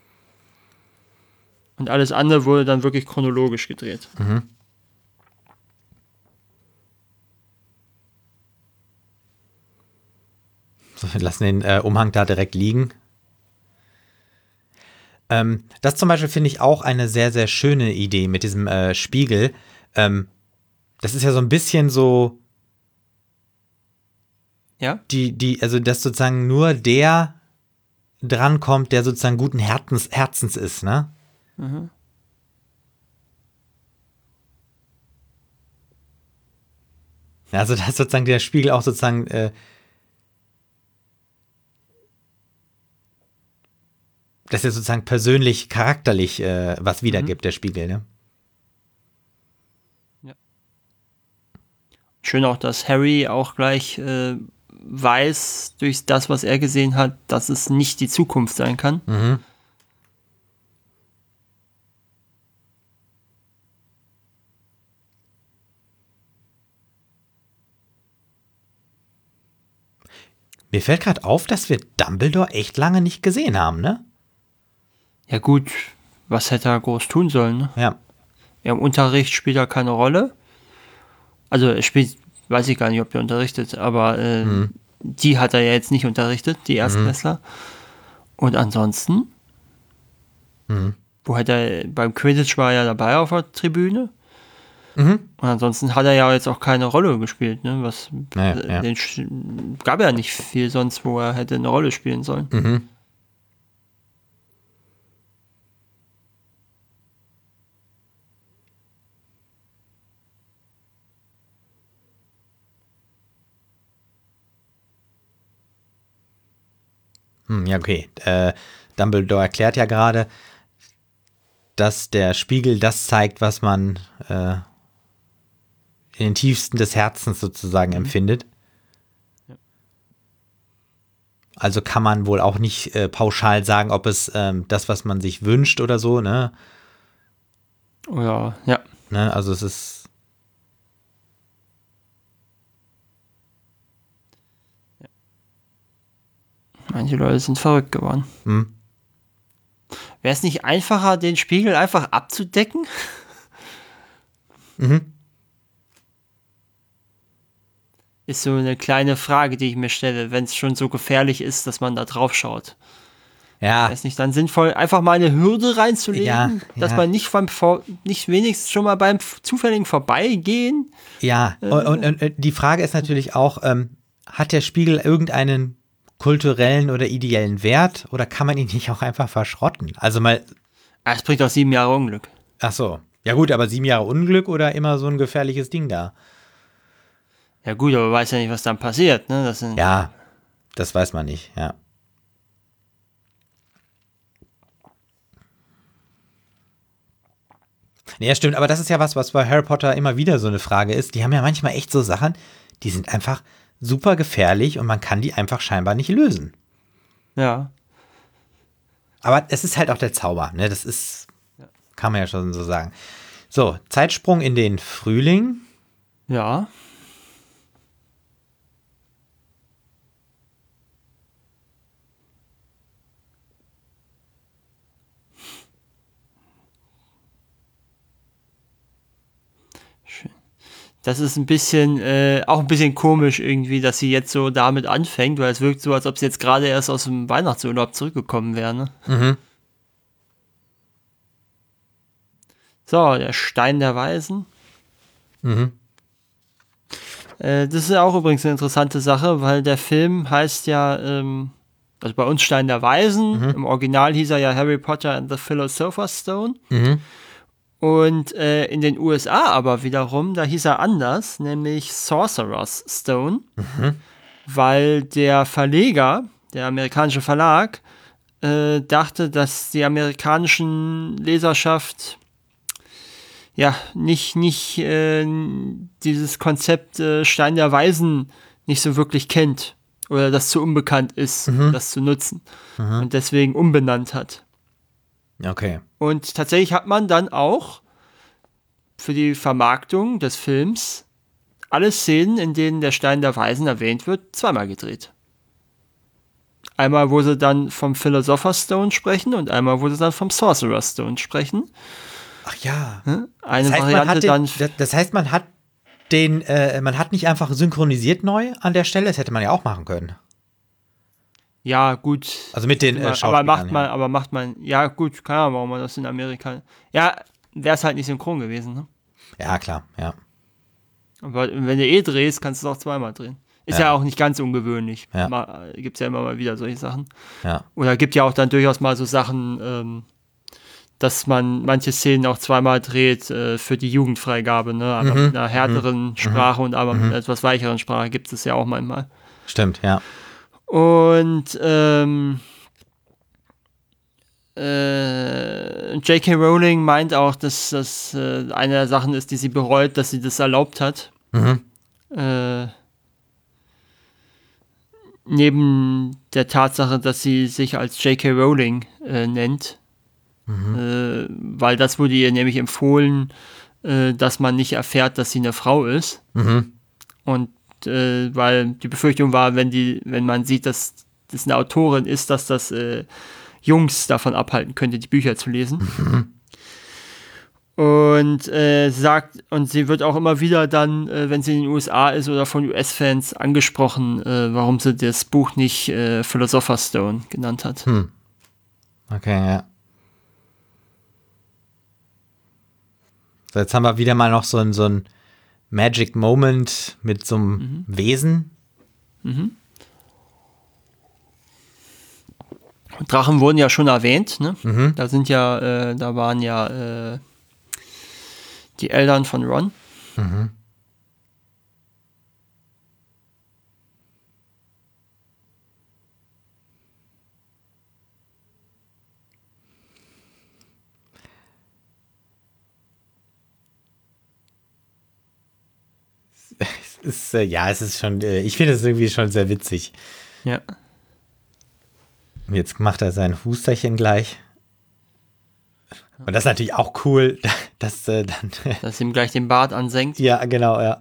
Und alles andere wurde dann wirklich chronologisch gedreht. So, wir lassen den Umhang da direkt liegen. Das zum Beispiel finde ich auch eine sehr, sehr schöne Idee mit diesem Spiegel. Das ist ja so ein bisschen so, Ja? also dass sozusagen nur der drankommt, der sozusagen guten Herzens ist, ne? Also dass sozusagen der Spiegel auch sozusagen dass er sozusagen persönlich, charakterlich was wiedergibt, der Spiegel, ne? Ja. Schön auch, dass Harry auch gleich weiß, durch das, was er gesehen hat, dass es nicht die Zukunft sein kann. Mir fällt gerade auf, dass wir Dumbledore echt lange nicht gesehen haben, ne? Ja gut, was hätte er groß tun sollen, ne? Ja. Im Unterricht spielt er keine Rolle. Also er spielt, weiß ich gar nicht, ob er unterrichtet, aber die hat er ja jetzt nicht unterrichtet, die Erstklässler. Und ansonsten, wo hätte er, beim Quidditch war er ja dabei auf der Tribüne. Und ansonsten hat er ja jetzt auch keine Rolle gespielt, ne? Gab ja nicht viel sonst, wo er hätte eine Rolle spielen sollen. Ja, okay. Dumbledore erklärt ja gerade, dass der Spiegel das zeigt, was man in den tiefsten des Herzens sozusagen empfindet. Ja. Also kann man wohl auch nicht pauschal sagen, ob es das, was man sich wünscht oder so, ne? Ja. Ne? Also es ist Manche Leute sind verrückt geworden. Wäre es nicht einfacher, den Spiegel einfach abzudecken? Ist so eine kleine Frage, die ich mir stelle, wenn es schon so gefährlich ist, dass man da drauf schaut. ja. Ist nicht dann sinnvoll, einfach mal eine Hürde reinzulegen, dass man nicht wenigstens schon mal beim zufälligen Vorbeigehen. Ja, und die Frage ist natürlich auch, hat der Spiegel irgendeinen kulturellen oder ideellen Wert oder kann man ihn nicht auch einfach verschrotten? Also mal. Es bringt auch 7 Jahre Unglück. Ach so. Ja gut, aber 7 Jahre Unglück oder immer so ein gefährliches Ding da? Ja gut, aber man weiß ja nicht, was dann passiert, ne? Ja, das weiß man nicht, ja. Ja, stimmt, aber das ist ja was bei Harry Potter immer wieder so eine Frage ist. Die haben ja manchmal echt so Sachen, die sind einfach super gefährlich und man kann die einfach scheinbar nicht lösen. Ja. Aber es ist halt auch der Zauber, ne? Das ist, kann man ja schon so sagen. So, Zeitsprung in den Frühling. Ja. Das ist ein bisschen, auch ein bisschen komisch irgendwie, dass sie jetzt so damit anfängt, weil es wirkt so, als ob sie jetzt gerade erst aus dem Weihnachtsurlaub zurückgekommen wäre. Ne? Mhm. So, der Stein der Weisen. Mhm. Das ist ja auch übrigens eine interessante Sache, weil der Film heißt ja, also bei uns Stein der Weisen, im Original hieß er ja Harry Potter and the Philosopher's Stone. Mhm. Und in den USA aber wiederum, da hieß er anders, nämlich Sorcerer's Stone, weil der Verleger, der amerikanische Verlag, dachte, dass die amerikanischen Leserschaft ja nicht dieses Konzept Stein der Weisen nicht so wirklich kennt oder das zu unbekannt ist, das zu nutzen und deswegen umbenannt hat. Okay. Und tatsächlich hat man dann auch für die Vermarktung des Films alle Szenen, in denen der Stein der Weisen erwähnt wird, zweimal gedreht. Einmal, wo sie dann vom Philosopher's Stone sprechen und einmal, wo sie dann vom Sorcerer's Stone sprechen. Ach ja. Eine das heißt, Variante das heißt, man hat man hat nicht einfach synchronisiert neu an der Stelle, das hätte man ja auch machen können. Ja, gut. Also mit den Schauspielern. Aber macht man, ja gut, keine Ahnung, warum man das in Amerika, ja, wäre es halt nicht synchron gewesen, ne? Ja, klar, ja. Aber wenn du drehst, kannst du es auch zweimal drehen. Ist ja auch nicht ganz ungewöhnlich. Ja. Gibt es ja immer mal wieder solche Sachen. Ja. Oder gibt ja auch dann durchaus mal so Sachen, dass man manche Szenen auch zweimal dreht für die Jugendfreigabe, ne? Aber mit einer härteren Sprache und aber mit einer etwas weicheren Sprache gibt es ja auch manchmal. Stimmt, ja. Und J.K. Rowling meint auch, dass das eine der Sachen ist, die sie bereut, dass sie das erlaubt hat. Neben der Tatsache, dass sie sich als J.K. Rowling nennt. Weil das wurde ihr nämlich empfohlen, dass man nicht erfährt, dass sie eine Frau ist. Und weil die Befürchtung war, wenn man sieht, dass das eine Autorin ist, dass das Jungs davon abhalten könnte, die Bücher zu lesen. Und sie wird auch immer wieder dann, wenn sie in den USA ist oder von US-Fans angesprochen, warum sie das Buch nicht Philosopher's Stone genannt hat. Okay, ja. So, jetzt haben wir wieder mal noch so ein Magic Moment mit so einem Wesen. Drachen wurden ja schon erwähnt, ne? Da sind ja, da waren ja die Eltern von Ron. Es ist schon, ich finde es irgendwie schon sehr witzig. Ja. Jetzt macht er sein Husterchen gleich. Und das ist natürlich auch cool, dass dass ihm gleich den Bart ansenkt. Ja, genau, ja.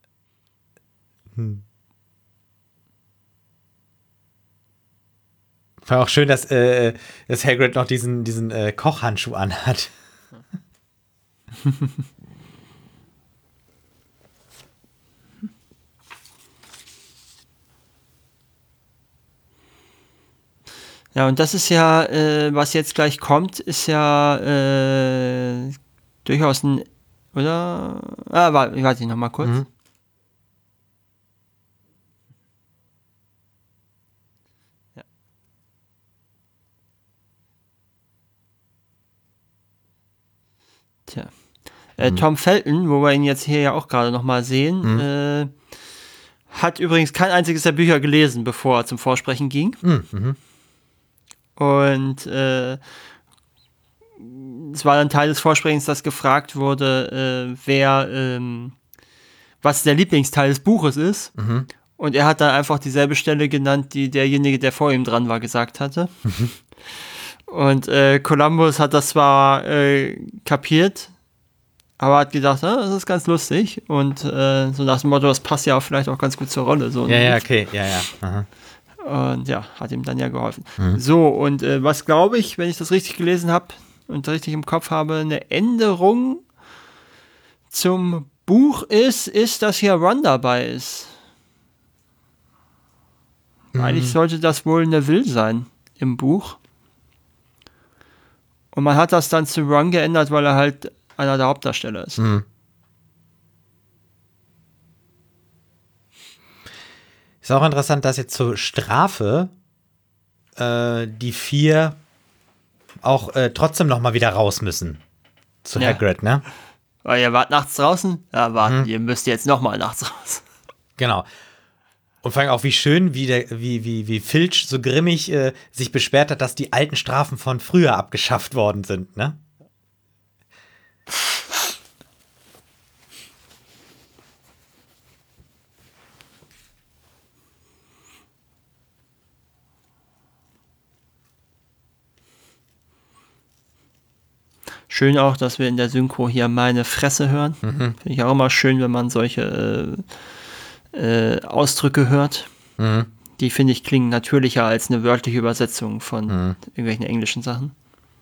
War auch schön, dass Hagrid noch diesen Kochhandschuh anhat. Ja, und das ist ja, was jetzt gleich kommt, ist ja durchaus ein, oder? Warte, noch mal kurz. Ja. Tja. Tom Felton, wo wir ihn jetzt hier ja auch gerade noch mal sehen, hat übrigens kein einziges der Bücher gelesen, bevor er zum Vorsprechen ging. Und es war dann Teil des Vorsprechens, dass gefragt wurde, was der Lieblingsteil des Buches ist. Mhm. Und er hat dann einfach dieselbe Stelle genannt, die derjenige, der vor ihm dran war, gesagt hatte. Mhm. Und Columbus hat das zwar kapiert, aber hat gedacht, das ist ganz lustig. Und so nach dem Motto, das passt ja auch vielleicht auch ganz gut zur Rolle. So ja, okay, ja. Aha. Und ja, hat ihm dann ja geholfen. Mhm. So, und was glaube ich, wenn ich das richtig gelesen habe und richtig im Kopf habe, eine Änderung zum Buch ist, dass hier Ron dabei ist. Eigentlich sollte das wohl Neville sein im Buch. Und man hat das dann zu Ron geändert, weil er halt einer der Hauptdarsteller ist. Mhm. Ist auch interessant, dass jetzt zur Strafe die 4 auch trotzdem noch mal wieder raus müssen. Zu Hagrid, ne? Weil ihr wart nachts draußen? Ja, warten, ihr müsst jetzt noch mal nachts raus. Genau. Und vor allem auch, wie schön, wie Filch so grimmig sich beschwert hat, dass die alten Strafen von früher abgeschafft worden sind, ne? Schön auch, dass wir in der Synchro hier meine Fresse hören. Finde ich auch immer schön, wenn man solche Ausdrücke hört. Mhm. Die, finde ich, klingen natürlicher als eine wörtliche Übersetzung von irgendwelchen englischen Sachen.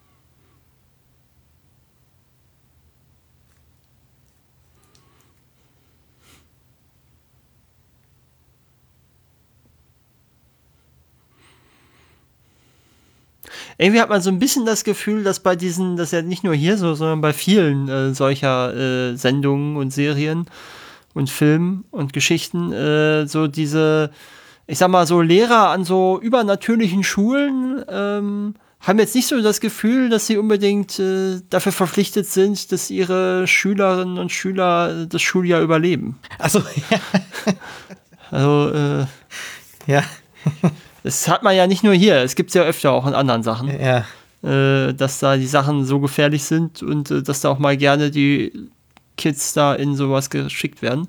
Irgendwie hat man so ein bisschen das Gefühl, dass bei diesen, das ja nicht nur hier so, sondern bei vielen solcher Sendungen und Serien und Filmen und Geschichten, so diese, ich sag mal, so Lehrer an so übernatürlichen Schulen haben jetzt nicht so das Gefühl, dass sie unbedingt dafür verpflichtet sind, dass ihre Schülerinnen und Schüler das Schuljahr überleben. Achso, ja. Also, ja. Das hat man ja nicht nur hier, es gibt es ja öfter auch in anderen Sachen, Ja. Dass da die Sachen so gefährlich sind und dass da auch mal gerne die Kids da in sowas geschickt werden.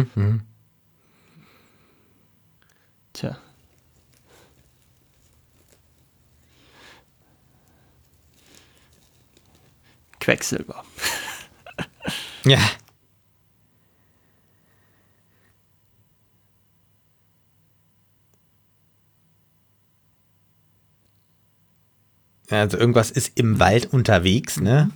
Tja. Quecksilber. Ja. Also irgendwas ist im Wald unterwegs, ne?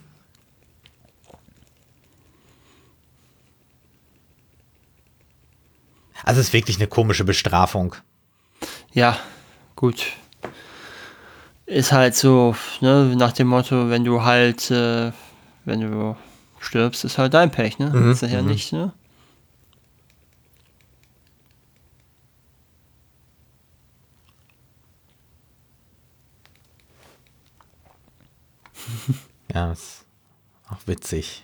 Also es ist wirklich eine komische Bestrafung. Ja, gut. Ist halt so, ne, nach dem Motto, wenn du halt, wenn du stirbst, ist halt dein Pech, ne? Ist das ja nicht, ne? Ja, ist auch witzig.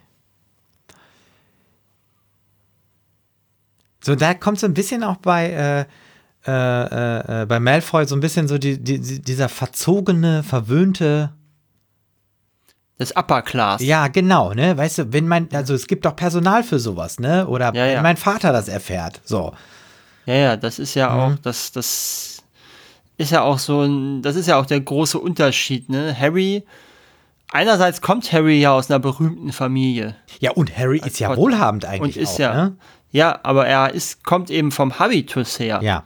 So, da kommt so ein bisschen auch bei Malfoy so ein bisschen so dieser verzogene, verwöhnte. Das Upper Class. Ja, genau, ne? Weißt du, also es gibt doch Personal für sowas, ne? Oder wenn mein Vater das erfährt, so. Ja, das ist ja auch, das ist ja auch so das ist ja auch der große Unterschied, ne? Einerseits kommt Harry ja aus einer berühmten Familie. Ja, und Harry ist ja wohlhabend eigentlich und ist auch, ne? Ja, aber kommt eben vom Habitus her. Ja.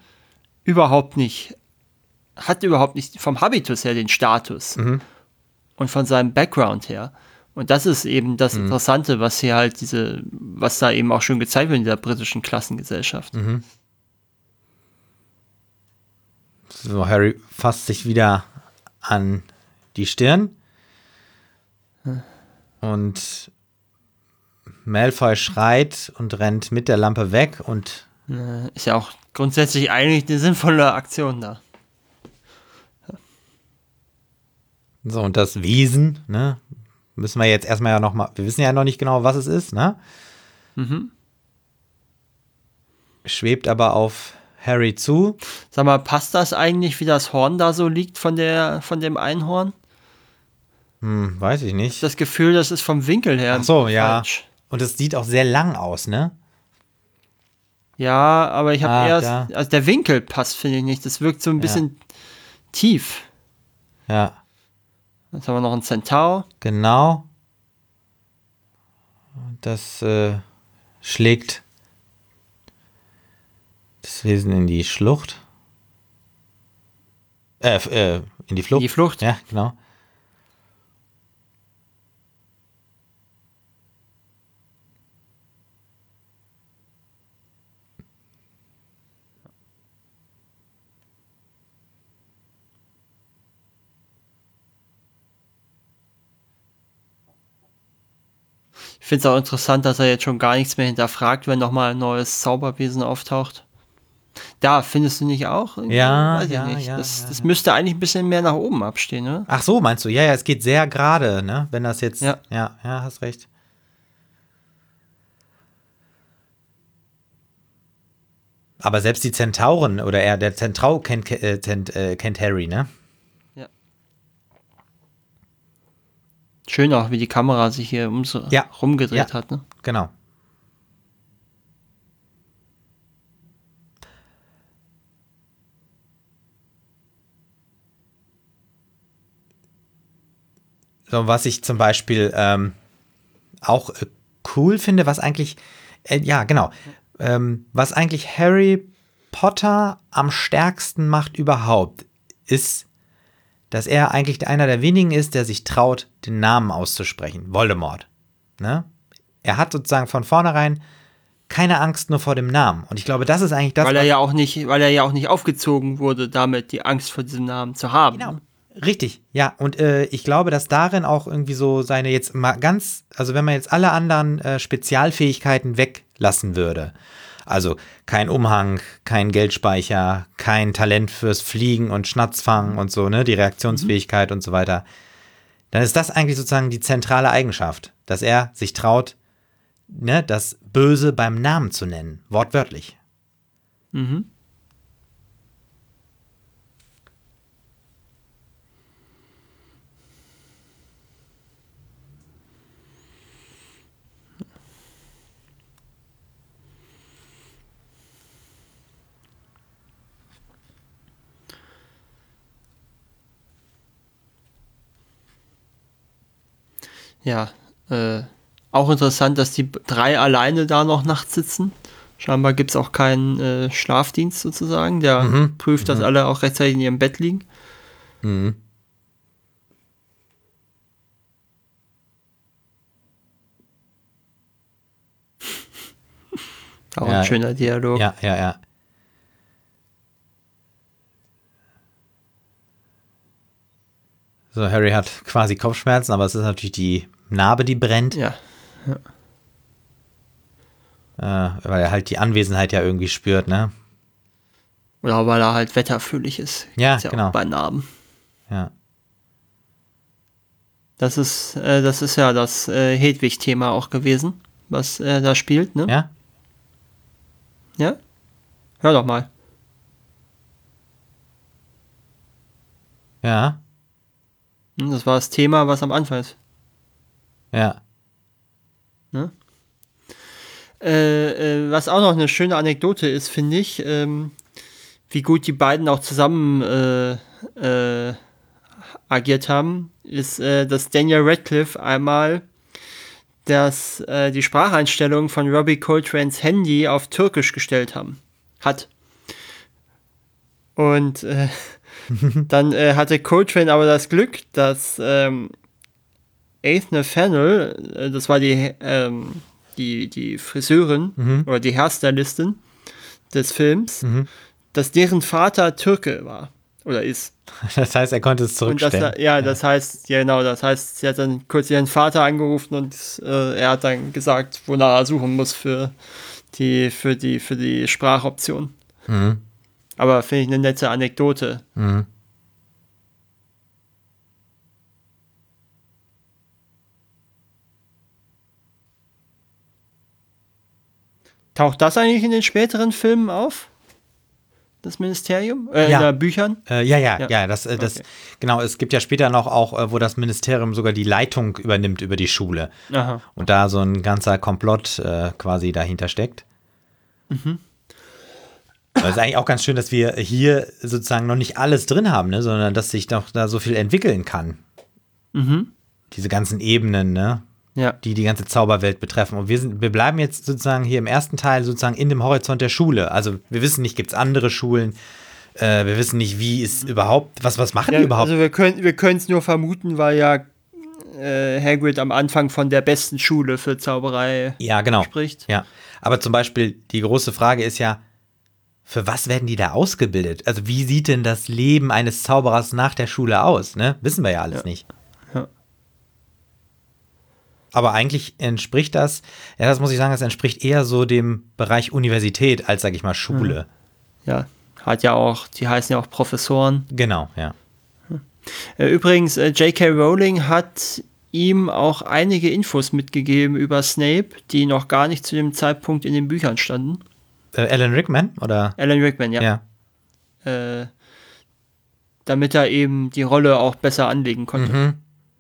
Hat überhaupt nicht vom Habitus her den Status. Und von seinem Background her. Und das ist eben das Interessante, was hier halt was da eben auch schon gezeigt wird in der britischen Klassengesellschaft. So, Harry fasst sich wieder an die Stirn. Und Malfoy schreit und rennt mit der Lampe weg und ist ja auch grundsätzlich eigentlich eine sinnvolle Aktion da. So, und das Wesen, ne, müssen wir jetzt erstmal ja noch mal, wir wissen ja noch nicht genau, was es ist, ne? Schwebt aber auf Harry zu. Sag mal, passt das eigentlich, wie das Horn da so liegt von dem Einhorn? Weiß ich nicht. Das Gefühl, das ist vom Winkel her. Ach so, ja. Und es sieht auch sehr lang aus, ne? Ja, aber ich habe also der Winkel passt, finde ich nicht. Das wirkt so ein bisschen tief. Ja. Jetzt haben wir noch einen Centaur. Genau. Das schlägt das Wesen in die Schlucht. In die Flucht. In die Flucht. Ja, genau. Ich finde es auch interessant, dass er jetzt schon gar nichts mehr hinterfragt, wenn nochmal ein neues Zauberwesen auftaucht. Da, findest du nicht auch? Ja, weiß ich nicht. Das müsste eigentlich ein bisschen mehr nach oben abstehen, ne? Ach so, meinst du? Ja, es geht sehr gerade, ne? Wenn das jetzt. Ja, hast recht. Aber selbst die Zentauren oder der Zentaur kennt Harry, ne? Ja. Schön auch, wie die Kamera sich hier rumgedreht hat, ne? Genau. So, was ich zum Beispiel auch cool finde, was eigentlich, was eigentlich Harry Potter am stärksten macht überhaupt, ist, dass er eigentlich einer der wenigen ist, der sich traut, den Namen auszusprechen. Voldemort. Ne? Er hat sozusagen von vornherein keine Angst nur vor dem Namen. Und ich glaube, das ist eigentlich das. Weil er ja auch nicht aufgezogen wurde, damit die Angst vor diesem Namen zu haben. Genau. Richtig, ja. Und ich glaube, dass darin auch irgendwie so seine jetzt mal ganz, also wenn man jetzt alle anderen Spezialfähigkeiten weglassen würde, also kein Umhang, kein Geldspeicher, kein Talent fürs Fliegen und Schnatzfangen und so, ne, die Reaktionsfähigkeit und so weiter, dann ist das eigentlich sozusagen die zentrale Eigenschaft, dass er sich traut, ne, das Böse beim Namen zu nennen, wortwörtlich. Mhm. Ja, auch interessant, dass die 3 alleine da noch nachts sitzen. Scheinbar gibt es auch keinen Schlafdienst sozusagen, der prüft, dass alle auch rechtzeitig in ihrem Bett liegen. Mhm. Auch ein schöner Dialog. Ja. So, Harry hat quasi Kopfschmerzen, aber es ist natürlich die Narbe, die brennt. Ja. Weil er halt die Anwesenheit ja irgendwie spürt, ne? Oder weil er halt wetterfühlig ist. Ja, ist ja genau. Auch bei Narben. Ja. Das ist ja das Hedwig-Thema auch gewesen, was er da spielt, ne? Ja? Ja? Hör doch mal. Ja. Das war das Thema, was am Anfang ist. Ja. Ne? Was auch noch eine schöne Anekdote ist, finde ich, wie gut die beiden auch zusammen agiert haben, ist, dass Daniel Radcliffe einmal die Spracheinstellung von Robbie Coltranes Handy auf Türkisch gestellt hat. Und dann hatte Coltrane aber das Glück, dass Ethne Fennell, das war die Friseurin oder die Hairstylistin des Films, dass deren Vater Türke war oder ist. Das heißt, er konnte es zurückstellen. Das heißt, sie hat dann kurz ihren Vater angerufen und er hat dann gesagt, wonach er suchen muss für die Sprachoption. Mhm. Aber finde ich eine nette Anekdote. Mhm. Taucht das eigentlich in den späteren Filmen auf? das Ministerium? Ja. In den Büchern? Ja. Das, genau, es gibt ja später noch auch, wo das Ministerium sogar die Leitung übernimmt über die Schule. Aha. Und da so ein ganzer Komplott quasi dahinter steckt. Mhm. Das ist eigentlich auch ganz schön, dass wir hier sozusagen noch nicht alles drin haben, ne, sondern dass sich doch da so viel entwickeln kann. Mhm. Diese ganzen Ebenen, ne? Ja. Die ganze Zauberwelt betreffen. Und wir bleiben jetzt sozusagen hier im ersten Teil sozusagen in dem Horizont der Schule. Also wir wissen nicht, gibt es andere Schulen? Wir wissen nicht, wie ist überhaupt, was machen die überhaupt? Also wir können es nur vermuten, weil ja Hagrid am Anfang von der besten Schule für Zauberei spricht. Ja, aber zum Beispiel die große Frage ist ja, für was werden die da ausgebildet? Also wie sieht denn das Leben eines Zauberers nach der Schule aus? Ne? Wissen wir ja alles nicht. Ja. Aber eigentlich entspricht das muss ich sagen, das entspricht eher so dem Bereich Universität als, sag ich mal, Schule. Ja, die heißen ja auch Professoren. Genau, ja. Übrigens, J.K. Rowling hat ihm auch einige Infos mitgegeben über Snape, die noch gar nicht zu dem Zeitpunkt in den Büchern standen. Alan Rickman, oder? Alan Rickman, ja. Damit er eben die Rolle auch besser anlegen konnte. Mhm.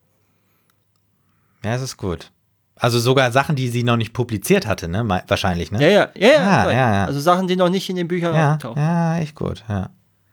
Ja, das ist gut. Also sogar Sachen, die sie noch nicht publiziert hatte, ne? Wahrscheinlich, ne? Ja. Also Sachen, die noch nicht in den Büchern auftauchen. Ja, echt gut, ja.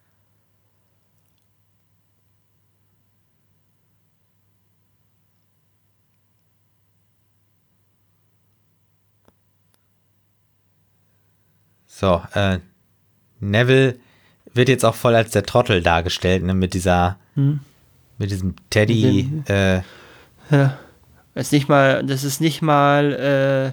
So, Neville wird jetzt auch voll als der Trottel dargestellt, ne? Mit diesem Teddy. Ja. Das ist nicht mal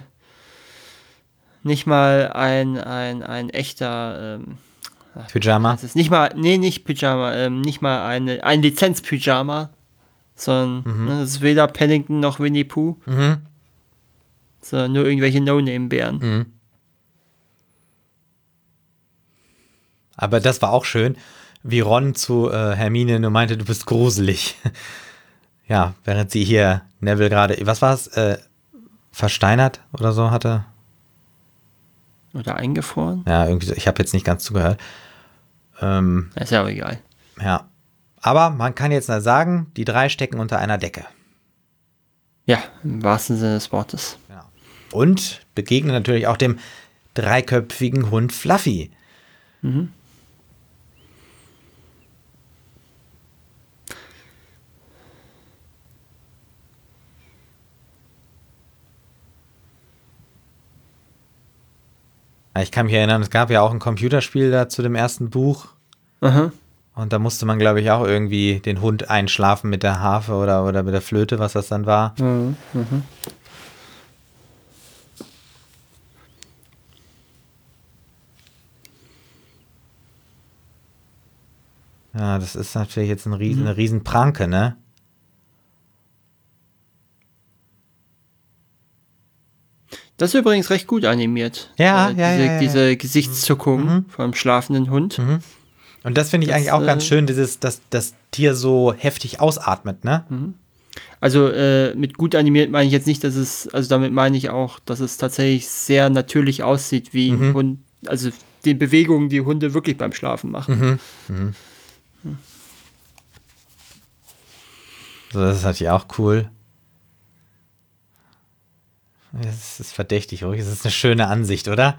ein echter Pyjama. Das ist nicht Pyjama, nicht mal ein Lizenz-Pyjama, sondern das ist weder Paddington noch Winnie Pooh, sondern nur irgendwelche No-Name-Bären. Mhm. Aber das war auch schön, wie Ron zu Hermine nur meinte, du bist gruselig. Ja, während sie hier Neville gerade, was war es, versteinert oder so hatte. Oder eingefroren? Ja, irgendwie so, ich habe jetzt nicht ganz zugehört. Ist ja auch egal. Ja, aber man kann jetzt mal sagen, die drei stecken unter einer Decke. Ja, im wahrsten Sinne des Wortes. Ja. Und begegnen natürlich auch dem dreiköpfigen Hund Fluffy. Mhm. Ich kann mich erinnern, es gab ja auch ein Computerspiel da zu dem ersten Buch. Aha. Und da musste man, glaube ich, auch irgendwie den Hund einschlafen mit der Harfe oder mit der Flöte, was das dann war. Mhm. Ja, das ist natürlich jetzt eine riesen Pranke, ne? Das ist übrigens recht gut animiert. Diese Gesichtszuckung vom schlafenden Hund. Mhm. Und das finde ich eigentlich auch ganz schön, dass das Tier so heftig ausatmet, ne? Also mit gut animiert meine ich jetzt nicht, damit meine ich auch, dass es tatsächlich sehr natürlich aussieht, wie ein Hund, also die Bewegungen, die Hunde wirklich beim Schlafen machen. So, das ist natürlich auch cool. Das ist verdächtig, ruhig. Das ist eine schöne Ansicht, oder?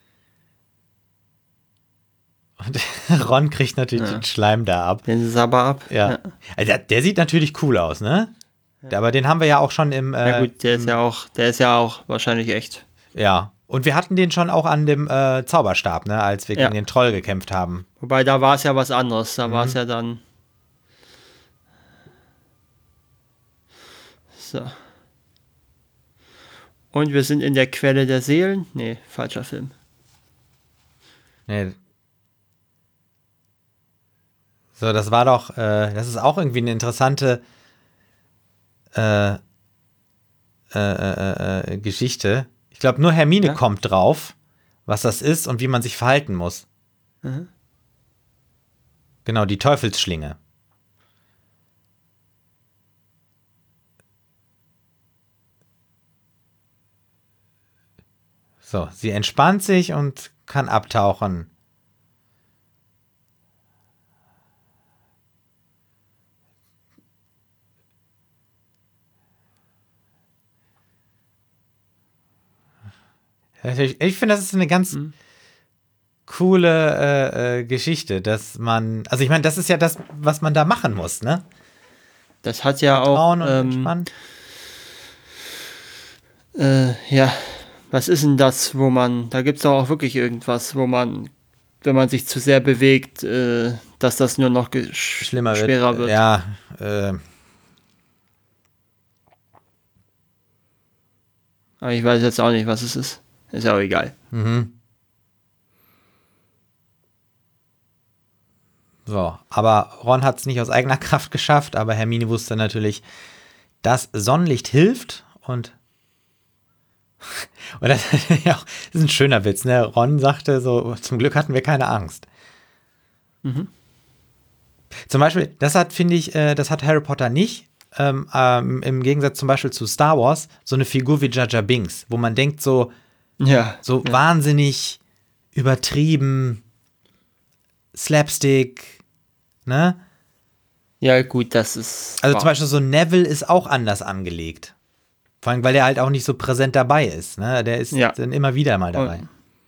Und Ron kriegt natürlich den Schleim da ab. Den Sabber ab. Ja. Also der sieht natürlich cool aus, ne? Ja. Aber den haben wir ja auch schon im. Ja gut, der ist ja auch wahrscheinlich echt. Ja. Und wir hatten den schon auch an dem Zauberstab, ne? Als wir gegen den Troll gekämpft haben. Wobei, da war es ja was anderes. Da war es ja dann. So. Und wir sind in der Quelle der Seelen. Nee, falscher Film. Nee. So, das war doch, das ist auch irgendwie eine interessante Geschichte. Ich glaube, nur Hermine kommt drauf, was das ist und wie man sich verhalten muss. Genau, die Teufelsschlinge. So, sie entspannt sich und kann abtauchen. Ich finde, das ist eine ganz coole Geschichte, dass man, also ich meine, das ist ja das, was man da machen muss, ne? Das hat ja auch, ja, was ist denn das, da gibt es doch auch wirklich irgendwas, wo man, wenn man sich zu sehr bewegt, dass das nur noch schwerer wird. Ja, aber ich weiß jetzt auch nicht, was es ist. Ist ja auch egal. So, aber Ron hat es nicht aus eigener Kraft geschafft, aber Hermine wusste natürlich, dass Sonnenlicht hilft und das ist ein schöner Witz, ne? Ron sagte so, zum Glück hatten wir keine Angst. Zum Beispiel, das hat Harry Potter nicht, im Gegensatz zum Beispiel zu Star Wars, so eine Figur wie Jar Jar Binks, wo man denkt wahnsinnig übertrieben, Slapstick, ne? Ja, gut, das ist. Also zum Beispiel so Neville ist auch anders angelegt. Vor allem, weil er halt auch nicht so präsent dabei ist, ne? Der ist dann immer wieder mal dabei.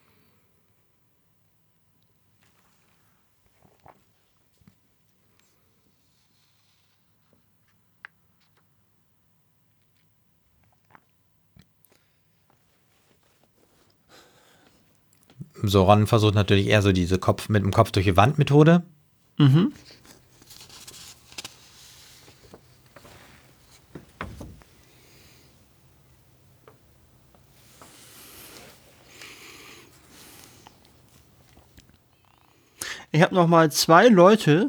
So, Ron versucht natürlich eher so diese mit dem Kopf durch die Wand Methode. Ich habe noch mal 2 Leute,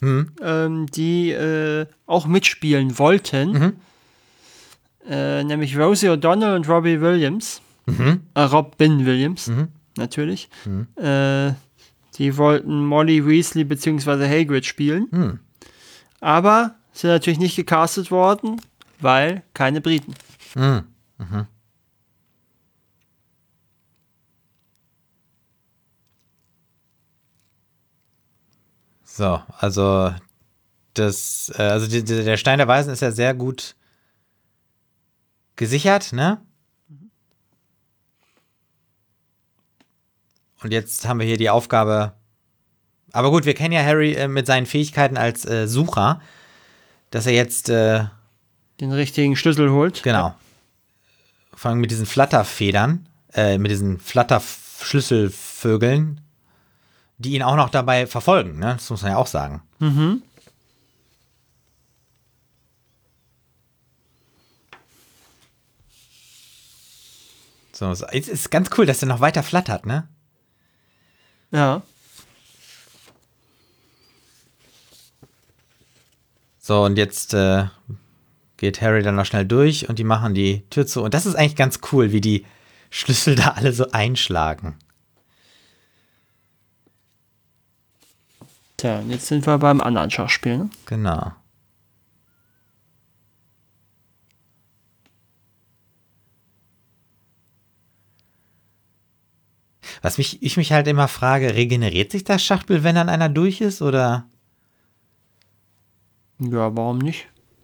die auch mitspielen wollten. Nämlich Rosie O'Donnell und Robbie Williams. Robin Williams, natürlich. Die wollten Molly Weasley bzw. Hagrid spielen. Aber sind natürlich nicht gecastet worden, weil keine Briten. So, also der Stein der Weisen ist ja sehr gut gesichert, ne? Und jetzt haben wir hier die Aufgabe. Aber gut, wir kennen ja Harry mit seinen Fähigkeiten als Sucher, dass er jetzt den richtigen Schlüssel holt. Genau. Vor allem mit diesen Flatterfedern, mit diesen Flatterschlüsselvögeln, die ihn auch noch dabei verfolgen, ne? Das muss man ja auch sagen. So, es ist ganz cool, dass er noch weiter flattert, ne? Ja. So, und jetzt geht Harry dann noch schnell durch und die machen die Tür zu. Und das ist eigentlich ganz cool, wie die Schlüssel da alle so einschlagen. Tja, und jetzt sind wir beim anderen Schachspiel, ne? Genau. Was ich mich halt immer frage, regeneriert sich das Schachspiel, wenn dann einer durch ist, oder? Ja, warum nicht?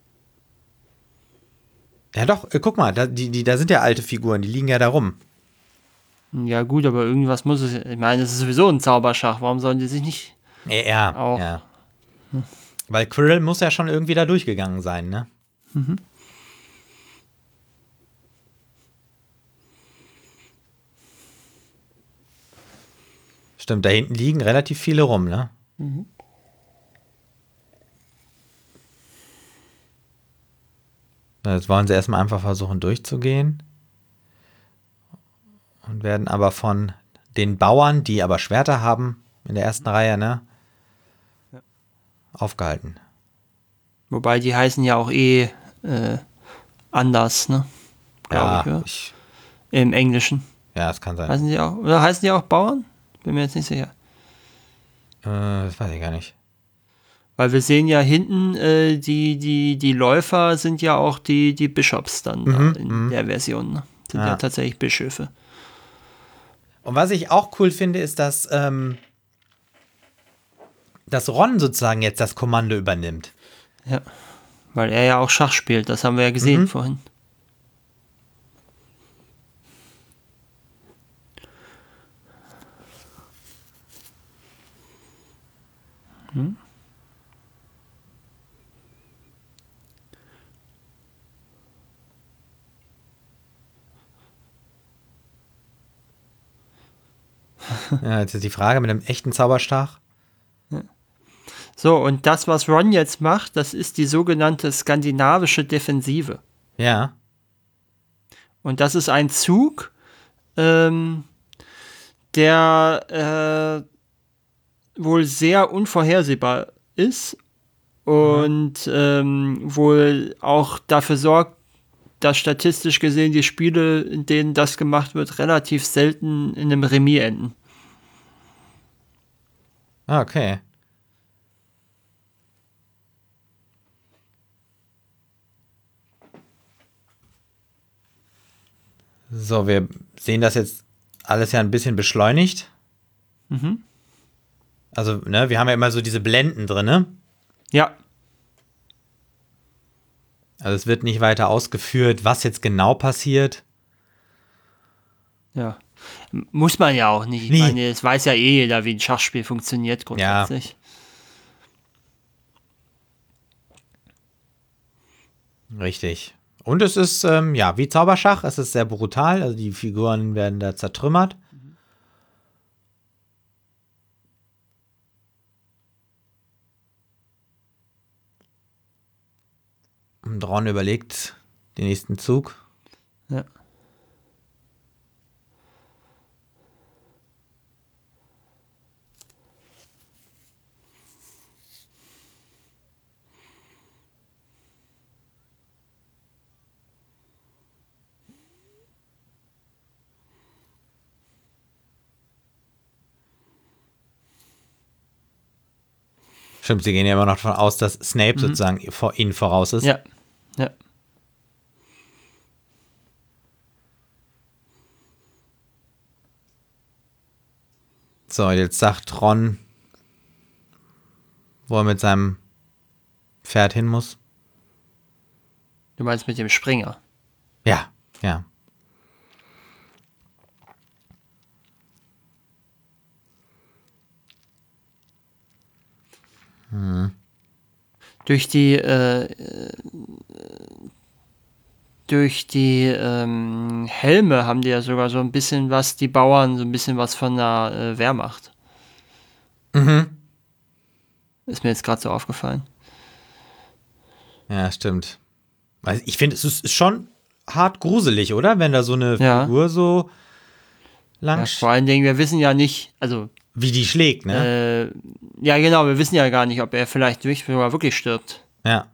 Ja doch, guck mal, da sind ja alte Figuren, die liegen ja da rum. Ja gut, aber irgendwas muss es, ich meine, es ist sowieso ein Zauberschach, warum sollen die sich nicht auch... Ja. Weil Quirrell muss ja schon irgendwie da durchgegangen sein, ne? Stimmt, da hinten liegen relativ viele rum, ne? Jetzt wollen sie erstmal einfach versuchen durchzugehen und werden aber von den Bauern, die aber Schwerter haben, in der ersten Reihe, ne? Aufgehalten. Wobei die heißen ja auch anders, ne? Glaube ich. Im Englischen. Ja, das kann sein. Heißen die auch, oder heißen die auch Bauern? Bin mir jetzt nicht sicher. Das weiß ich gar nicht. Weil wir sehen ja hinten, die Läufer sind ja auch die Bishops dann in der Version. Ne? Sind ja tatsächlich Bischöfe. Und was ich auch cool finde, ist, dass Ron sozusagen jetzt das Kommando übernimmt. Ja, weil er ja auch Schach spielt, das haben wir ja gesehen vorhin. Ja, jetzt ist die Frage mit einem echten Zauberstab. So, und das, was Ron jetzt macht, das ist die sogenannte skandinavische Defensive. Ja. Und das ist ein Zug, der wohl sehr unvorhersehbar ist und wohl auch dafür sorgt, dass statistisch gesehen die Spiele, in denen das gemacht wird, relativ selten in einem Remis enden. Okay. So, wir sehen das jetzt alles ja ein bisschen beschleunigt. Also, ne, wir haben ja immer so diese Blenden drin, ne? Ja. Also es wird nicht weiter ausgeführt, was jetzt genau passiert. Ja. Muss man ja auch nicht. Ich meine, es weiß ja eh jeder, wie ein Schachspiel funktioniert grundsätzlich. Ja. Richtig. Und es ist, wie Zauberschach, es ist sehr brutal, also die Figuren werden da zertrümmert. Und Ron überlegt den nächsten Zug. Ja. Stimmt, sie gehen ja immer noch davon aus, dass Snape sozusagen vor ihnen voraus ist. Ja, ja. So, jetzt sagt Ron, wo er mit seinem Pferd hin muss. Du meinst mit dem Springer? Ja, ja. Durch die Helme haben die ja sogar so ein bisschen was, die Bauern, so ein bisschen was von der Wehrmacht. Ist mir jetzt gerade so aufgefallen. Ja, stimmt. Also ich finde, es ist schon hart gruselig, oder? Wenn da so eine Figur so lang... Ja, vor allen Dingen, wir wissen ja nicht, also... Wie die schlägt, ne? Ja, genau, wir wissen ja gar nicht, ob er vielleicht sogar wirklich stirbt. Ja.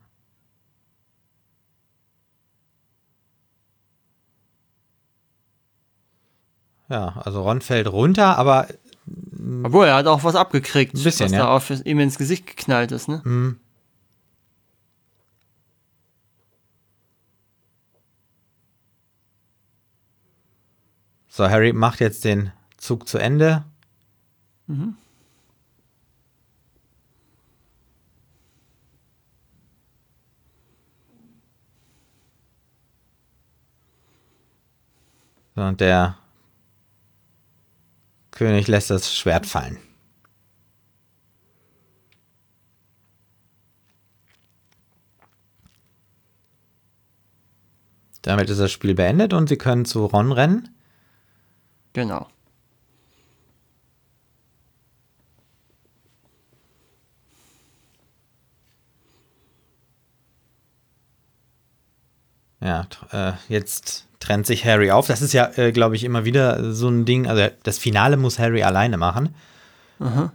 Ja, also Ron fällt runter, aber... Obwohl, er hat auch was abgekriegt, ein bisschen, was da auf ihm ins Gesicht geknallt ist, ne? Mhm. So, Harry macht jetzt den Zug zu Ende. So, und der König lässt das Schwert fallen. Damit ist das Spiel beendet und sie können zu Ron rennen. Genau. Ja, jetzt trennt sich Harry auf. Das ist ja, glaube ich, immer wieder so ein Ding. Also das Finale muss Harry alleine machen. Aha.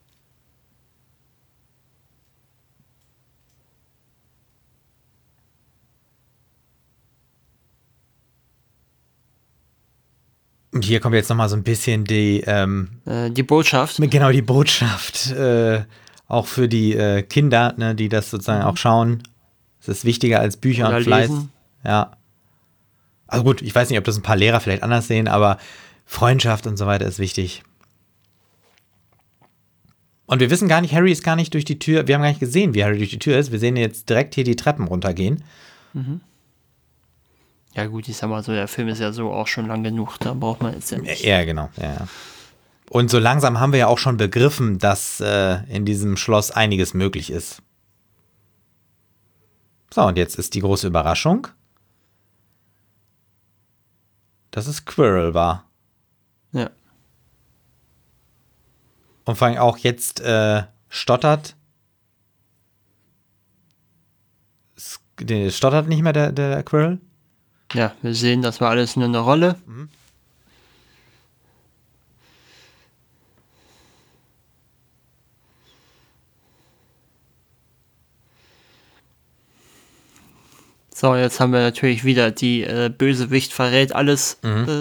Und hier kommt jetzt noch mal so ein bisschen die Botschaft. Genau, die Botschaft. Auch für die Kinder, ne, die das sozusagen auch schauen. Es ist wichtiger als Bücher oder und Fleiß. lesen. Ja. Also gut, ich weiß nicht, ob das ein paar Lehrer vielleicht anders sehen, aber Freundschaft und so weiter ist wichtig. Und wir wissen gar nicht, Harry ist gar nicht durch die Tür, wir haben gar nicht gesehen, wie Harry durch die Tür ist. Wir sehen jetzt direkt hier die Treppen runtergehen. Ja gut, ich sag mal so, der Film ist ja so auch schon lang genug, da braucht man jetzt ja nicht. Ja, genau. Ja. Und so langsam haben wir ja auch schon begriffen, dass in diesem Schloss einiges möglich ist. So, und jetzt ist die große Überraschung, dass es Quirrell war. Ja. Und vor allem auch jetzt stottert nicht mehr der Quirrell. Ja, wir sehen, das war alles nur eine Rolle. Mhm. So, jetzt haben wir natürlich wieder die Bösewicht verrät alles.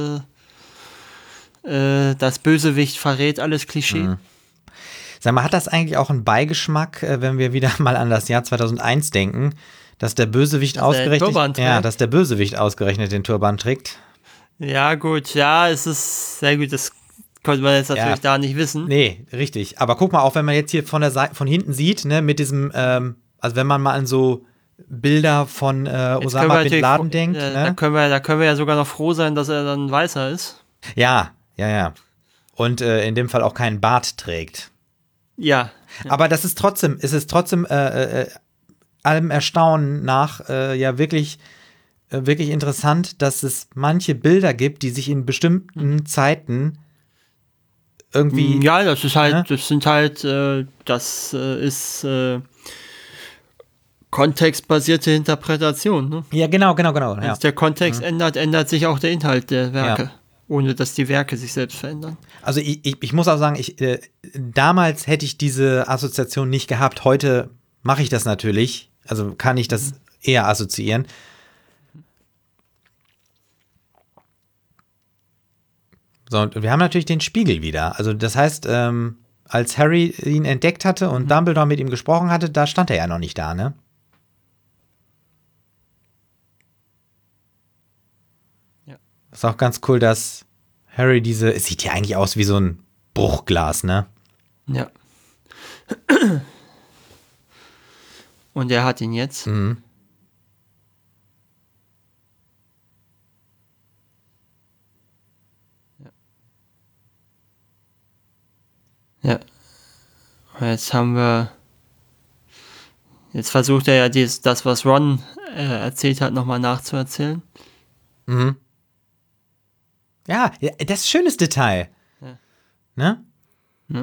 Das Bösewicht verrät alles Klischee. Mhm. Sag mal, hat das eigentlich auch einen Beigeschmack, wenn wir wieder mal an das Jahr 2001 denken, dass der Bösewicht dass der Bösewicht ausgerechnet den Turban trägt? Ja, gut, ja, es ist sehr gut, das konnte man jetzt natürlich da nicht wissen. Nee, richtig. Aber guck mal, auch wenn man jetzt hier von der Seite, von hinten sieht, ne, mit diesem, also wenn man mal an so Bilder von Osama Bin Laden denkt. Ne? Da können wir ja sogar noch froh sein, dass er dann weißer ist. Ja. Und in dem Fall auch keinen Bart trägt. Ja. Aber es ist trotzdem allem Erstaunen nach ja wirklich interessant, dass es manche Bilder gibt, die sich in bestimmten Zeiten irgendwie. Ja, das ist halt, das ist kontextbasierte Interpretation. Ne? Ja, genau. Wenn sich der Kontext ändert, ändert sich auch der Inhalt der Werke, ohne dass die Werke sich selbst verändern. Also ich muss auch sagen, damals hätte ich diese Assoziation nicht gehabt. Heute mache ich das natürlich. Also kann ich das eher assoziieren. So, und wir haben natürlich den Spiegel wieder. Also das heißt, als Harry ihn entdeckt hatte und Dumbledore mit ihm gesprochen hatte, da stand er ja noch nicht da, ne? Ja. Ist auch ganz cool, dass Harry es sieht ja eigentlich aus wie so ein Bruchglas, ne? Ja. Und er hat ihn jetzt. Mhm. Ja. Und jetzt versucht er ja das, was Ron erzählt hat, nochmal nachzuerzählen. Mhm. Ja, das ist ein schönes Detail. Ja. Ne? Ja.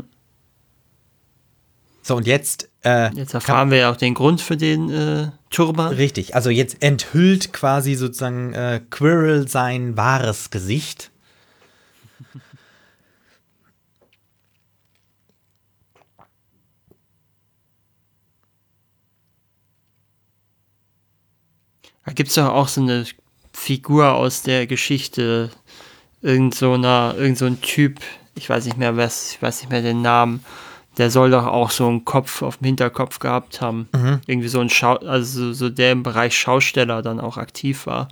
So, und jetzt jetzt erfahren wir ja auch den Grund für den Turban. Richtig, also jetzt enthüllt quasi sozusagen Quirrell sein wahres Gesicht. Da gibt es doch auch so eine Figur aus der Geschichte, irgend so ein Typ, ich weiß nicht mehr den Namen, der soll doch auch so einen Kopf auf dem Hinterkopf gehabt haben. Mhm. Irgendwie so so der im Bereich Schausteller dann auch aktiv war.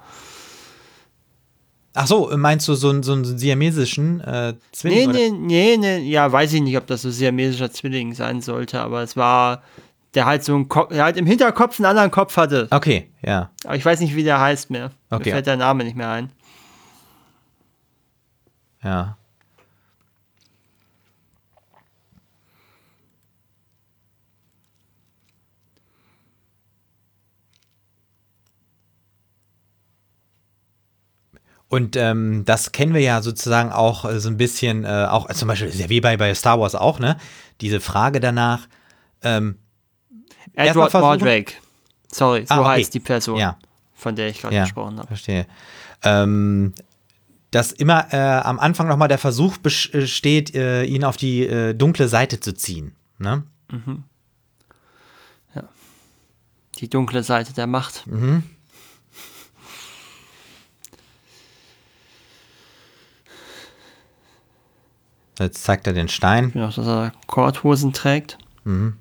Ach so, meinst du so einen siamesischen Zwilling? Nee, ja, weiß ich nicht, ob das so siamesischer Zwilling sein sollte, aber es war, der halt so der halt im Hinterkopf einen anderen Kopf hatte. Okay, ja. Aber ich weiß nicht, wie der heißt mehr. Okay. Mir fällt der Name nicht mehr ein. Ja. Und das kennen wir ja sozusagen auch so ein bisschen, auch zum Beispiel, ist ja wie bei Star Wars auch, ne? Diese Frage danach. Edward Mordrake. Sorry, so okay. heißt die Person, von der ich gerade gesprochen habe. Verstehe. Dass immer am Anfang nochmal der Versuch besteht, ihn auf die dunkle Seite zu ziehen. Ne? Mhm. Ja. Die dunkle Seite der Macht. Mhm. Jetzt zeigt er den Stein. Genau, dass er Korthosen trägt. Mhm.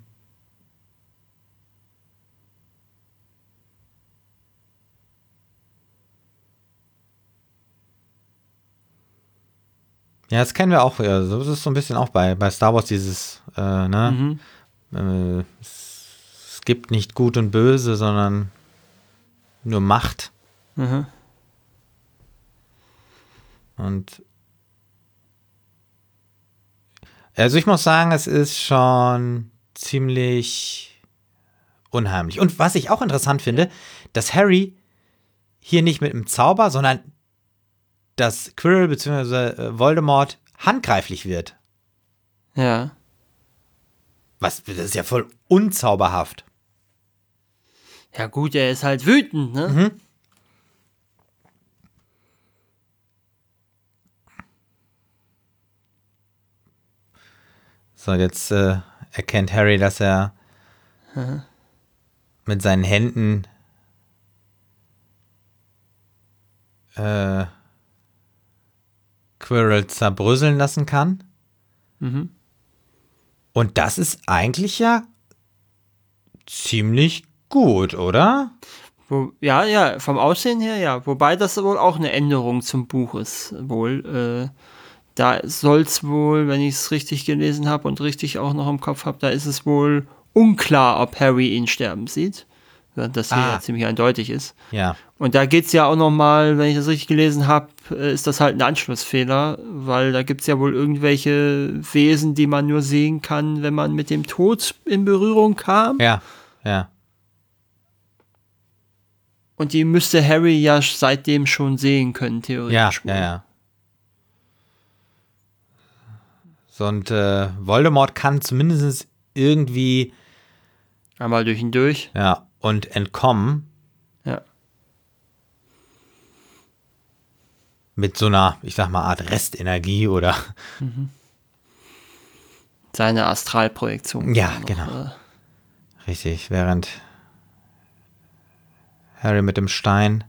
Ja, das kennen wir auch. Das ist so ein bisschen auch bei Star Wars dieses, ne? Es gibt nicht Gut und Böse, sondern nur Macht. Mhm. Und Also ich muss sagen, es ist schon ziemlich unheimlich. Und was ich auch interessant finde, dass Harry hier nicht mit einem Zauber, sondern dass Quirrell bzw. Voldemort handgreiflich wird. Ja. Das ist ja voll unzauberhaft. Ja gut, er ist halt wütend, ne? Mhm. So, jetzt erkennt Harry, dass er mit seinen Händen Quirrell zerbröseln lassen kann. Mhm. Und das ist eigentlich ja ziemlich gut, oder? Ja, vom Aussehen her, ja. Wobei das wohl auch eine Änderung zum Buch ist, wohl. Da soll es wohl, wenn ich es richtig gelesen habe und richtig auch noch im Kopf habe, da ist es wohl unklar, ob Harry ihn sterben sieht. Das hier ja ziemlich eindeutig ist. Ja. Und da geht es ja auch nochmal, wenn ich das richtig gelesen habe, ist das halt ein Anschlussfehler, weil da gibt es ja wohl irgendwelche Wesen, die man nur sehen kann, wenn man mit dem Tod in Berührung kam. Ja. Und die müsste Harry ja seitdem schon sehen können, theoretisch. Ja. So, und Voldemort kann zumindest irgendwie einmal durch ihn durch. Ja, und entkommen. Ja. Mit so einer, ich sag mal, Art Restenergie oder. Seine Astralprojektion. Ja, genau. Richtig, während Harry mit dem Stein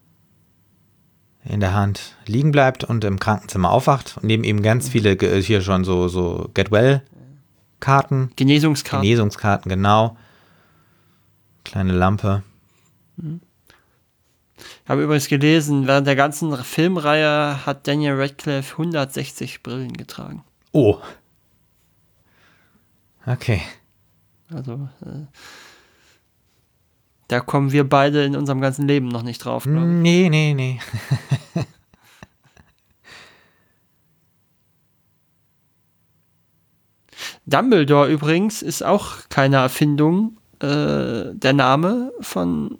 in der Hand liegen bleibt und im Krankenzimmer aufwacht und neben ihm ganz viele, hier schon so Get-Well-Karten. Genesungskarten, genau. Kleine Lampe. Ich habe übrigens gelesen, während der ganzen Filmreihe hat Daniel Radcliffe 160 Brillen getragen. Oh. Okay. Also, da kommen wir beide in unserem ganzen Leben noch nicht drauf, glaube ich. Nee. Dumbledore übrigens ist auch keine Erfindung, der Name von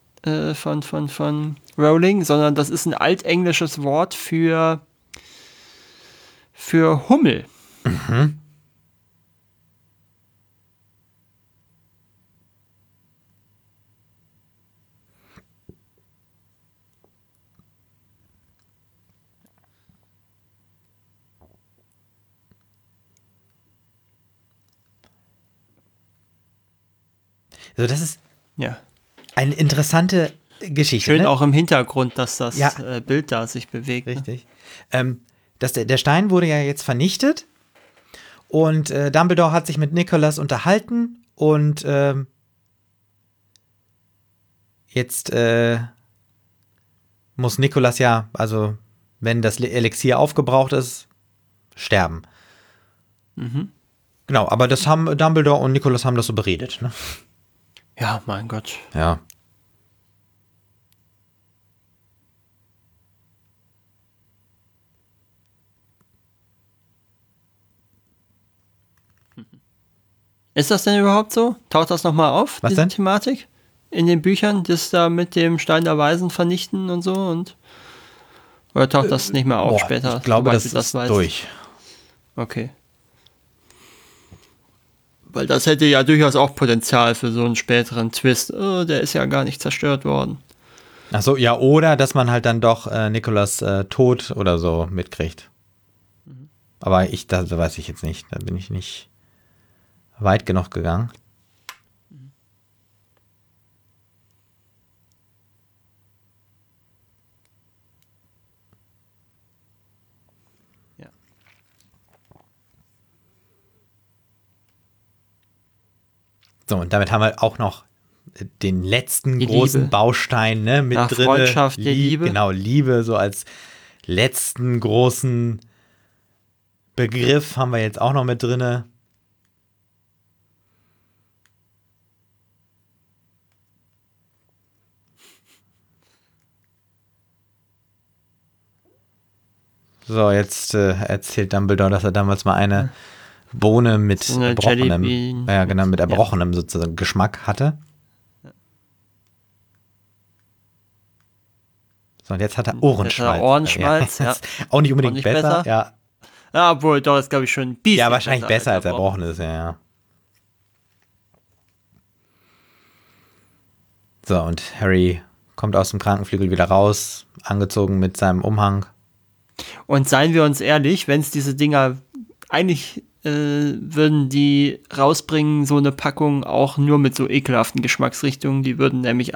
Rowling, sondern das ist ein altenglisches Wort für Hummel. Mhm. Also das ist eine interessante Geschichte. Schön auch im Hintergrund, dass das Bild da sich bewegt. Richtig. Der Stein wurde ja jetzt vernichtet und Dumbledore hat sich mit Nicholas unterhalten und jetzt muss Nicholas ja, also wenn das Elixier aufgebraucht ist, sterben. Mhm. Genau, aber das haben Dumbledore und Nicholas haben das so beredet, ne? Ja, mein Gott. Ja. Ist das denn überhaupt so? Taucht das nochmal auf, was diese denn? Thematik? In den Büchern, das da mit dem Stein der Weisen vernichten und so? Oder taucht das nicht mehr auf später? Ich glaube, das ist durch. Okay. Weil das hätte ja durchaus auch Potenzial für so einen späteren Twist. Oh, der ist ja gar nicht zerstört worden. Ach so, ja, oder dass man halt dann doch Nicholas Tod oder so mitkriegt. Aber das weiß ich jetzt nicht. Da bin ich nicht weit genug gegangen. Ja. So, und damit haben wir auch noch den letzten großen Liebe. Baustein, ne, mit drin. Freundschaft, Liebe. Genau, Liebe, so als letzten großen Begriff haben wir jetzt auch noch mit drin. So, jetzt erzählt Dumbledore, dass er damals mal eine Bohne mit so erbrochenem, genau, mit erbrochenem sozusagen Geschmack hatte. So, und jetzt hat er Ohrenschmalz. Ohrenschmalz, ja. Auch nicht unbedingt besser. Ja. Ja, obwohl, doch, ist, glaube ich, schon ein bisschen. Ja, wahrscheinlich besser als erbrochenes, ja. So, und Harry kommt aus dem Krankenflügel wieder raus, angezogen mit seinem Umhang. Und seien wir uns ehrlich, wenn es diese Dinger eigentlich würden die rausbringen, so eine Packung auch nur mit so ekelhaften Geschmacksrichtungen, die würden nämlich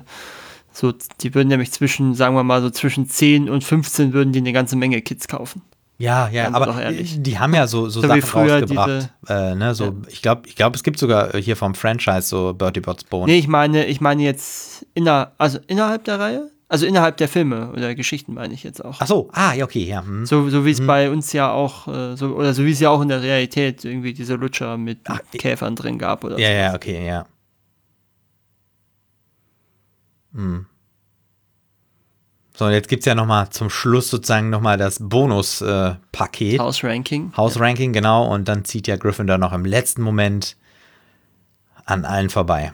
zwischen, sagen wir mal, so zwischen 10 und 15 würden die eine ganze Menge Kids kaufen. Ja, aber die haben ja so Sachen rausgebracht. Ich glaube, es gibt sogar hier vom Franchise so Bertie Bott's Bohnen. Nee, ich meine jetzt innerhalb der Reihe? Also innerhalb der Filme oder Geschichten meine ich jetzt auch. Ach so, ja, okay, ja. So wie es bei uns ja auch, so wie es ja auch in der Realität irgendwie diese Lutscher mit Käfern drin gab oder so. Ja, okay, ja. So, und jetzt gibt es ja nochmal zum Schluss sozusagen nochmal das Bonus-Paket. House-Ranking, genau. Und dann zieht ja Gryffindor noch im letzten Moment an allen vorbei.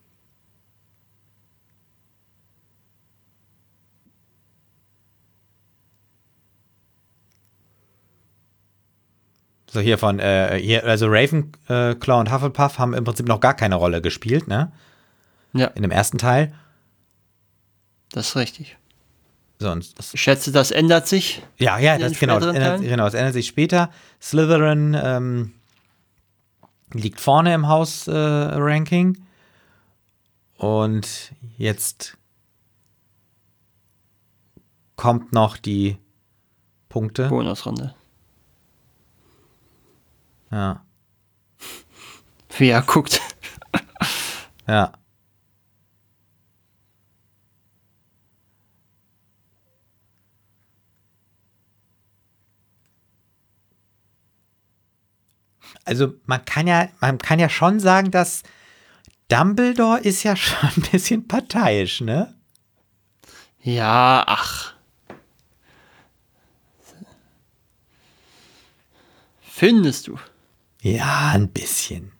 So, also Ravenclaw und Hufflepuff haben im Prinzip noch gar keine Rolle gespielt, ne? Ja. In dem ersten Teil. Das ist richtig. So, ich schätze, das ändert sich. Ja, das ändert sich später. Slytherin liegt vorne im Haus-Ranking. Und jetzt kommt noch die Punkte. Bonusrunde. Ja. Wie er guckt. Ja. Also man kann ja schon sagen, dass Dumbledore ist ja schon ein bisschen parteiisch, ne? Ja, ach. Findest du? Ja, ein bisschen.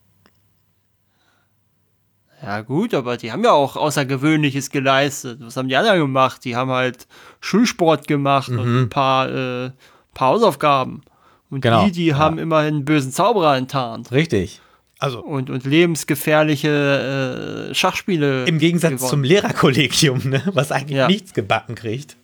Ja gut, aber die haben ja auch Außergewöhnliches geleistet. Was haben die anderen gemacht? Die haben halt Schulsport gemacht und ein paar Hausaufgaben. Und genau, die haben immerhin einen bösen Zauberer enttarnt. Richtig. Also und lebensgefährliche Schachspiele im Gegensatz zum Lehrerkollegium, ne? Was eigentlich nichts gebacken kriegt.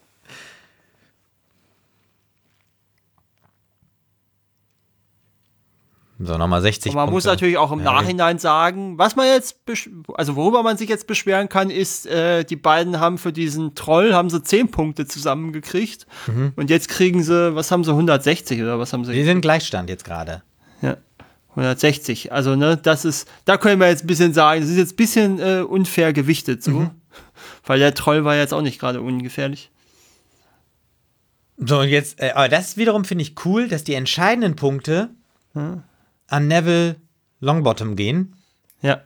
So, nochmal 60 Punkte. Man muss natürlich auch im Nachhinein sagen, worüber man sich jetzt beschweren kann, ist, die beiden haben für diesen Troll, haben sie 10 Punkte zusammengekriegt. Und jetzt kriegen sie, was haben sie, 160 oder was haben sie? Die sind Gleichstand jetzt gerade. Ja, 160. Also, ne, da können wir jetzt ein bisschen sagen, das ist jetzt ein bisschen unfair gewichtet, so. Weil der Troll war jetzt auch nicht gerade ungefährlich. So, und jetzt, aber das wiederum finde ich cool, dass die entscheidenden Punkte an Neville Longbottom gehen. Ja.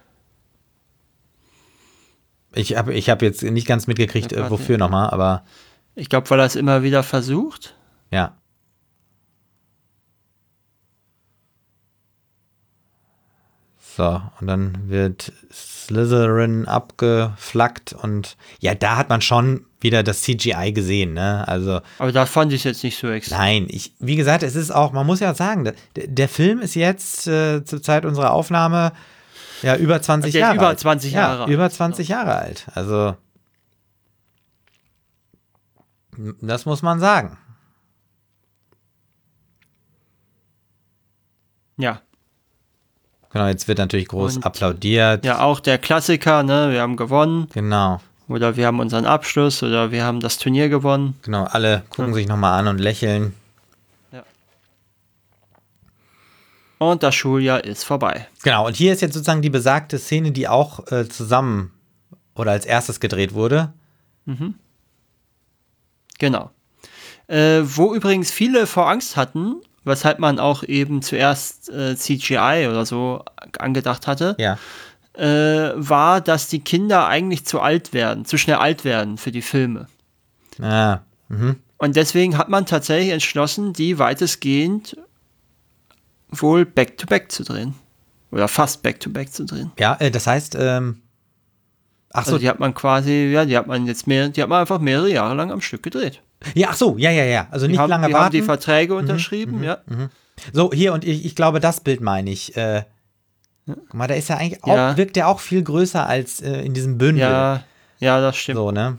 Ich hab jetzt nicht ganz mitgekriegt, wofür nochmal, aber ich glaube, weil er es immer wieder versucht. Ja. So, und dann wird Slytherin abgeflaggt und ja, da hat man schon wieder das CGI gesehen, ne? Also. Aber da fand ich es jetzt nicht so extrem. Nein, wie gesagt, es ist auch, man muss ja sagen, der Film ist jetzt zur Zeit unserer Aufnahme ja über 20 Jahre alt. Über 20 Jahre alt. Über 20 Jahre alt. Also, das muss man sagen. Ja. Genau, jetzt wird natürlich groß applaudiert. Ja, auch der Klassiker, ne? Wir haben gewonnen. Genau. Oder wir haben unseren Abschluss oder wir haben das Turnier gewonnen. Genau, alle gucken sich nochmal an und lächeln. Ja. Und das Schuljahr ist vorbei. Genau, und hier ist jetzt sozusagen die besagte Szene, die auch zusammen oder als erstes gedreht wurde. Genau. Wo übrigens viele vor Angst hatten, weshalb man auch eben zuerst CGI oder so angedacht hatte, war, dass die Kinder eigentlich zu schnell alt werden für die Filme. Ah, Und deswegen hat man tatsächlich entschlossen, die weitestgehend wohl Back-to-Back zu drehen. Oder fast Back-to-Back zu drehen. Ja, das heißt, also die hat man quasi, die hat man einfach mehrere Jahre lang am Stück gedreht. Ja, ach so, ja. Also nicht lange warten. Die haben die Verträge unterschrieben, ja. So, hier, und ich glaube, das Bild meine ich. Guck mal, da ist ja eigentlich auch, wirkt der auch viel größer als in diesem Bündel. Ja, das stimmt. So, ne?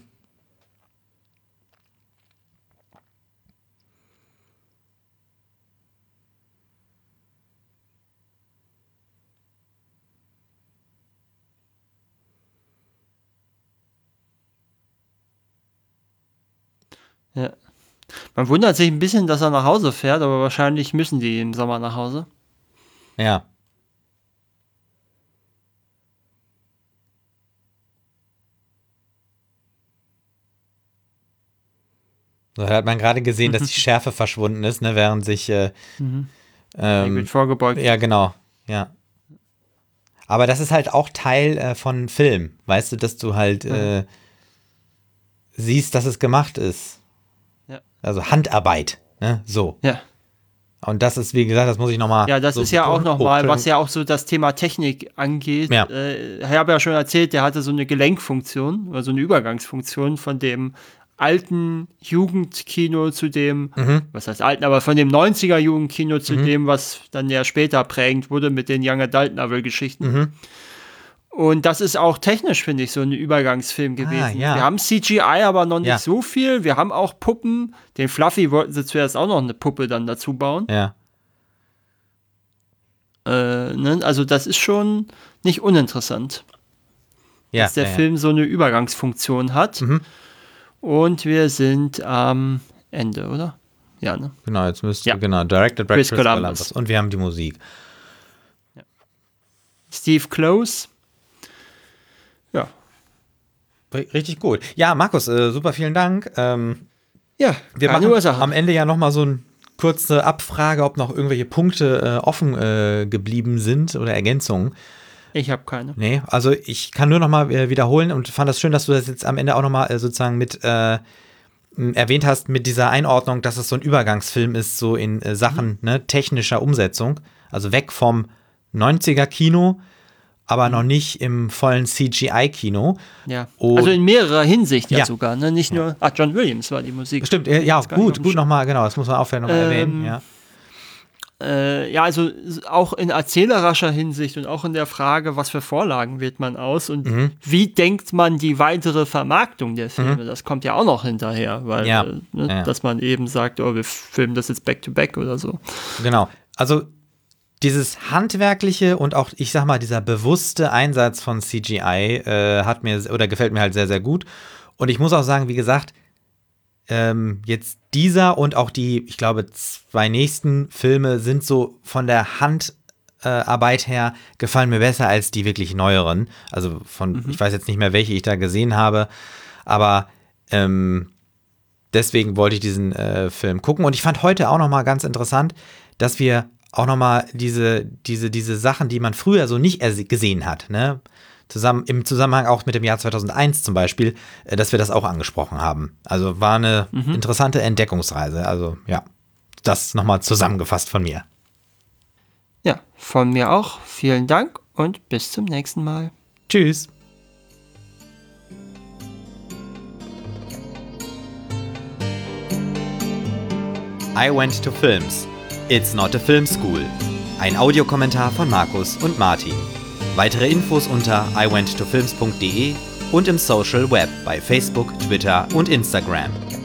Ja. Man wundert sich ein bisschen, dass er nach Hause fährt, aber wahrscheinlich müssen die im Sommer nach Hause. Ja. So, da hat man gerade gesehen, dass die Schärfe verschwunden ist, ne, während sich wird vorgebeugt. Ja, genau, ja. Aber das ist halt auch Teil von Film, weißt du, dass du halt siehst, dass es gemacht ist. Ja. Also Handarbeit, ne, so. Ja. Und das ist, wie gesagt, das muss ich nochmal. Ja, das ist ja auch nochmal, was ja auch so das Thema Technik angeht. Ja. Ich habe ja schon erzählt, der hatte so eine Gelenkfunktion, oder so eine Übergangsfunktion von dem alten Jugendkino zu dem, was heißt alten, aber von dem 90er Jugendkino zu dem, was dann ja später prägend wurde mit den Young Adult Novel Geschichten. Und das ist auch technisch, finde ich, so ein Übergangsfilm gewesen. Ja. Wir haben CGI, aber noch nicht so viel. Wir haben auch Puppen. Den Fluffy wollten sie zuerst auch noch eine Puppe dann dazu bauen. Ja. Also das ist schon nicht uninteressant. Dass der Film so eine Übergangsfunktion hat. Und wir sind am Ende, oder? Ja, ne? Genau, jetzt directed by Chris Columbus. Und wir haben die Musik. Ja. Steve Close. Ja. Richtig gut. Ja, Markus, super vielen Dank. Ja, wir machen am Ende ja nochmal so eine kurze Abfrage, ob noch irgendwelche Punkte offen geblieben sind oder Ergänzungen. Ich habe keine. Nee, also ich kann nur nochmal wiederholen und fand das schön, dass du das jetzt am Ende auch nochmal sozusagen mit erwähnt hast, mit dieser Einordnung, dass es so ein Übergangsfilm ist, so in Sachen technischer Umsetzung. Also weg vom 90er-Kino, aber noch nicht im vollen CGI-Kino. Ja, also in mehrerer Hinsicht sogar, ne? Nicht nur, John Williams war die Musik. Stimmt, gut nochmal, genau, das muss man auch vielleicht nochmal erwähnen, ja. Also auch in erzählerischer Hinsicht und auch in der Frage, was für Vorlagen wählt man aus und wie denkt man die weitere Vermarktung der Filme, das kommt ja auch noch hinterher, weil dass man eben sagt, wir filmen das jetzt back-to-back oder so. Genau, also dieses handwerkliche und auch, ich sag mal, dieser bewusste Einsatz von CGI gefällt mir halt sehr, sehr gut. Und ich muss auch sagen, wie gesagt, jetzt dieser und auch die, ich glaube, 2 nächsten Filme sind so von der Handarbeit her, gefallen mir besser als die wirklich neueren. Also ich weiß jetzt nicht mehr, welche ich da gesehen habe, aber deswegen wollte ich diesen Film gucken. Und ich fand heute auch nochmal ganz interessant, dass wir auch nochmal diese Sachen, die man früher so nicht gesehen hat, ne? Im Zusammenhang auch mit dem Jahr 2001 zum Beispiel, dass wir das auch angesprochen haben. Also war eine interessante Entdeckungsreise. Also ja, das nochmal zusammengefasst von mir. Ja, von mir auch. Vielen Dank und bis zum nächsten Mal. Tschüss. I Went to Films. It's not a film school. Ein Audiokommentar von Markus und Martin. Weitere Infos unter iwenttofilms.de und im Social Web bei Facebook, Twitter und Instagram.